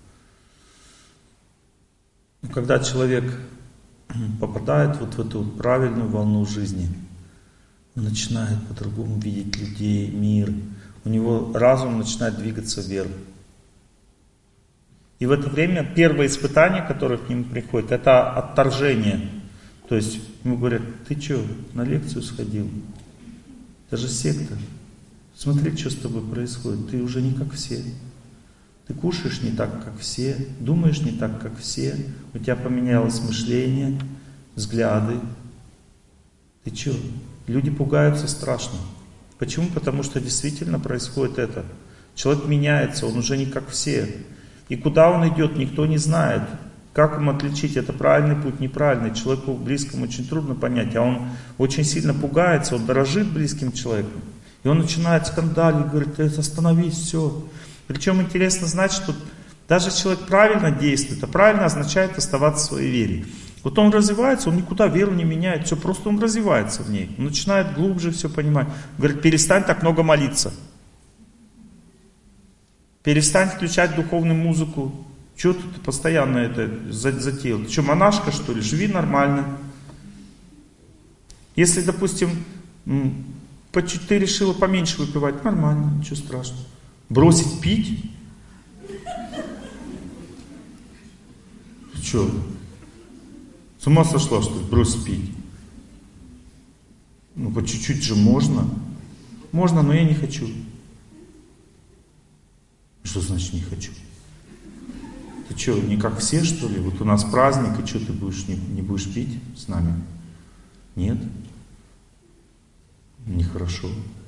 Но когда человек попадает вот в эту правильную волну жизни, он начинает по-другому видеть людей, мир. У него разум начинает двигаться вверх. И в это время первое испытание, которое к нему приходит, это отторжение. То есть ему говорят: ты что, на лекцию сходил? Это же секта. Смотри, что с тобой происходит. Ты уже не как все. Ты кушаешь не так, как все. Думаешь не так, как все. У тебя поменялось мышление, взгляды. Ты что? Люди пугаются страшно. Почему? Потому что действительно происходит это. Человек меняется, он уже не как все. И куда он идет, никто не знает. Как ему отличить, это правильный путь, неправильный? Человеку близкому очень трудно понять, а он очень сильно пугается, он дорожит близким человеком. И он начинает скандалить, говорит: остановись, все. Причем интересно знать, что даже человек правильно действует, а правильно означает оставаться в своей вере. Вот он развивается, он никуда веру не меняет, все, просто он развивается в ней. Он начинает глубже все понимать. Говорит: перестань так много молиться. Перестань включать духовную музыку. Чего ты постоянно это затеял? Ты что, монашка, что ли? Живи нормально. Если, допустим, ты решила поменьше выпивать, нормально, ничего страшного. Бросить пить? Ты что, с ума сошла, что ли, бросить пить? Ну, по чуть-чуть же можно. Можно, но я не хочу. Что значит не хочу? Ты что, не как все, что ли? Вот у нас праздник, и что, ты будешь не, не будешь пить с нами? Нет? Нехорошо.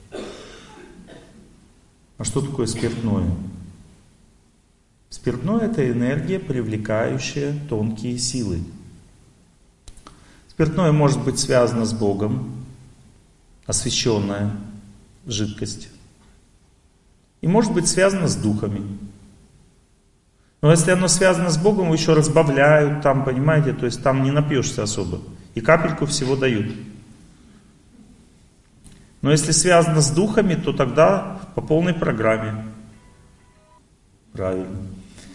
А что такое спиртное? Спиртное — это энергия, привлекающая тонкие силы. Спиртное может быть связано с Богом, освященная жидкость. И может быть связано с духами. Но если оно связано с Богом, его еще разбавляют там, понимаете, то есть там не напьешься особо. И капельку всего дают. Но если связано с духами, то тогда по полной программе. Правильно.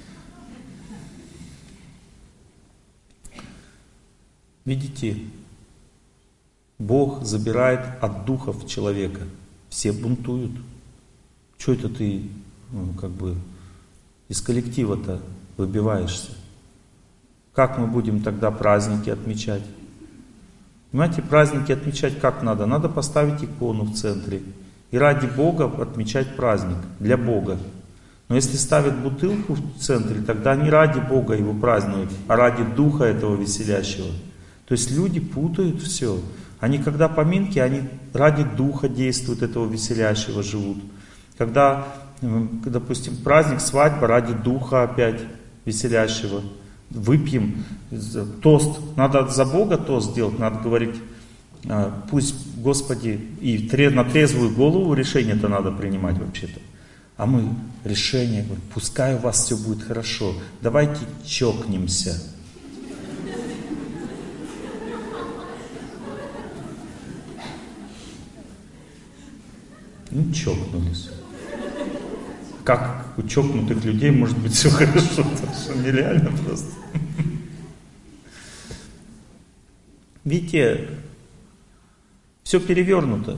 Видите, Бог забирает от духов человека. Все бунтуют. Что это ты, ну, как бы, из коллектива-то выбиваешься? Как мы будем тогда праздники отмечать? Понимаете, праздники отмечать как надо? Надо поставить икону в центре. И ради Бога отмечать праздник. Для Бога. Но если ставят бутылку в центре, тогда не ради Бога его празднуют, а ради духа этого веселящего. То есть люди путают все. Они, когда поминки, они ради духа действуют этого веселящего, живут. Когда, допустим, праздник, свадьба, ради духа опять веселящего. Выпьем тост. Надо за Бога тост сделать, надо говорить: пусть, Господи, и на трезвую голову решение-то надо принимать вообще-то. А мы решение, пускай у вас все будет хорошо, давайте чокнемся. Ну, чокнулись. Как у чокнутых людей может быть все хорошо? Это что, нереально просто. Видите, все перевернуто.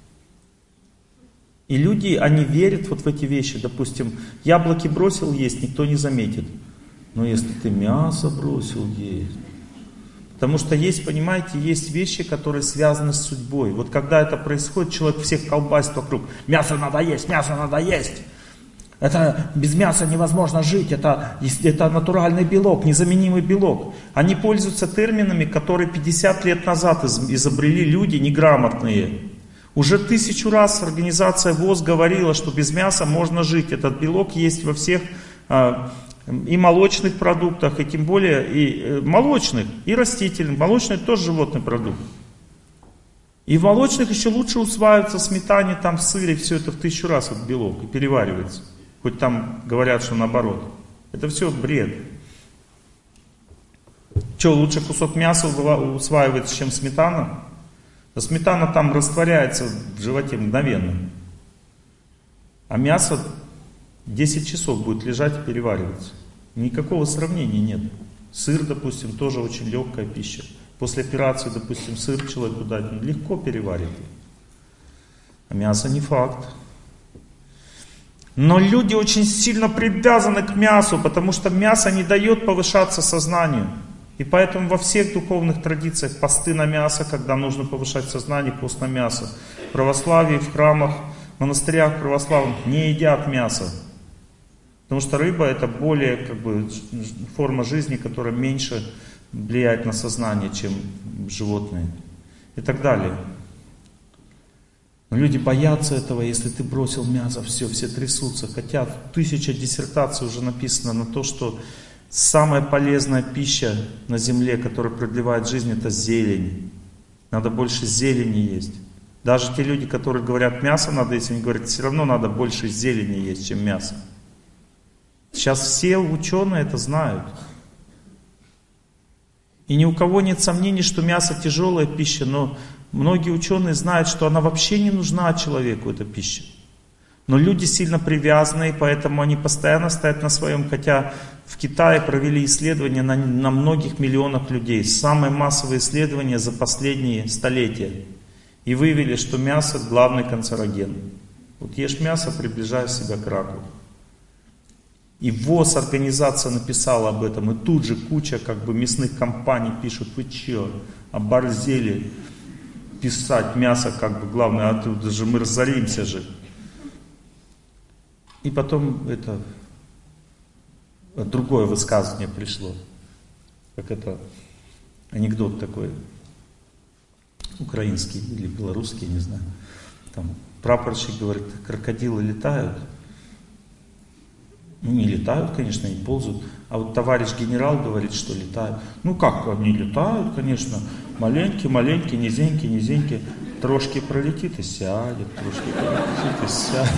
И люди, они верят вот в эти вещи. Допустим, яблоки бросил есть, никто не заметит. Но если ты мясо бросил есть... Потому что есть, понимаете, есть вещи, которые связаны с судьбой. Вот когда это происходит, человек всех колбасит вокруг. Мясо надо есть, мясо надо есть. Это без мяса невозможно жить, это, это натуральный белок, незаменимый белок. Они пользуются терминами, которые пятьдесят лет назад изобрели люди неграмотные. Уже тысячу раз организация ВОЗ говорила, что без мяса можно жить. Этот белок есть во всех и молочных продуктах, и тем более и молочных, и растительных. Молочный тоже животный продукт. И в молочных еще лучше усваивается в сметане, там в сыре, все это в тысячу раз, этот белок, и переваривается. Хоть там говорят, что наоборот. Это все бред. Что, лучше кусок мяса усваивается, чем сметана? Да сметана там растворяется в животе мгновенно. А мясо десять часов будет лежать и перевариваться. Никакого сравнения нет. Сыр, допустим, тоже очень легкая пища. После операции, допустим, сыр человеку дать, он легко переварит. А мясо не факт. Но люди очень сильно привязаны к мясу, потому что мясо не дает повышаться сознанию. И поэтому во всех духовных традициях посты на мясо, когда нужно повышать сознание, пост на мясо. В православии, в храмах, в монастырях православных не едят мясо. Потому что рыба это более как бы форма жизни, которая меньше влияет на сознание, чем животные. И так далее. Но люди боятся этого, если ты бросил мясо, все, все трясутся. Хотя тысяча диссертаций уже написано на то, что самая полезная пища на земле, которая продлевает жизнь, это зелень. Надо больше зелени есть. Даже те люди, которые говорят, мясо надо есть, они говорят, все равно надо больше зелени есть, чем мясо. Сейчас все ученые это знают. И ни у кого нет сомнений, что мясо тяжелая пища, но многие ученые знают, что она вообще не нужна человеку, эта пища. Но люди сильно привязаны, и поэтому они постоянно стоят на своем. Хотя в Китае провели исследования на, на многих миллионах людей. Самые массовые исследования за последние столетия. И выявили, что мясо главный канцероген. Вот ешь мясо, приближая себя к раку. И ВОЗ организация написала об этом. И тут же куча как бы мясных компаний пишут, вы че, оборзели писать мясо как бы главное, а тут же мы разоримся же. И потом это другое высказывание пришло. Как это анекдот такой. Украинский или белорусский, не знаю. Там прапорщик говорит, крокодилы летают. Ну не летают, конечно, не ползают. А вот товарищ генерал говорит, что летают. Ну как, они летают, конечно. Маленькие, маленькие, низенькие, низенькие. Трошки пролетит и сядет, трошки пролетит и сядет.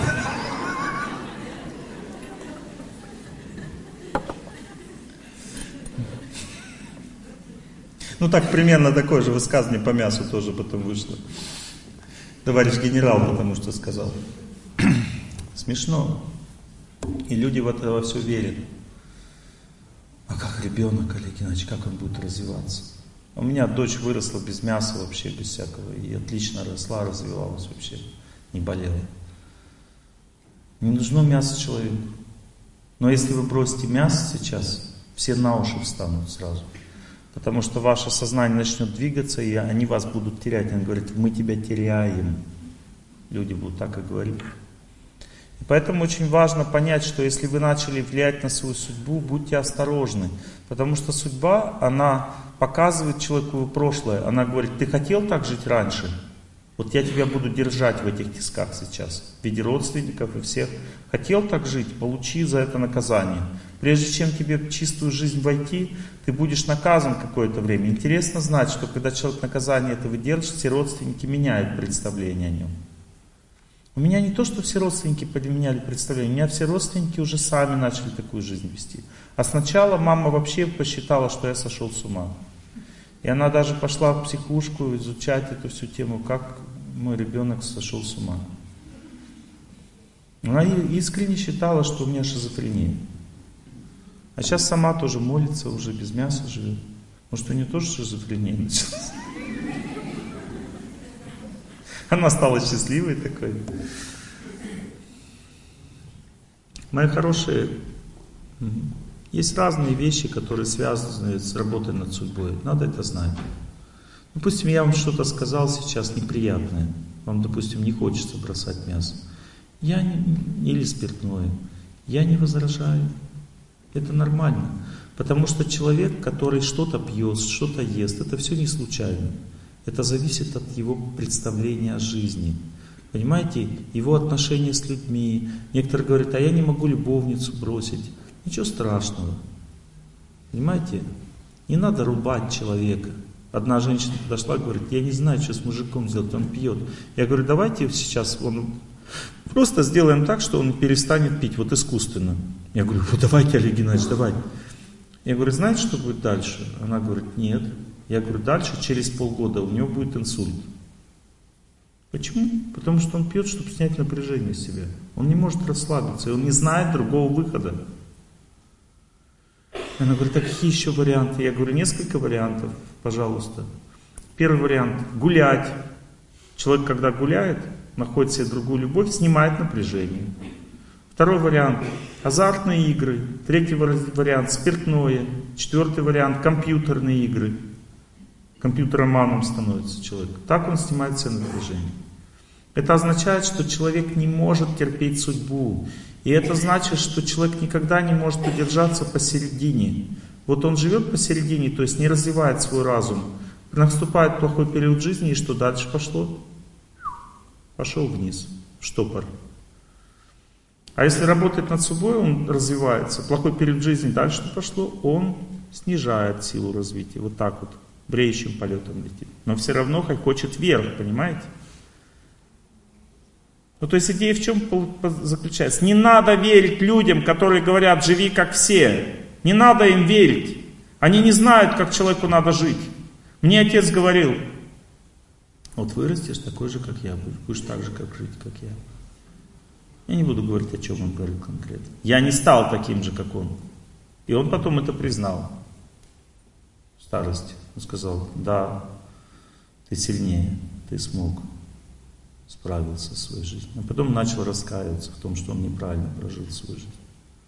Ну так примерно такое же высказывание по мясу тоже потом вышло. Товарищ генерал потому что сказал. Смешно. И люди в это во все верят. А как ребенок, Олег Геннадьевич, как он будет развиваться? У меня дочь выросла без мяса вообще, без всякого. И отлично росла, развивалась вообще. Не болела. Не нужно мясо человеку. Но если вы бросите мясо сейчас, все на уши встанут сразу. Потому что ваше сознание начнет двигаться, и они вас будут терять. Они говорят, мы тебя теряем. Люди будут так и говорить. И поэтому очень важно понять, что если вы начали влиять на свою судьбу, будьте осторожны. Потому что судьба, она показывает человеку его прошлое. Она говорит, ты хотел так жить раньше? Вот я тебя буду держать в этих тисках сейчас. В виде родственников и всех. Хотел так жить? Получи за это наказание. Прежде чем тебе в чистую жизнь войти, ты будешь наказан какое-то время. Интересно знать, что когда человек наказание это выдержит, все родственники меняют представление о нем. У меня не то, что все родственники поменяли представление, у меня все родственники уже сами начали такую жизнь вести. А сначала мама вообще посчитала, что я сошел с ума. И она даже пошла в психушку изучать эту всю тему, как мой ребенок сошел с ума. Она искренне считала, что у меня шизофрения. А сейчас сама тоже молится, уже без мяса живет. Может, у нее тоже шизофрения началась? Она стала счастливой такой. Мои хорошие, есть разные вещи, которые связаны с работой над судьбой. Надо это знать. Допустим, я вам что-то сказал сейчас неприятное. Вам, допустим, не хочется бросать мясо. Я не, или спиртное. Я не возражаю. Это нормально. Потому что человек, который что-то пьет, что-то ест, это все не случайно. Это зависит от его представления о жизни. Понимаете, его отношения с людьми. Некоторые говорят, а я не могу любовницу бросить. Ничего страшного. Понимаете? Не надо рубать человека. Одна женщина подошла и говорит, я не знаю, что с мужиком сделать, он пьет. Я говорю, давайте сейчас он Просто сделаем так, что он перестанет пить, вот искусственно. Я говорю, вот давайте, Олег Геннадьевич, давай. Я говорю, знаете, что будет дальше? Она говорит, нет. Я говорю, дальше через полгода у него будет инсульт. Почему? Потому что он пьет, чтобы снять напряжение с себя. Он не может расслабиться, и он не знает другого выхода. Она говорит, а какие еще варианты? Я говорю, несколько вариантов, пожалуйста. Первый вариант – гулять. Человек, когда гуляет, находит себе другую любовь, снимает напряжение. Второй вариант – азартные игры. Третий вариант – спиртное. Четвертый вариант – компьютерные игры. Компьютероманом становится человек. Так он снимает себе напряжение. Это означает, что человек не может терпеть судьбу. И это значит, что человек никогда не может удержаться посередине. Вот он живет посередине, то есть не развивает свой разум. Наступает плохой период жизни, и что дальше пошло? Пошел вниз, в штопор. А если работает над собой, он развивается. Плохой период жизни, дальше что пошло? Он снижает силу развития. Вот так вот, бреющим полетом летит. Но все равно хочет вверх, понимаете? Ну, то есть идея в чем заключается? Не надо верить людям, которые говорят, живи как все. Не надо им верить. Они не знают, как человеку надо жить. Мне отец говорил, вот вырастешь такой же, как я, будешь так же, как жить, как я. Я не буду говорить, о чем он говорил конкретно. Я не стал таким же, как он. И он потом это признал. В старости. Он сказал, да, ты сильнее, ты смог. Справился со своей жизнью. А потом начал раскаиваться в том, что он неправильно прожил свою жизнь.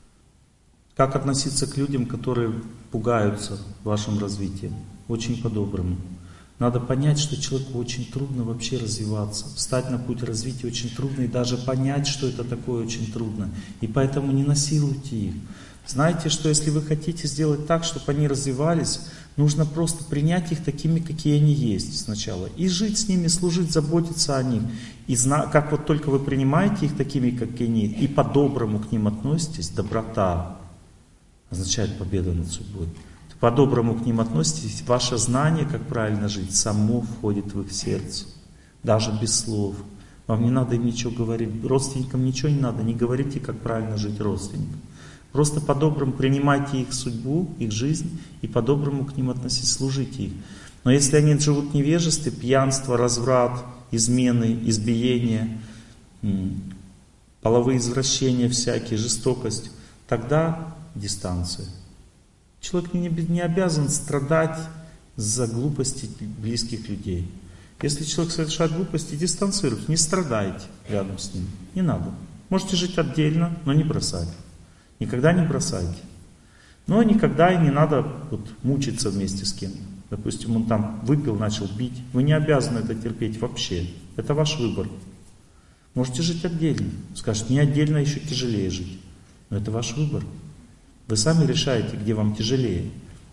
Как относиться к людям, которые пугаются вашим развитием? Очень по-доброму. Надо понять, что человеку очень трудно вообще развиваться. Встать на путь развития очень трудно, и даже понять, что это такое, очень трудно. И поэтому не насилуйте их. Знаете, что если вы хотите сделать так, чтобы они развивались, нужно просто принять их такими, какие они есть сначала. И жить с ними, служить, заботиться о них. И зна- как вот только вы принимаете их такими, какие они есть, и по-доброму к ним относитесь, доброта означает победа над судьбой. По-доброму к ним относитесь, ваше знание, как правильно жить, само входит в их сердце. Даже без слов. Вам не надо им ничего говорить. Родственникам ничего не надо. Не говорите, как правильно жить родственникам. Просто по-доброму принимайте их судьбу, их жизнь, и по-доброму к ним относитесь, служите их. Но если они живут в невежестве, пьянство, разврат, измены, избиения, половые извращения всякие, жестокость, тогда дистанция. Человек не, не обязан страдать за глупости близких людей. Если человек совершает глупости, дистанцируйтесь, не страдайте рядом с ним. Не надо. Можете жить отдельно, но не бросать. Никогда не бросайте. Но никогда и не надо вот, мучиться вместе с кем-то. Допустим, он там выпил, начал бить. Вы не обязаны это терпеть вообще. Это ваш выбор. Можете жить отдельно. Скажете, мне отдельно еще тяжелее жить. Но это ваш выбор. Вы сами решаете, где вам тяжелее.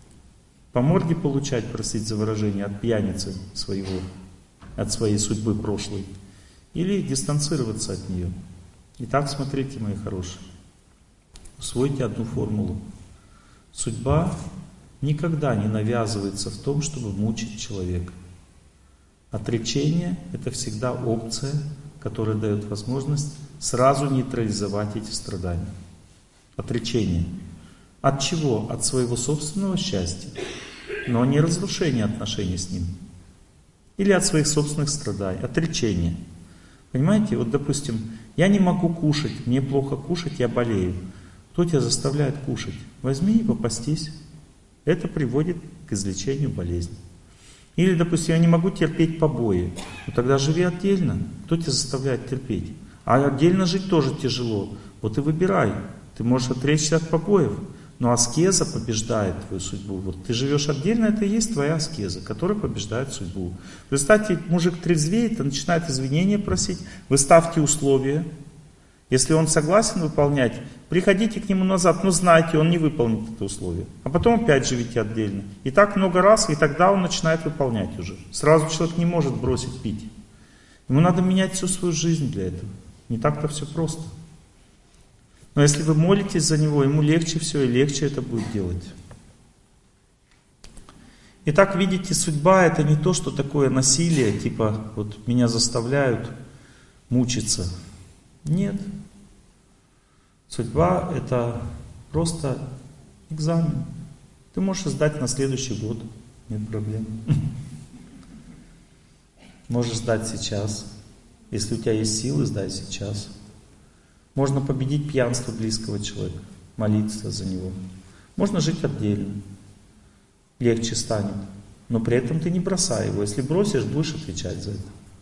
По морде получать, просить за выражение, от пьяницы своего, от своей судьбы прошлой. Или дистанцироваться от нее. Итак, смотрите, мои хорошие. Усвойте одну формулу. Судьба никогда не навязывается в том, чтобы мучить человека. Отречение – это всегда опция, которая дает возможность сразу нейтрализовать эти страдания. Отречение. От чего? От своего собственного счастья, но не разрушение отношений с ним. Или от своих собственных страданий. Отречение. Понимаете, вот допустим, я не могу кушать, мне плохо кушать, я болею. Кто тебя заставляет кушать? Возьми и попастись. Это приводит к излечению болезни. Или, допустим, я не могу терпеть побои. Ну тогда живи отдельно. Кто тебя заставляет терпеть? А отдельно жить тоже тяжело. Вот и выбирай. Ты можешь отречься от побоев. Но аскеза побеждает твою судьбу. Вот ты живешь отдельно, это и есть твоя аскеза, которая побеждает судьбу. Представьте, мужик трезвеет и начинает извинения просить. Вы ставьте условия. Если он согласен выполнять, приходите к нему назад, но знайте, он не выполнит это условие. А потом опять живите отдельно. И так много раз, и тогда он начинает выполнять уже. Сразу человек не может бросить пить. Ему надо менять всю свою жизнь для этого. Не так-то все просто. Но если вы молитесь за него, ему легче все, и легче это будет делать. Итак, видите, судьба это не то, что такое насилие, типа вот меня заставляют мучиться. Нет. Судьба — это просто экзамен. Ты можешь сдать на следующий год, нет проблем. Можешь сдать сейчас. Если у тебя есть силы, сдай сейчас. Можно победить пьянство близкого человека, молиться за него. Можно жить отдельно. Легче станет. Но при этом ты не бросай его. Если бросишь, будешь отвечать за это.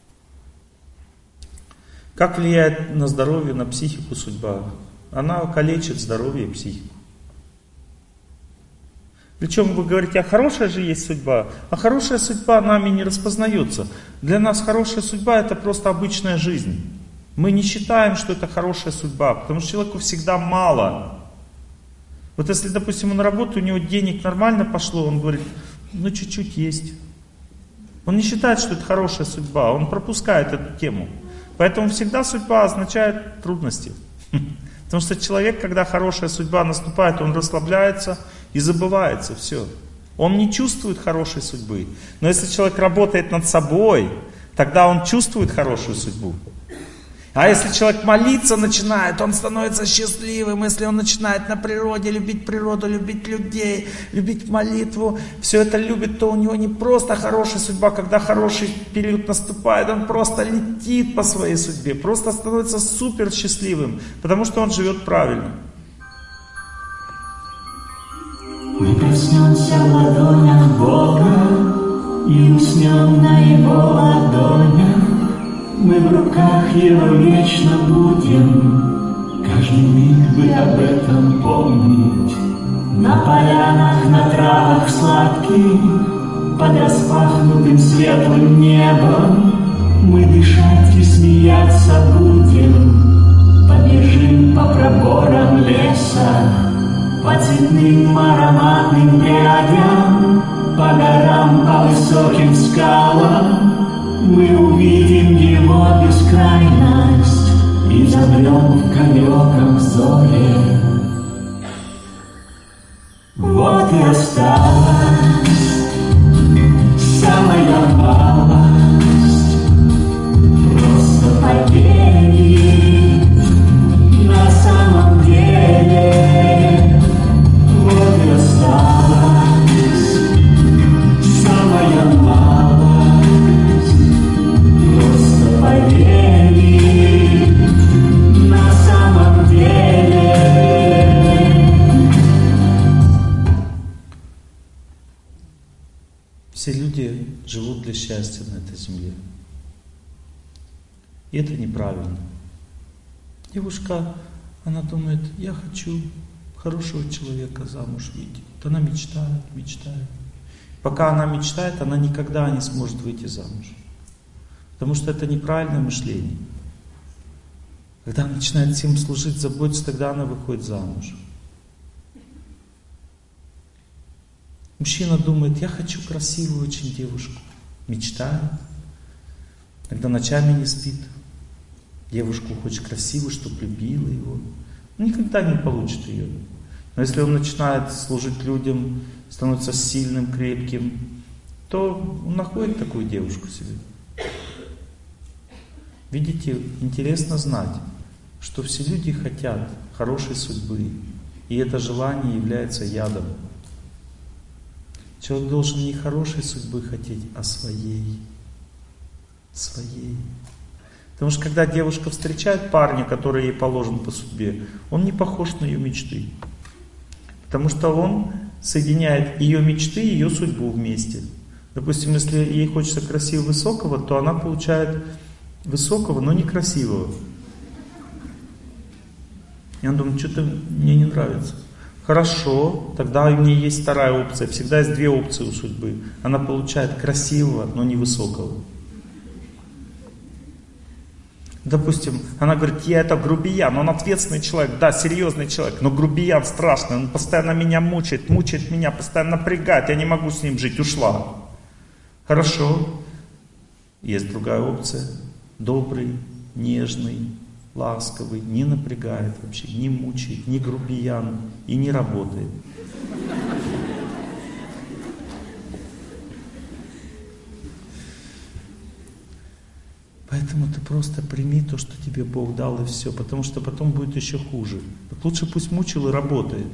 Как влияет на здоровье, на психику судьба? Она калечит здоровье и психику. Причем вы говорите, а хорошая же есть судьба. А хорошая судьба нами не распознается. Для нас хорошая судьба — это просто обычная жизнь. Мы не считаем, что это хорошая судьба, потому что человеку всегда мало. Вот если, допустим, он работает, у него денег нормально пошло, он говорит, ну чуть-чуть есть. Он не считает, что это хорошая судьба, он пропускает эту тему. Поэтому всегда судьба означает трудности. Потому что человек, когда хорошая судьба наступает, он расслабляется и забывается, все. Он не чувствует хорошей судьбы. Но если человек работает над собой, тогда он чувствует хорошую судьбу. А если человек молиться начинает, он становится счастливым. Если он начинает на природе любить природу, любить людей, любить молитву, все это любит, то у него не просто хорошая судьба. Когда хороший период наступает, он просто летит по своей судьбе, просто становится супер счастливым, потому что он живет правильно. Мы проснемся в ладонях Бога и уснем на Его ладонях. Мы в руках Его вечно будем, каждый миг бы об этом помнить. На полянах, на травах сладких, под распахнутым светлым небом мы дышать и смеяться будем. Побежим по проборам леса, по цветным ароматным прядям, по горам, по высоким скалам. Мы увидим Его бескрайность и замрем в далеком зоре. Вот и осталась самая малость, просто поверить на самом деле. Вот и осталась самая малость, поверить на самом деле. Все люди живут для счастья на этой земле. И это неправильно. Девушка, она думает, я хочу хорошего человека замуж выйти. Вот она мечтает, мечтает. Пока она мечтает, она никогда не сможет выйти замуж. Потому что это неправильное мышление. Когда она начинает всем служить, заботиться, тогда она выходит замуж. Мужчина думает, я хочу красивую очень девушку. Мечтает. Тогда ночами не спит. Девушку хочет красивую, чтобы любила его. Он никогда не получит ее. Но если он начинает служить людям, становится сильным, крепким, то он находит такую девушку себе. Видите, интересно знать, что все люди хотят хорошей судьбы, и это желание является ядом. Человек должен не хорошей судьбы хотеть, а своей. Своей. Потому что когда девушка встречает парня, который ей положен по судьбе, он не похож на ее мечты. Потому что он соединяет ее мечты и ее судьбу вместе. Допустим, если ей хочется красивого высокого, то она получает высокого, но некрасивого. И он думает, что-то мне не нравится. Хорошо, тогда у нее есть вторая опция. Всегда есть две опции у судьбы. Она получает красивого, но не высокого. Допустим, она говорит, я это грубиян, он ответственный человек, да, серьезный человек, но грубиян страшный, он постоянно меня мучает, мучает меня, постоянно напрягает, я не могу с ним жить, ушла. Хорошо, есть другая опция. Добрый, нежный, ласковый, не напрягает вообще, не мучает, не грубиян и не работает. Поэтому ты просто прими то, что тебе Бог дал, и все, потому что потом будет еще хуже. Вот лучше пусть мучил и работает.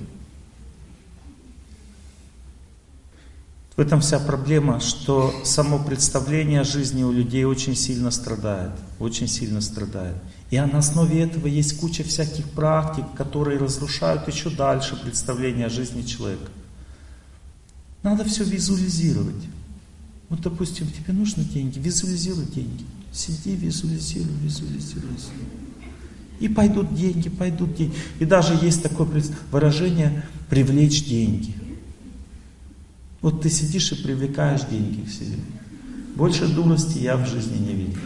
В этом вся проблема, что само представление о жизни у людей очень сильно страдает, очень сильно страдает. И на основе этого есть куча всяких практик, которые разрушают еще дальше представление о жизни человека. Надо все визуализировать. Вот, допустим, тебе нужны деньги, визуализируй деньги. Сиди, визуализируй, визуализируй. И пойдут деньги, пойдут деньги. И даже есть такое выражение «привлечь деньги». Вот ты сидишь и привлекаешь деньги к себе. Больше дурости я в жизни не видел.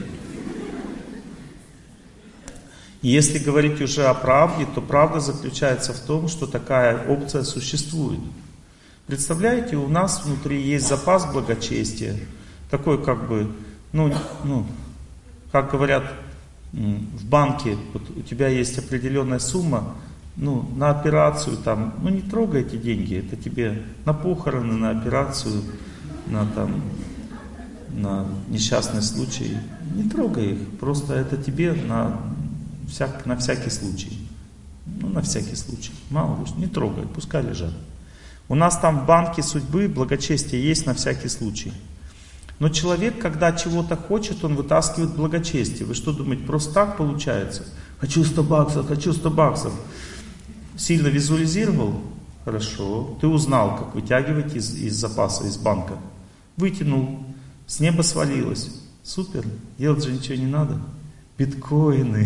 И если говорить уже о правде, то правда заключается в том, что такая опция существует. Представляете, у нас внутри есть запас благочестия, такой как бы, ну, ну, как говорят в банке, вот у тебя есть определенная сумма, ну, на операцию там, ну не трогай эти деньги, это тебе на похороны, на операцию, на там, на несчастный случай, не трогай их, просто это тебе на, всяк, на всякий случай, ну на всякий случай, мало ли, не трогай, пускай лежат. У нас там в банке судьбы благочестие есть на всякий случай. Но человек, когда чего-то хочет, он вытаскивает благочестие. Вы что думаете, просто так получается? Хочу сто баксов, хочу сто баксов. Сильно визуализировал? Хорошо. Ты узнал, как вытягивать из, из запаса, из банка. Вытянул. С неба свалилось. Супер. Делать же ничего не надо. Биткоины.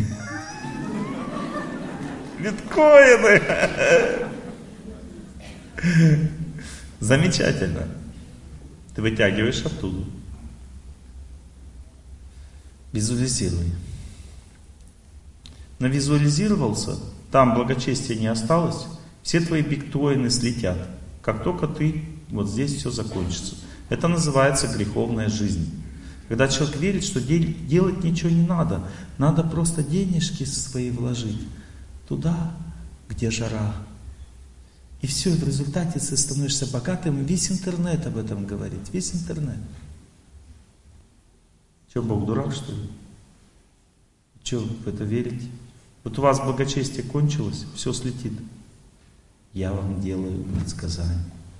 Биткоины. Замечательно. Ты вытягиваешь оттуда. Визуализируй. Навизуализировался, там благочестия не осталось, все твои биткоины слетят. Как только ты, вот здесь все закончится. Это называется греховная жизнь. Когда человек верит, что делать ничего не надо, надо просто денежки свои вложить туда, где жара. И все, в результате ты становишься богатым, и весь интернет об этом говорит, весь интернет. Че, Бог дурак, что ли? Че, в это верите? Вот у вас благочестие кончилось, все слетит. Я вам делаю предсказание.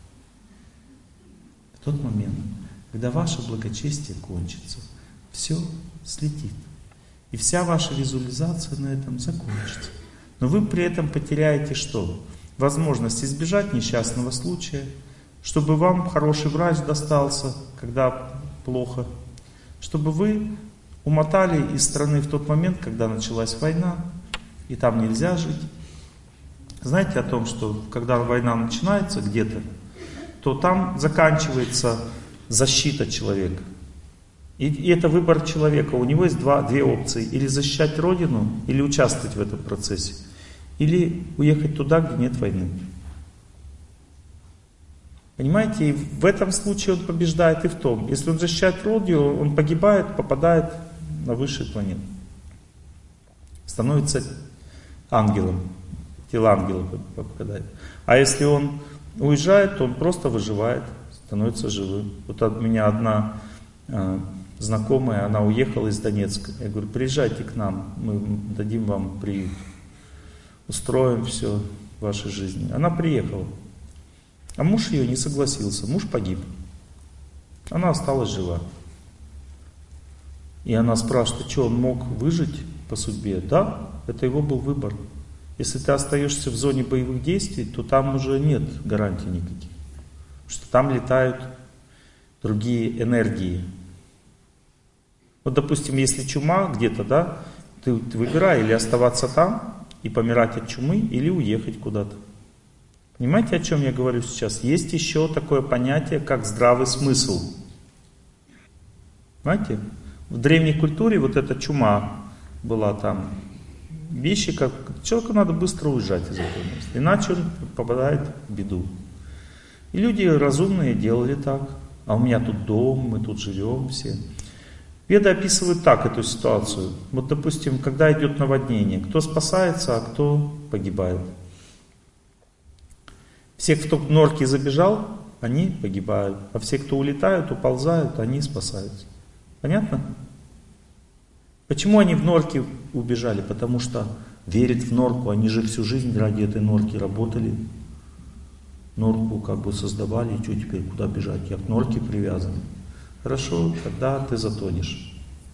В тот момент, когда ваше благочестие кончится, все слетит. И вся ваша визуализация на этом закончится. Но вы при этом потеряете что? Возможность избежать несчастного случая, чтобы вам хороший врач достался, когда плохо, чтобы вы умотали из страны в тот момент, когда началась война, и там нельзя жить. Знаете о том, что когда война начинается где-то, то там заканчивается защита человека. И, и это выбор человека. У него есть два, две опции. Или защищать Родину, или участвовать в этом процессе. Или уехать туда, где нет войны. Понимаете, и в этом случае он побеждает и в том. Если он защищает Родину, он погибает, попадает на высшие планеты. Становится ангелом. Тело ангела попадает. А если он уезжает, то он просто выживает, становится живым. Вот от меня одна э, знакомая, она уехала из Донецка. Я говорю, приезжайте к нам, мы дадим вам приют. Устроим все в вашей жизни. Она приехала. А муж ее не согласился. Муж погиб. Она осталась жива. И она спрашивает, что он мог выжить по судьбе? Да, это его был выбор. Если ты остаешься в зоне боевых действий, то там уже нет гарантий никаких. Потому что там летают другие энергии. Вот, допустим, если чума где-то, да, ты, ты выбирай или оставаться там, и помирать от чумы, или уехать куда-то. Понимаете, о чем я говорю сейчас? Есть еще такое понятие, как здравый смысл. Понимаете? В древней культуре вот эта чума была там. Вещи, как человеку надо быстро уезжать из этого места, иначе он попадает в беду. И люди разумные делали так. А у меня тут дом, мы тут живем все. Веды описывают так эту ситуацию. Вот, допустим, когда идет наводнение, кто спасается, а кто погибает. Все, кто в норки забежал, они погибают. А все, кто улетают, уползают, они спасаются. Понятно? Почему они в норке убежали? Потому что верят в норку, они же всю жизнь ради этой норки работали. Норку как бы создавали, и что теперь, куда бежать? Я к норке привязан. Хорошо, тогда ты затонешь.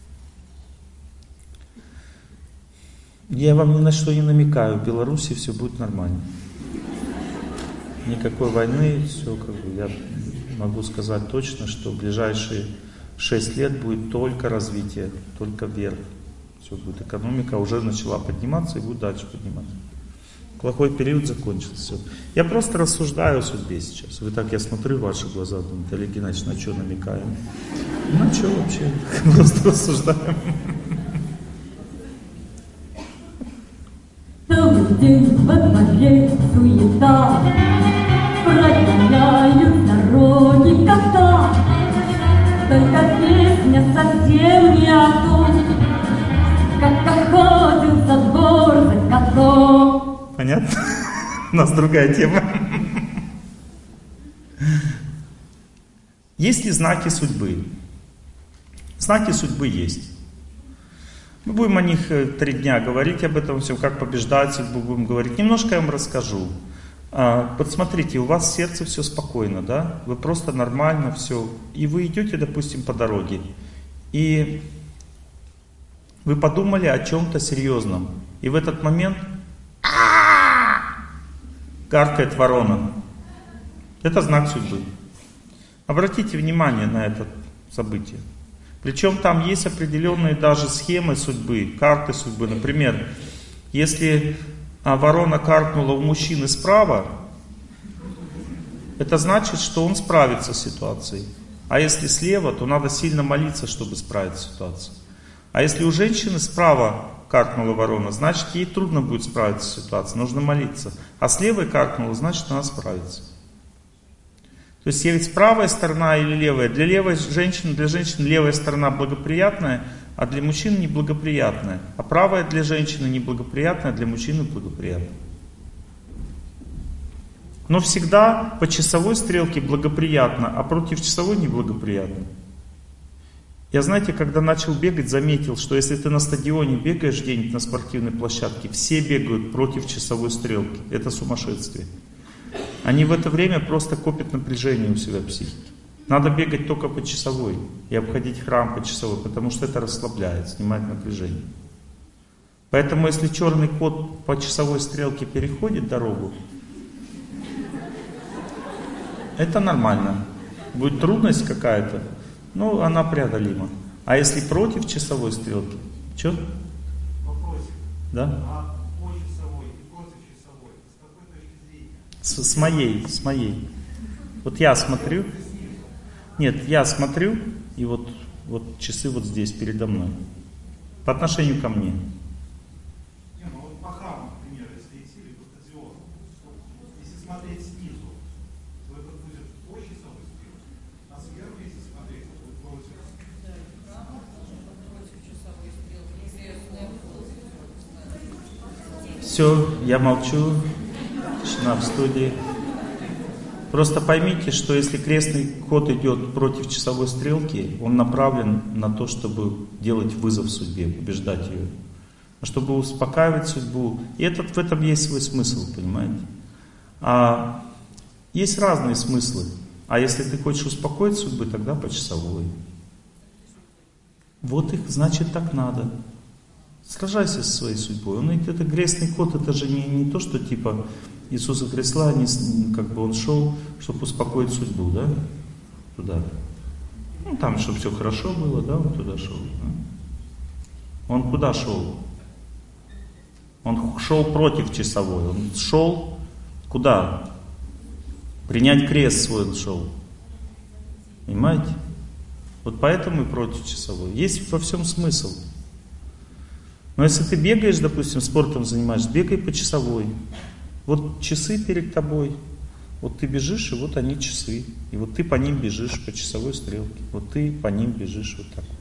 Я вам ни на что не намекаю, в Беларуси все будет нормально. Никакой войны, все как бы, я могу сказать точно, что в ближайшие шесть лет будет только развитие, только вверх. Все будет, экономика уже начала подниматься и будет дальше подниматься. Плохой период закончился. Все. Я просто рассуждаю о судьбе сейчас. Вы так, я смотрю в ваши глаза, думаете, Олег Геннадьевич, на что намекаем? Ну что вообще, просто рассуждаем. Целый день во дворе суета, прогоняют дороги кота. Только песня совсем не о том, как охотился двор за котом. Понятно? У нас другая тема. Есть ли знаки судьбы? Знаки судьбы есть. Мы будем о них три дня говорить, об этом всем, как побеждать судьбу будем говорить. Немножко я вам расскажу. Подсмотрите, у вас в сердце все спокойно, да? Вы просто нормально все. И вы идете, допустим, по дороге. И вы подумали о чем-то серьезном. И в этот момент гаркает ворона. Это знак судьбы. Обратите внимание на это событие. Причем там есть определенные даже схемы судьбы, карты судьбы. Например, если ворона каркнула у мужчины справа, это значит, что он справится с ситуацией. А если слева, то надо сильно молиться, чтобы справиться с ситуацией. А если у женщины справа каркнула ворона, значит, ей трудно будет справиться с ситуацией, нужно молиться. А с левой каркнула, значит, она справится. То есть есть правая сторона или левая. Для левой женщины, для женщин левая сторона благоприятная, а для мужчин неблагоприятная. А правая для женщины неблагоприятная, а для мужчины благоприятная. Но всегда по часовой стрелке благоприятно, а против часовой неблагоприятно. Я, знаете, когда начал бегать, заметил, что если ты на стадионе бегаешь где-нибудь на спортивной площадке, все бегают против часовой стрелки. Это сумасшествие. Они в это время просто копят напряжение у себя в психике. Надо бегать только по часовой и обходить храм по часовой, потому что это расслабляет, снимает напряжение. Поэтому если черный кот по часовой стрелке переходит дорогу, это нормально. Будет трудность какая-то, но она преодолима. А если против часовой стрелки, что? Вопросик. Да? А по часовой и против часовой, с какой точки зрения? С, с моей, с моей. Вот я смотрю. Нет, я смотрю, и вот, вот часы вот здесь, передо мной. По отношению ко мне. Не, ну вот по храму, например, если идти, или по стадиону, если смотреть снизу, то это будет по часовой стрелке, а сверху, если смотреть, то будет против. Все, я молчу. Тишина в студии. Просто поймите, что если крестный ход идет против часовой стрелки, он направлен на то, чтобы делать вызов судьбе, побеждать ее. А чтобы успокаивать судьбу. И этот, в этом есть свой смысл, понимаете? А есть разные смыслы. А если ты хочешь успокоить судьбу, тогда по часовой. Вот их, значит, так надо. Сражайся со своей судьбой. Он, это крестный ход, это же не, не то, что типа Иисуса Христа, не, как бы он шел, чтобы успокоить судьбу, да? Туда. Ну, там, чтобы все хорошо было, да, он туда шел. Да? Он куда шел? Он шел против часовой. Он шел куда? Принять крест свой он шел. Понимаете? Вот поэтому и против часовой. Есть во всем смысл. Но если ты бегаешь, допустим, спортом занимаешься, бегай по часовой. Вот часы перед тобой. Вот ты бежишь, и вот они часы. И вот ты по ним бежишь по часовой стрелке. Вот ты по ним бежишь вот так вот.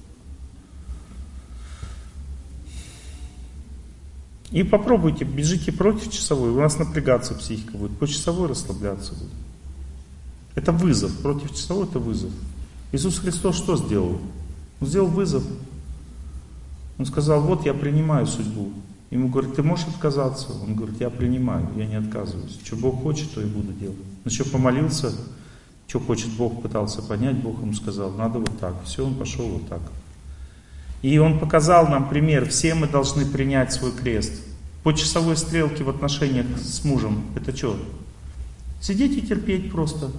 И попробуйте, бежите против часовой, у нас напрягаться психика будет, по часовой расслабляться будет. Это вызов, против часовой это вызов. Иисус Христос что сделал? Он сделал вызов. Он сказал, вот я принимаю судьбу. Ему говорят, ты можешь отказаться? Он говорит, я принимаю, я не отказываюсь. Что Бог хочет, то и буду делать. Ну что, помолился, что хочет Бог, пытался понять, Бог ему сказал, надо вот так. Все, он пошел вот так. И он показал нам пример, все мы должны принять свой крест. По часовой стрелке в отношениях с мужем, это что? Сидеть и терпеть просто.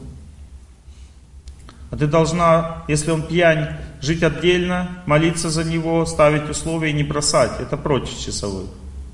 А ты должна, если он пьянь, жить отдельно, молиться за него, ставить условия и не бросать. Это против часовой.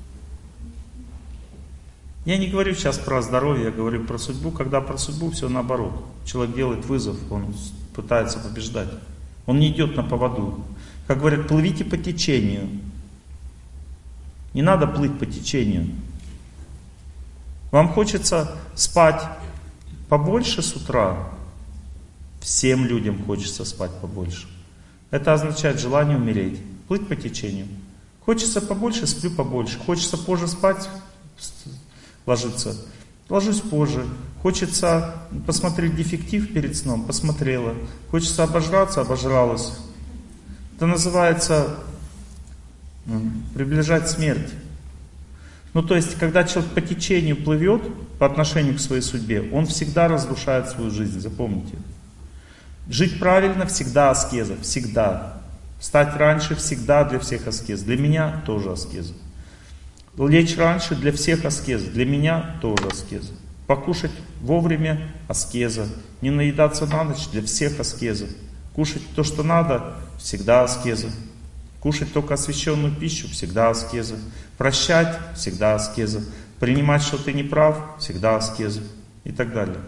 Я не говорю сейчас про здоровье, я говорю про судьбу. Когда про судьбу, все наоборот. Человек делает вызов, он пытается побеждать. Он не идет на поводу. Как говорят, плывите по течению. Не надо плыть по течению. Вам хочется спать побольше с утра? Всем людям хочется спать побольше. Это означает желание умереть. Плыть по течению. Хочется побольше, сплю побольше. Хочется позже спать, ложиться. Ложусь позже. Хочется посмотреть дефектив перед сном, посмотрела. Хочется обожраться, обожралась. Это называется приближать смерть. Ну то есть, когда человек по течению плывет по отношению к своей судьбе, он всегда разрушает свою жизнь, запомните. Жить правильно всегда аскеза, всегда. Встать раньше всегда для всех аскез. Для меня тоже аскеза. Лечь раньше для всех аскеза. Для меня тоже аскеза. Покушать вовремя аскеза. Не наедаться на ночь для всех аскеза. Кушать то, что надо, всегда аскеза. Кушать только освященную пищу, всегда аскеза. Прощать, всегда аскеза. Принимать, что ты не прав, всегда аскеза. И так далее.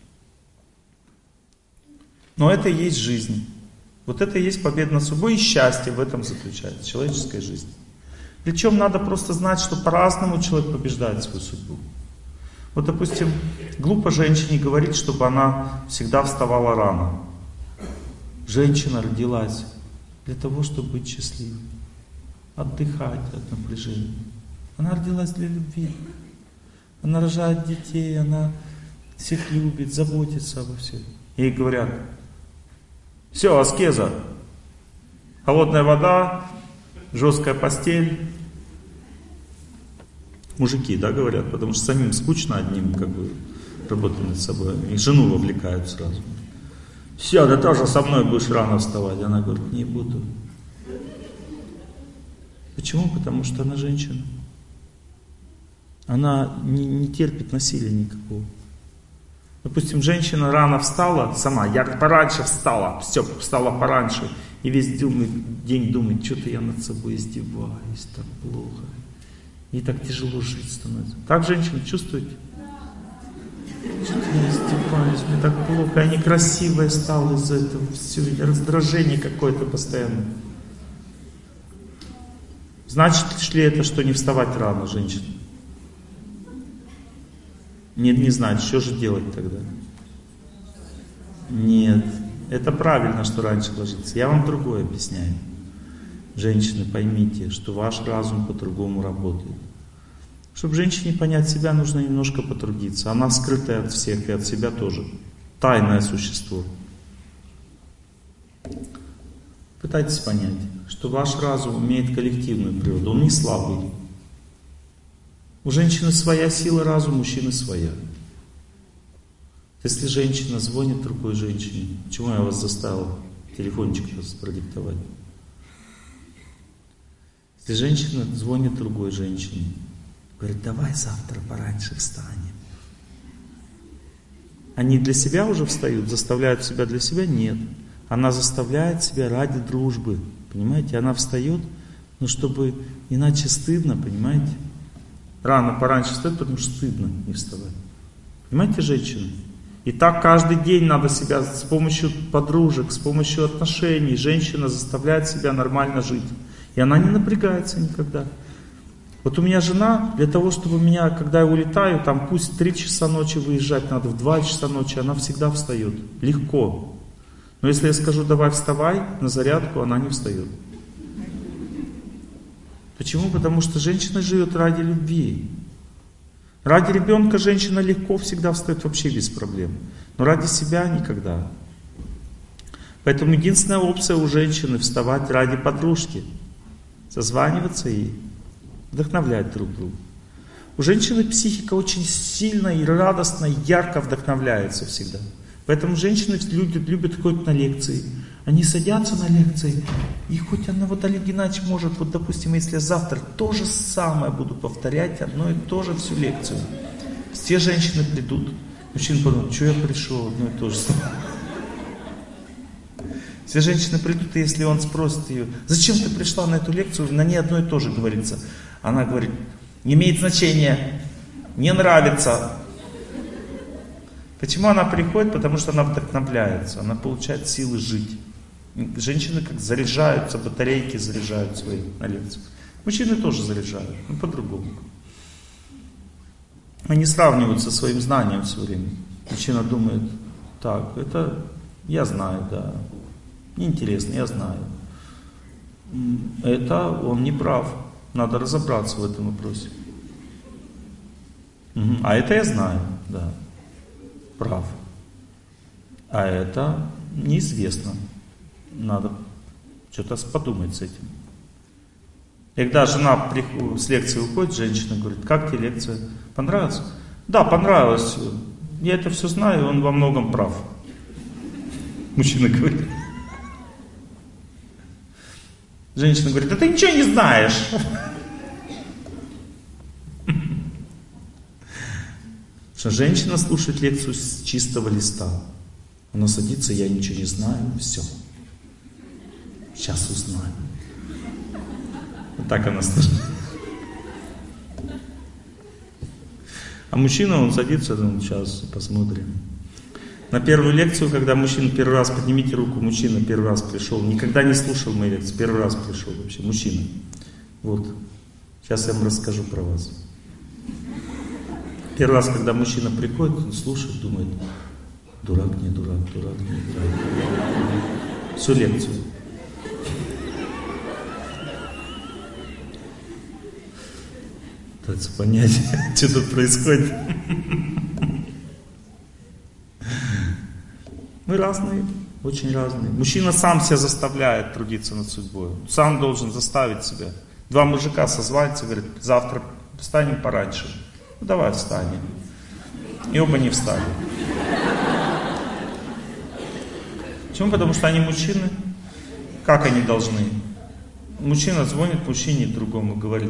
Но это и есть жизнь. Вот это и есть победа над собой, и счастье в этом заключается, человеческая жизнь. Причем надо просто знать, что по-разному человек побеждает свою судьбу. Вот, допустим, глупо женщине говорить, чтобы она всегда вставала рано. Женщина родилась для того, чтобы быть счастливой, отдыхать от напряжения. Она родилась для любви. Она рожает детей, она всех любит, заботится обо всех. Ей говорят, все, аскеза, холодная вода, жесткая постель. Мужики, да, говорят, потому что самим скучно одним, как бы, работать над собой. Их жену вовлекают сразу. Все, ты тоже со мной будешь рано вставать. Она говорит, не буду. Почему? Потому что она женщина. Она не, не терпит насилия никакого. Допустим, женщина рано встала сама, я пораньше встала, все, встала пораньше, и весь день думает, что-то я над собой издеваюсь, так плохо. И так тяжело жить становится. Так женщина чувствуете? Что-то я издеваюсь, мне так плохо, я некрасивая стала из-за этого, все, раздражение какое-то постоянно. Значит ли это, что не вставать рано, женщина? Нет, не знать, что же делать тогда? Нет, это правильно, что раньше ложиться. Я вам другое объясняю. Женщины, поймите, что ваш разум по-другому работает. Чтобы женщине понять себя, нужно немножко потрудиться. Она скрытая от всех и от себя тоже. Тайное существо. Пытайтесь понять, что ваш разум имеет коллективную природу, он не слабый. У женщины своя сила разума, у мужчины своя. Если женщина звонит другой женщине, почему я вас заставил телефончик продиктовать? Если женщина звонит другой женщине, говорит, давай завтра пораньше встанем. Они для себя уже встают, заставляют себя для себя? Нет. Она заставляет себя ради дружбы. Понимаете? Она встает, ну чтобы иначе стыдно, понимаете? Рано пораньше встать, потому что стыдно не вставать. Понимаете, женщины? И так каждый день надо себя с помощью подружек, с помощью отношений. Женщина заставляет себя нормально жить. И она не напрягается никогда. Вот у меня жена, для того, чтобы меня, когда я улетаю, там пусть в три часа ночи выезжать надо, в два часа ночи, она всегда встает. Легко. Но если я скажу, давай вставай на зарядку, она не встает. Почему? Потому что женщина живет ради любви. Ради ребенка женщина легко всегда встает вообще без проблем. Но ради себя никогда. Поэтому единственная опция у женщины вставать ради подружки. созваниваться и вдохновлять друг друга. У женщины психика очень сильно и радостно, и ярко вдохновляется всегда. Поэтому женщины любят, любят ходить на лекции. Они садятся на лекции, и хоть она, вот Олег Геннадьевич может, вот допустим, если я завтра то же самое буду повторять, одно и то же всю лекцию. Все женщины придут. Мужчина подумает, что я пришел, одно и то же самое. Все женщины придут, и если он спросит ее, зачем ты пришла на эту лекцию, на ней одно и то же говорится. Она говорит, не имеет значения, не нравится. Почему она приходит? Потому что она вдохновляется, она получает силы жить. Женщины как заряжаются, батарейки заряжают свои на лекциях. Мужчины тоже заряжают, но по-другому. Они сравнивают со своим знанием все время. Мужчина думает, так, это я знаю, да, неинтересно, я знаю. Это он не прав, надо разобраться в этом вопросе. Угу. А это я знаю, да, прав. А это неизвестно. Надо что-то подумать с этим. И когда жена с лекции уходит, женщина говорит, как тебе лекция? Понравилась? Да, понравилась. Я это все знаю, он во многом прав. Мужчина говорит. Женщина говорит, да ты ничего не знаешь. Что женщина слушает лекцию с чистого листа. Она садится, я ничего не знаю, все. Сейчас узнаю. Вот так она слышит. А мужчина, он садится, ну, сейчас посмотрим. На первую лекцию, когда мужчина первый раз, поднимите руку, мужчина первый раз пришел, никогда не слушал мои лекции, первый раз пришел вообще, мужчина. Вот. Сейчас я вам расскажу про вас. Первый раз, когда мужчина приходит, он слушает, думает, дурак, не дурак, дурак, не дурак. Всю лекцию. Пытается понять, что тут происходит. Мы разные, очень разные. Мужчина сам себя заставляет трудиться над судьбой. Сам должен заставить себя. Два мужика созваниваются, говорят, завтра встанем пораньше. Ну давай встанем. И оба не встали. Почему? Потому что они мужчины. Как они должны? Мужчина звонит мужчине другому, говорит,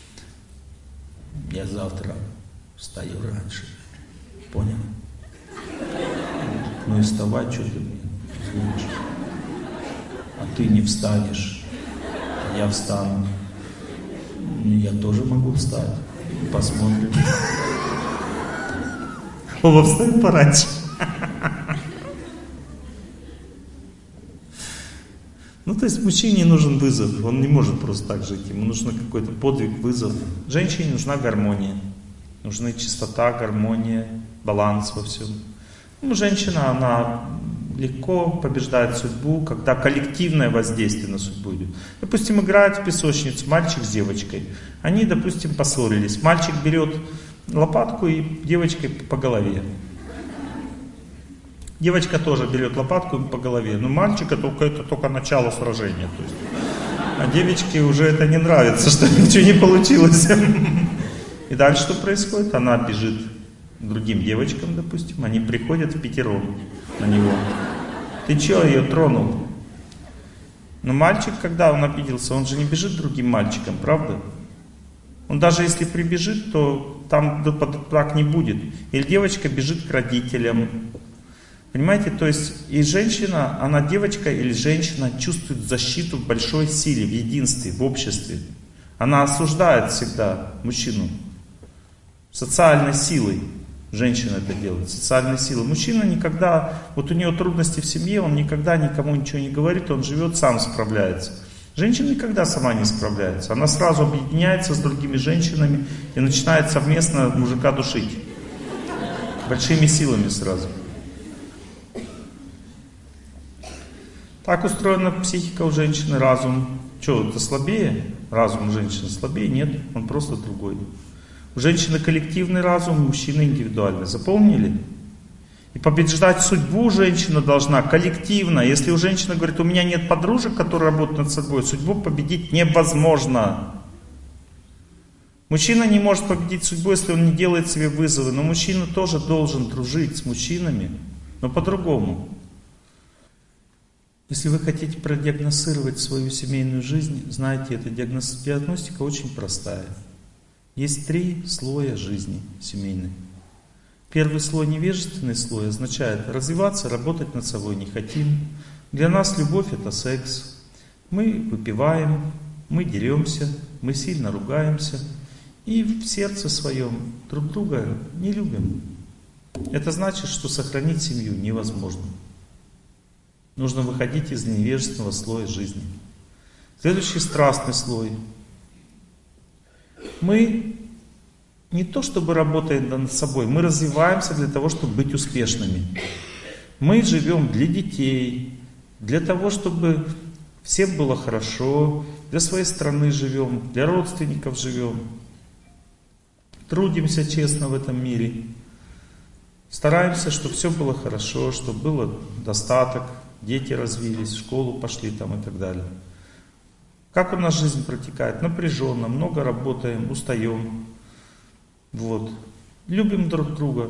я завтра встаю раньше. Понял? Ну и вставай, что ты мне звонишь? А ты не встанешь. Я встану. Я тоже могу встать. Посмотрим. Оба встают пораньше. Ну, то есть мужчине нужен вызов. Он не может просто так жить. Ему нужен какой-то подвиг, вызов. Женщине нужна гармония. Нужна чистота, гармония, баланс во всем. Ну, женщина, она легко побеждает судьбу, когда коллективное воздействие на судьбу идет. Допустим, играют в песочницу мальчик с девочкой. Они, допустим, поссорились. Мальчик берет лопатку и девочкой по голове. Девочка тоже берет лопатку по голове. Но мальчика только это только начало сражения. То есть, а девочке уже это не нравится, что ничего не получилось. И дальше что происходит? Она бежит к другим девочкам, допустим. Они приходят впятером на него. Ты что, ее тронул? Но мальчик, когда он обиделся, он же не бежит к другим мальчикам, правда? Он даже если прибежит, то там так не будет. Или девочка бежит к родителям. Понимаете, то есть и женщина, она девочка или женщина чувствует защиту в большой силе, в единстве, в обществе. Она осуждает всегда мужчину. Социальной силой женщина это делает, социальной силой. Мужчина никогда, вот у него трудности в семье, он никогда никому ничего не говорит, он живет, сам справляется. Женщина никогда сама не справляется. Она сразу объединяется с другими женщинами и начинает совместно мужика душить. Большими силами сразу. Так устроена психика у женщины, разум. Что, это слабее? Разум у женщины слабее? Нет, он просто другой. У женщины коллективный разум, у мужчины индивидуальный. Запомнили? И побеждать судьбу женщина должна коллективно. Если у женщины говорит, у меня нет подружек, которые работают над собой, судьбу победить невозможно. Мужчина не может победить судьбу, если он не делает себе вызовы. Но мужчина тоже должен дружить с мужчинами, но по-другому. Если вы хотите продиагностировать свою семейную жизнь, знаете, эта диагностика очень простая. Есть три слоя жизни семейной. Первый слой, невежественный слой, означает развиваться, работать над собой не хотим. Для нас любовь это секс. Мы выпиваем, мы деремся, мы сильно ругаемся. И в сердце своем друг друга не любим. Это значит, что сохранить семью невозможно. Нужно выходить из невежественного слоя жизни. Следующий страстный слой. Мы не то чтобы работаем над собой, мы развиваемся для того, чтобы быть успешными. Мы живем для детей, для того, чтобы всем было хорошо, для своей страны живем, для родственников живем. Трудимся честно в этом мире. Стараемся, чтобы все было хорошо, чтобы было достаток, дети развились, в школу пошли там и так далее. Как у нас жизнь протекает? Напряженно, много работаем, устаем. Вот. Любим друг друга.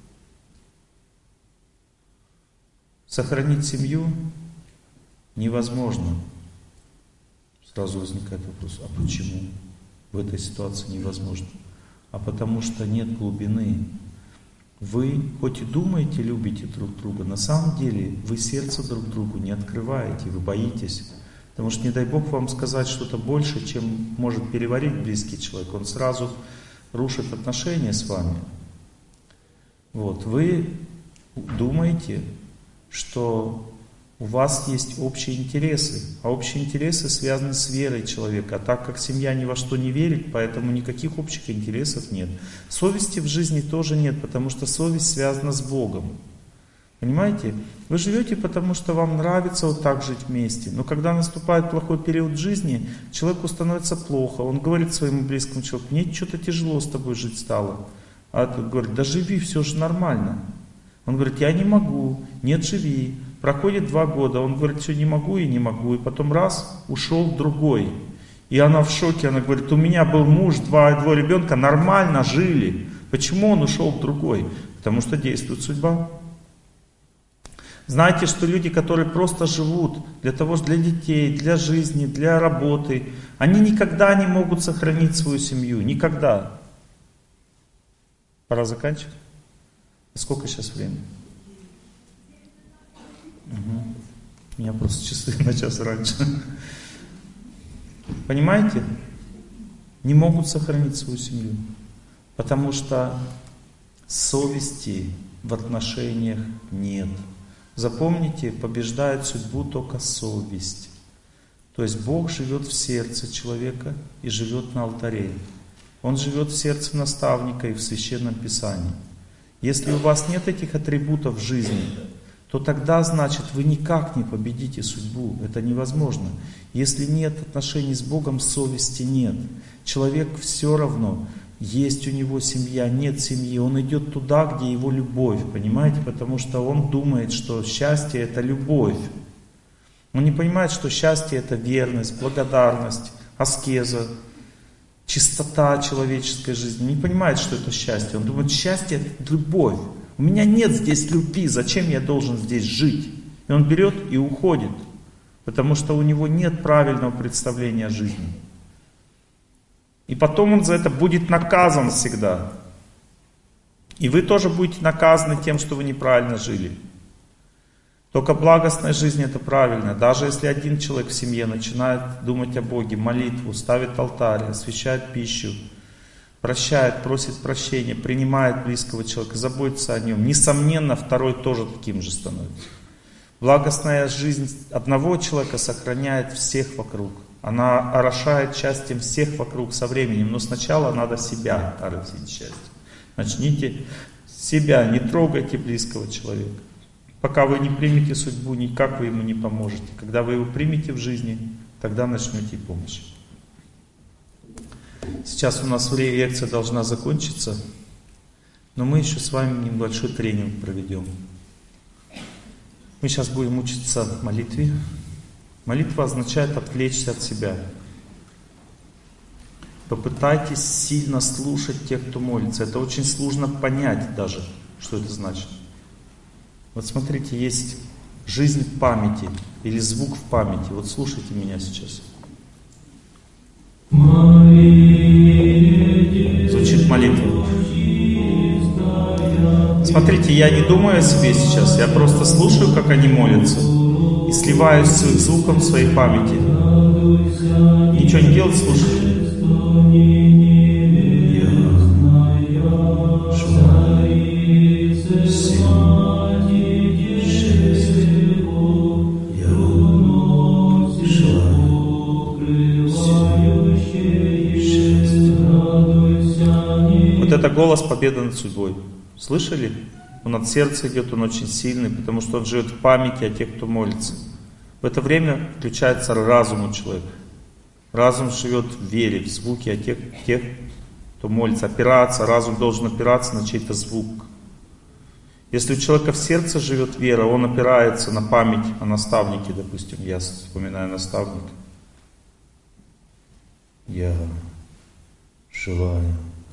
Сохранить семью невозможно. Сразу возникает вопрос, а почему в этой ситуации невозможно? А потому что нет глубины. Вы хоть и думаете, любите друг друга, на самом деле вы сердце друг другу не открываете, вы боитесь. Потому что не дай Бог вам сказать что-то больше, чем может переварить близкий человек. Он сразу рушит отношения с вами. Вот, вы думаете, что у вас есть общие интересы, а общие интересы связаны с верой человека. А так как семья ни во что не верит, поэтому никаких общих интересов нет. Совести в жизни тоже нет, потому что совесть связана с Богом. Понимаете? Вы живете, потому что вам нравится вот так жить вместе. Но когда наступает плохой период жизни, человеку становится плохо. Он говорит своему близкому человеку, мне что-то тяжело с тобой жить стало. А тот говорит, да живи, все же нормально. Он говорит, я не могу, нет, живи. Проходит два года, он говорит, все не могу и не могу. И потом раз, ушел другой. И она в шоке, она говорит, у меня был муж, два, двое ребенка, нормально жили. Почему он ушел в другой? Потому что действует судьба. Знаете, что люди, которые просто живут для того, для детей, для жизни, для работы, они никогда не могут сохранить свою семью. Никогда. Пора заканчивать. Сколько сейчас времени? Угу. У меня просто часы на час раньше. Понимаете? Не могут сохранить свою семью. Потому что совести в отношениях нет. Запомните, побеждает судьбу только совесть. То есть Бог живет в сердце человека и живет на алтаре. Он живет в сердце наставника и в Священном Писании. Если у вас нет этих атрибутов в жизни, то тогда, значит, вы никак не победите судьбу. Это невозможно. Если нет отношений с Богом, совести нет. Человек все равно, есть у него семья, нет семьи. Он идет туда, где его любовь, понимаете? Потому что он думает, что счастье это любовь. Он не понимает, что счастье это верность, благодарность, аскеза, чистота человеческой жизни. Не понимает, что это счастье. Он думает, счастье это любовь. У меня нет здесь любви, зачем я должен здесь жить? И он берет и уходит, потому что у него нет правильного представления о жизни. И потом он за это будет наказан всегда. И вы тоже будете наказаны тем, что вы неправильно жили. Только благостная жизнь это правильно. Даже если один человек в семье начинает думать о Боге, молитву, ставит алтарь, освящает пищу, прощает, просит прощения, принимает близкого человека, заботится о нем, несомненно, второй тоже таким же становится. Благостная жизнь одного человека сохраняет всех вокруг. Она орошает счастьем всех вокруг со временем, но сначала надо себя оросить счастьем. Начните с себя, не трогайте близкого человека. Пока вы не примете судьбу, никак вы ему не поможете. Когда вы его примете в жизни, тогда начнете помощь. Сейчас у нас лекция должна закончиться. Но мы еще с вами небольшой тренинг проведем. Мы сейчас будем учиться молитве. Молитва означает отвлечься от себя. Попытайтесь сильно слушать тех, кто молится. Это очень сложно понять даже, что это значит. Вот смотрите, есть жизнь в памяти или звук в памяти. Вот слушайте меня сейчас. Звучит молитва. Смотрите, я не думаю о себе сейчас, я просто слушаю, как они молятся, и сливаюсь с их звуком в своей памяти. Ничего не делать, слушайте. Вот это голос победы над судьбой. Слышали? Он от сердца идет, он очень сильный, потому что он живет в памяти о тех, кто молится. В это время включается разум у человека. Разум живет в вере, в звуке о тех, тех, кто молится. Опираться, разум должен опираться на чей-то звук. Если у человека в сердце живет вера, он опирается на память о наставнике, допустим. Я вспоминаю наставника. Я желаю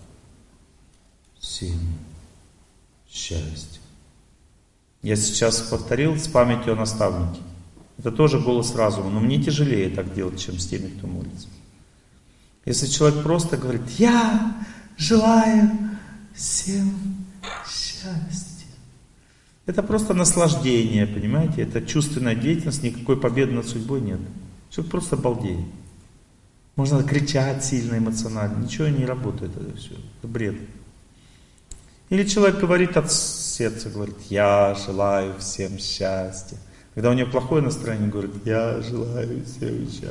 всем счастья. Я сейчас повторил с памятью о наставнике. Это тоже голос разума, но мне тяжелее так делать, чем с теми, кто молится. Если человек просто говорит: я желаю всем счастья, это просто наслаждение, понимаете? Это чувственная деятельность, никакой победы над судьбой нет. Человек просто балдеет. Можно кричать сильно, эмоционально, ничего не работает, это все, это бред. Или человек говорит от сердца, говорит: я желаю всем счастья. Когда у него плохое настроение, говорит: я желаю всем счастья.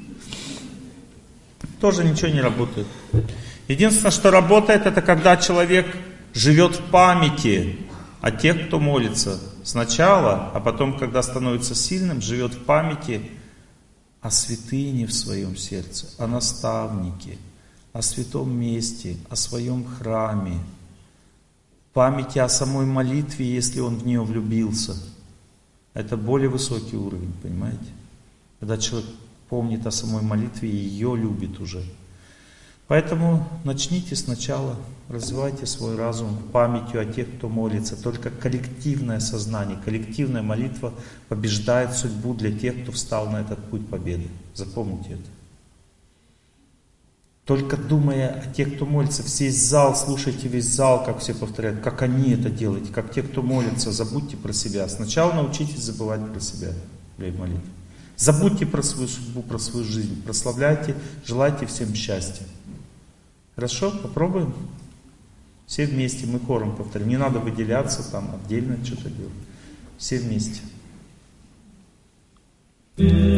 Тоже ничего не работает. Единственное, что работает, это когда человек живет в памяти о тех, кто молится сначала, а потом, когда становится сильным, живет в памяти о святыне в своем сердце, о наставнике, о святом месте, о своем храме. Памяти о самой молитве, если он в нее влюбился. Это более высокий уровень, понимаете? Когда человек помнит о самой молитве и ее любит уже. Поэтому начните сначала, развивайте свой разум памятью о тех, кто молится. Только коллективное сознание, коллективная молитва побеждает судьбу для тех, кто встал на этот путь победы. Запомните это. Только думая о тех, кто молится, весь зал, слушайте весь зал, как все повторяют, как они это делают, как те, кто молится, забудьте про себя. Сначала научитесь забывать про себя в молитве. Забудьте про свою судьбу, про свою жизнь, прославляйте, желайте всем счастья. Хорошо? Попробуем? Все вместе, мы хором повторим. Не надо выделяться там, отдельно что-то делать. Все вместе.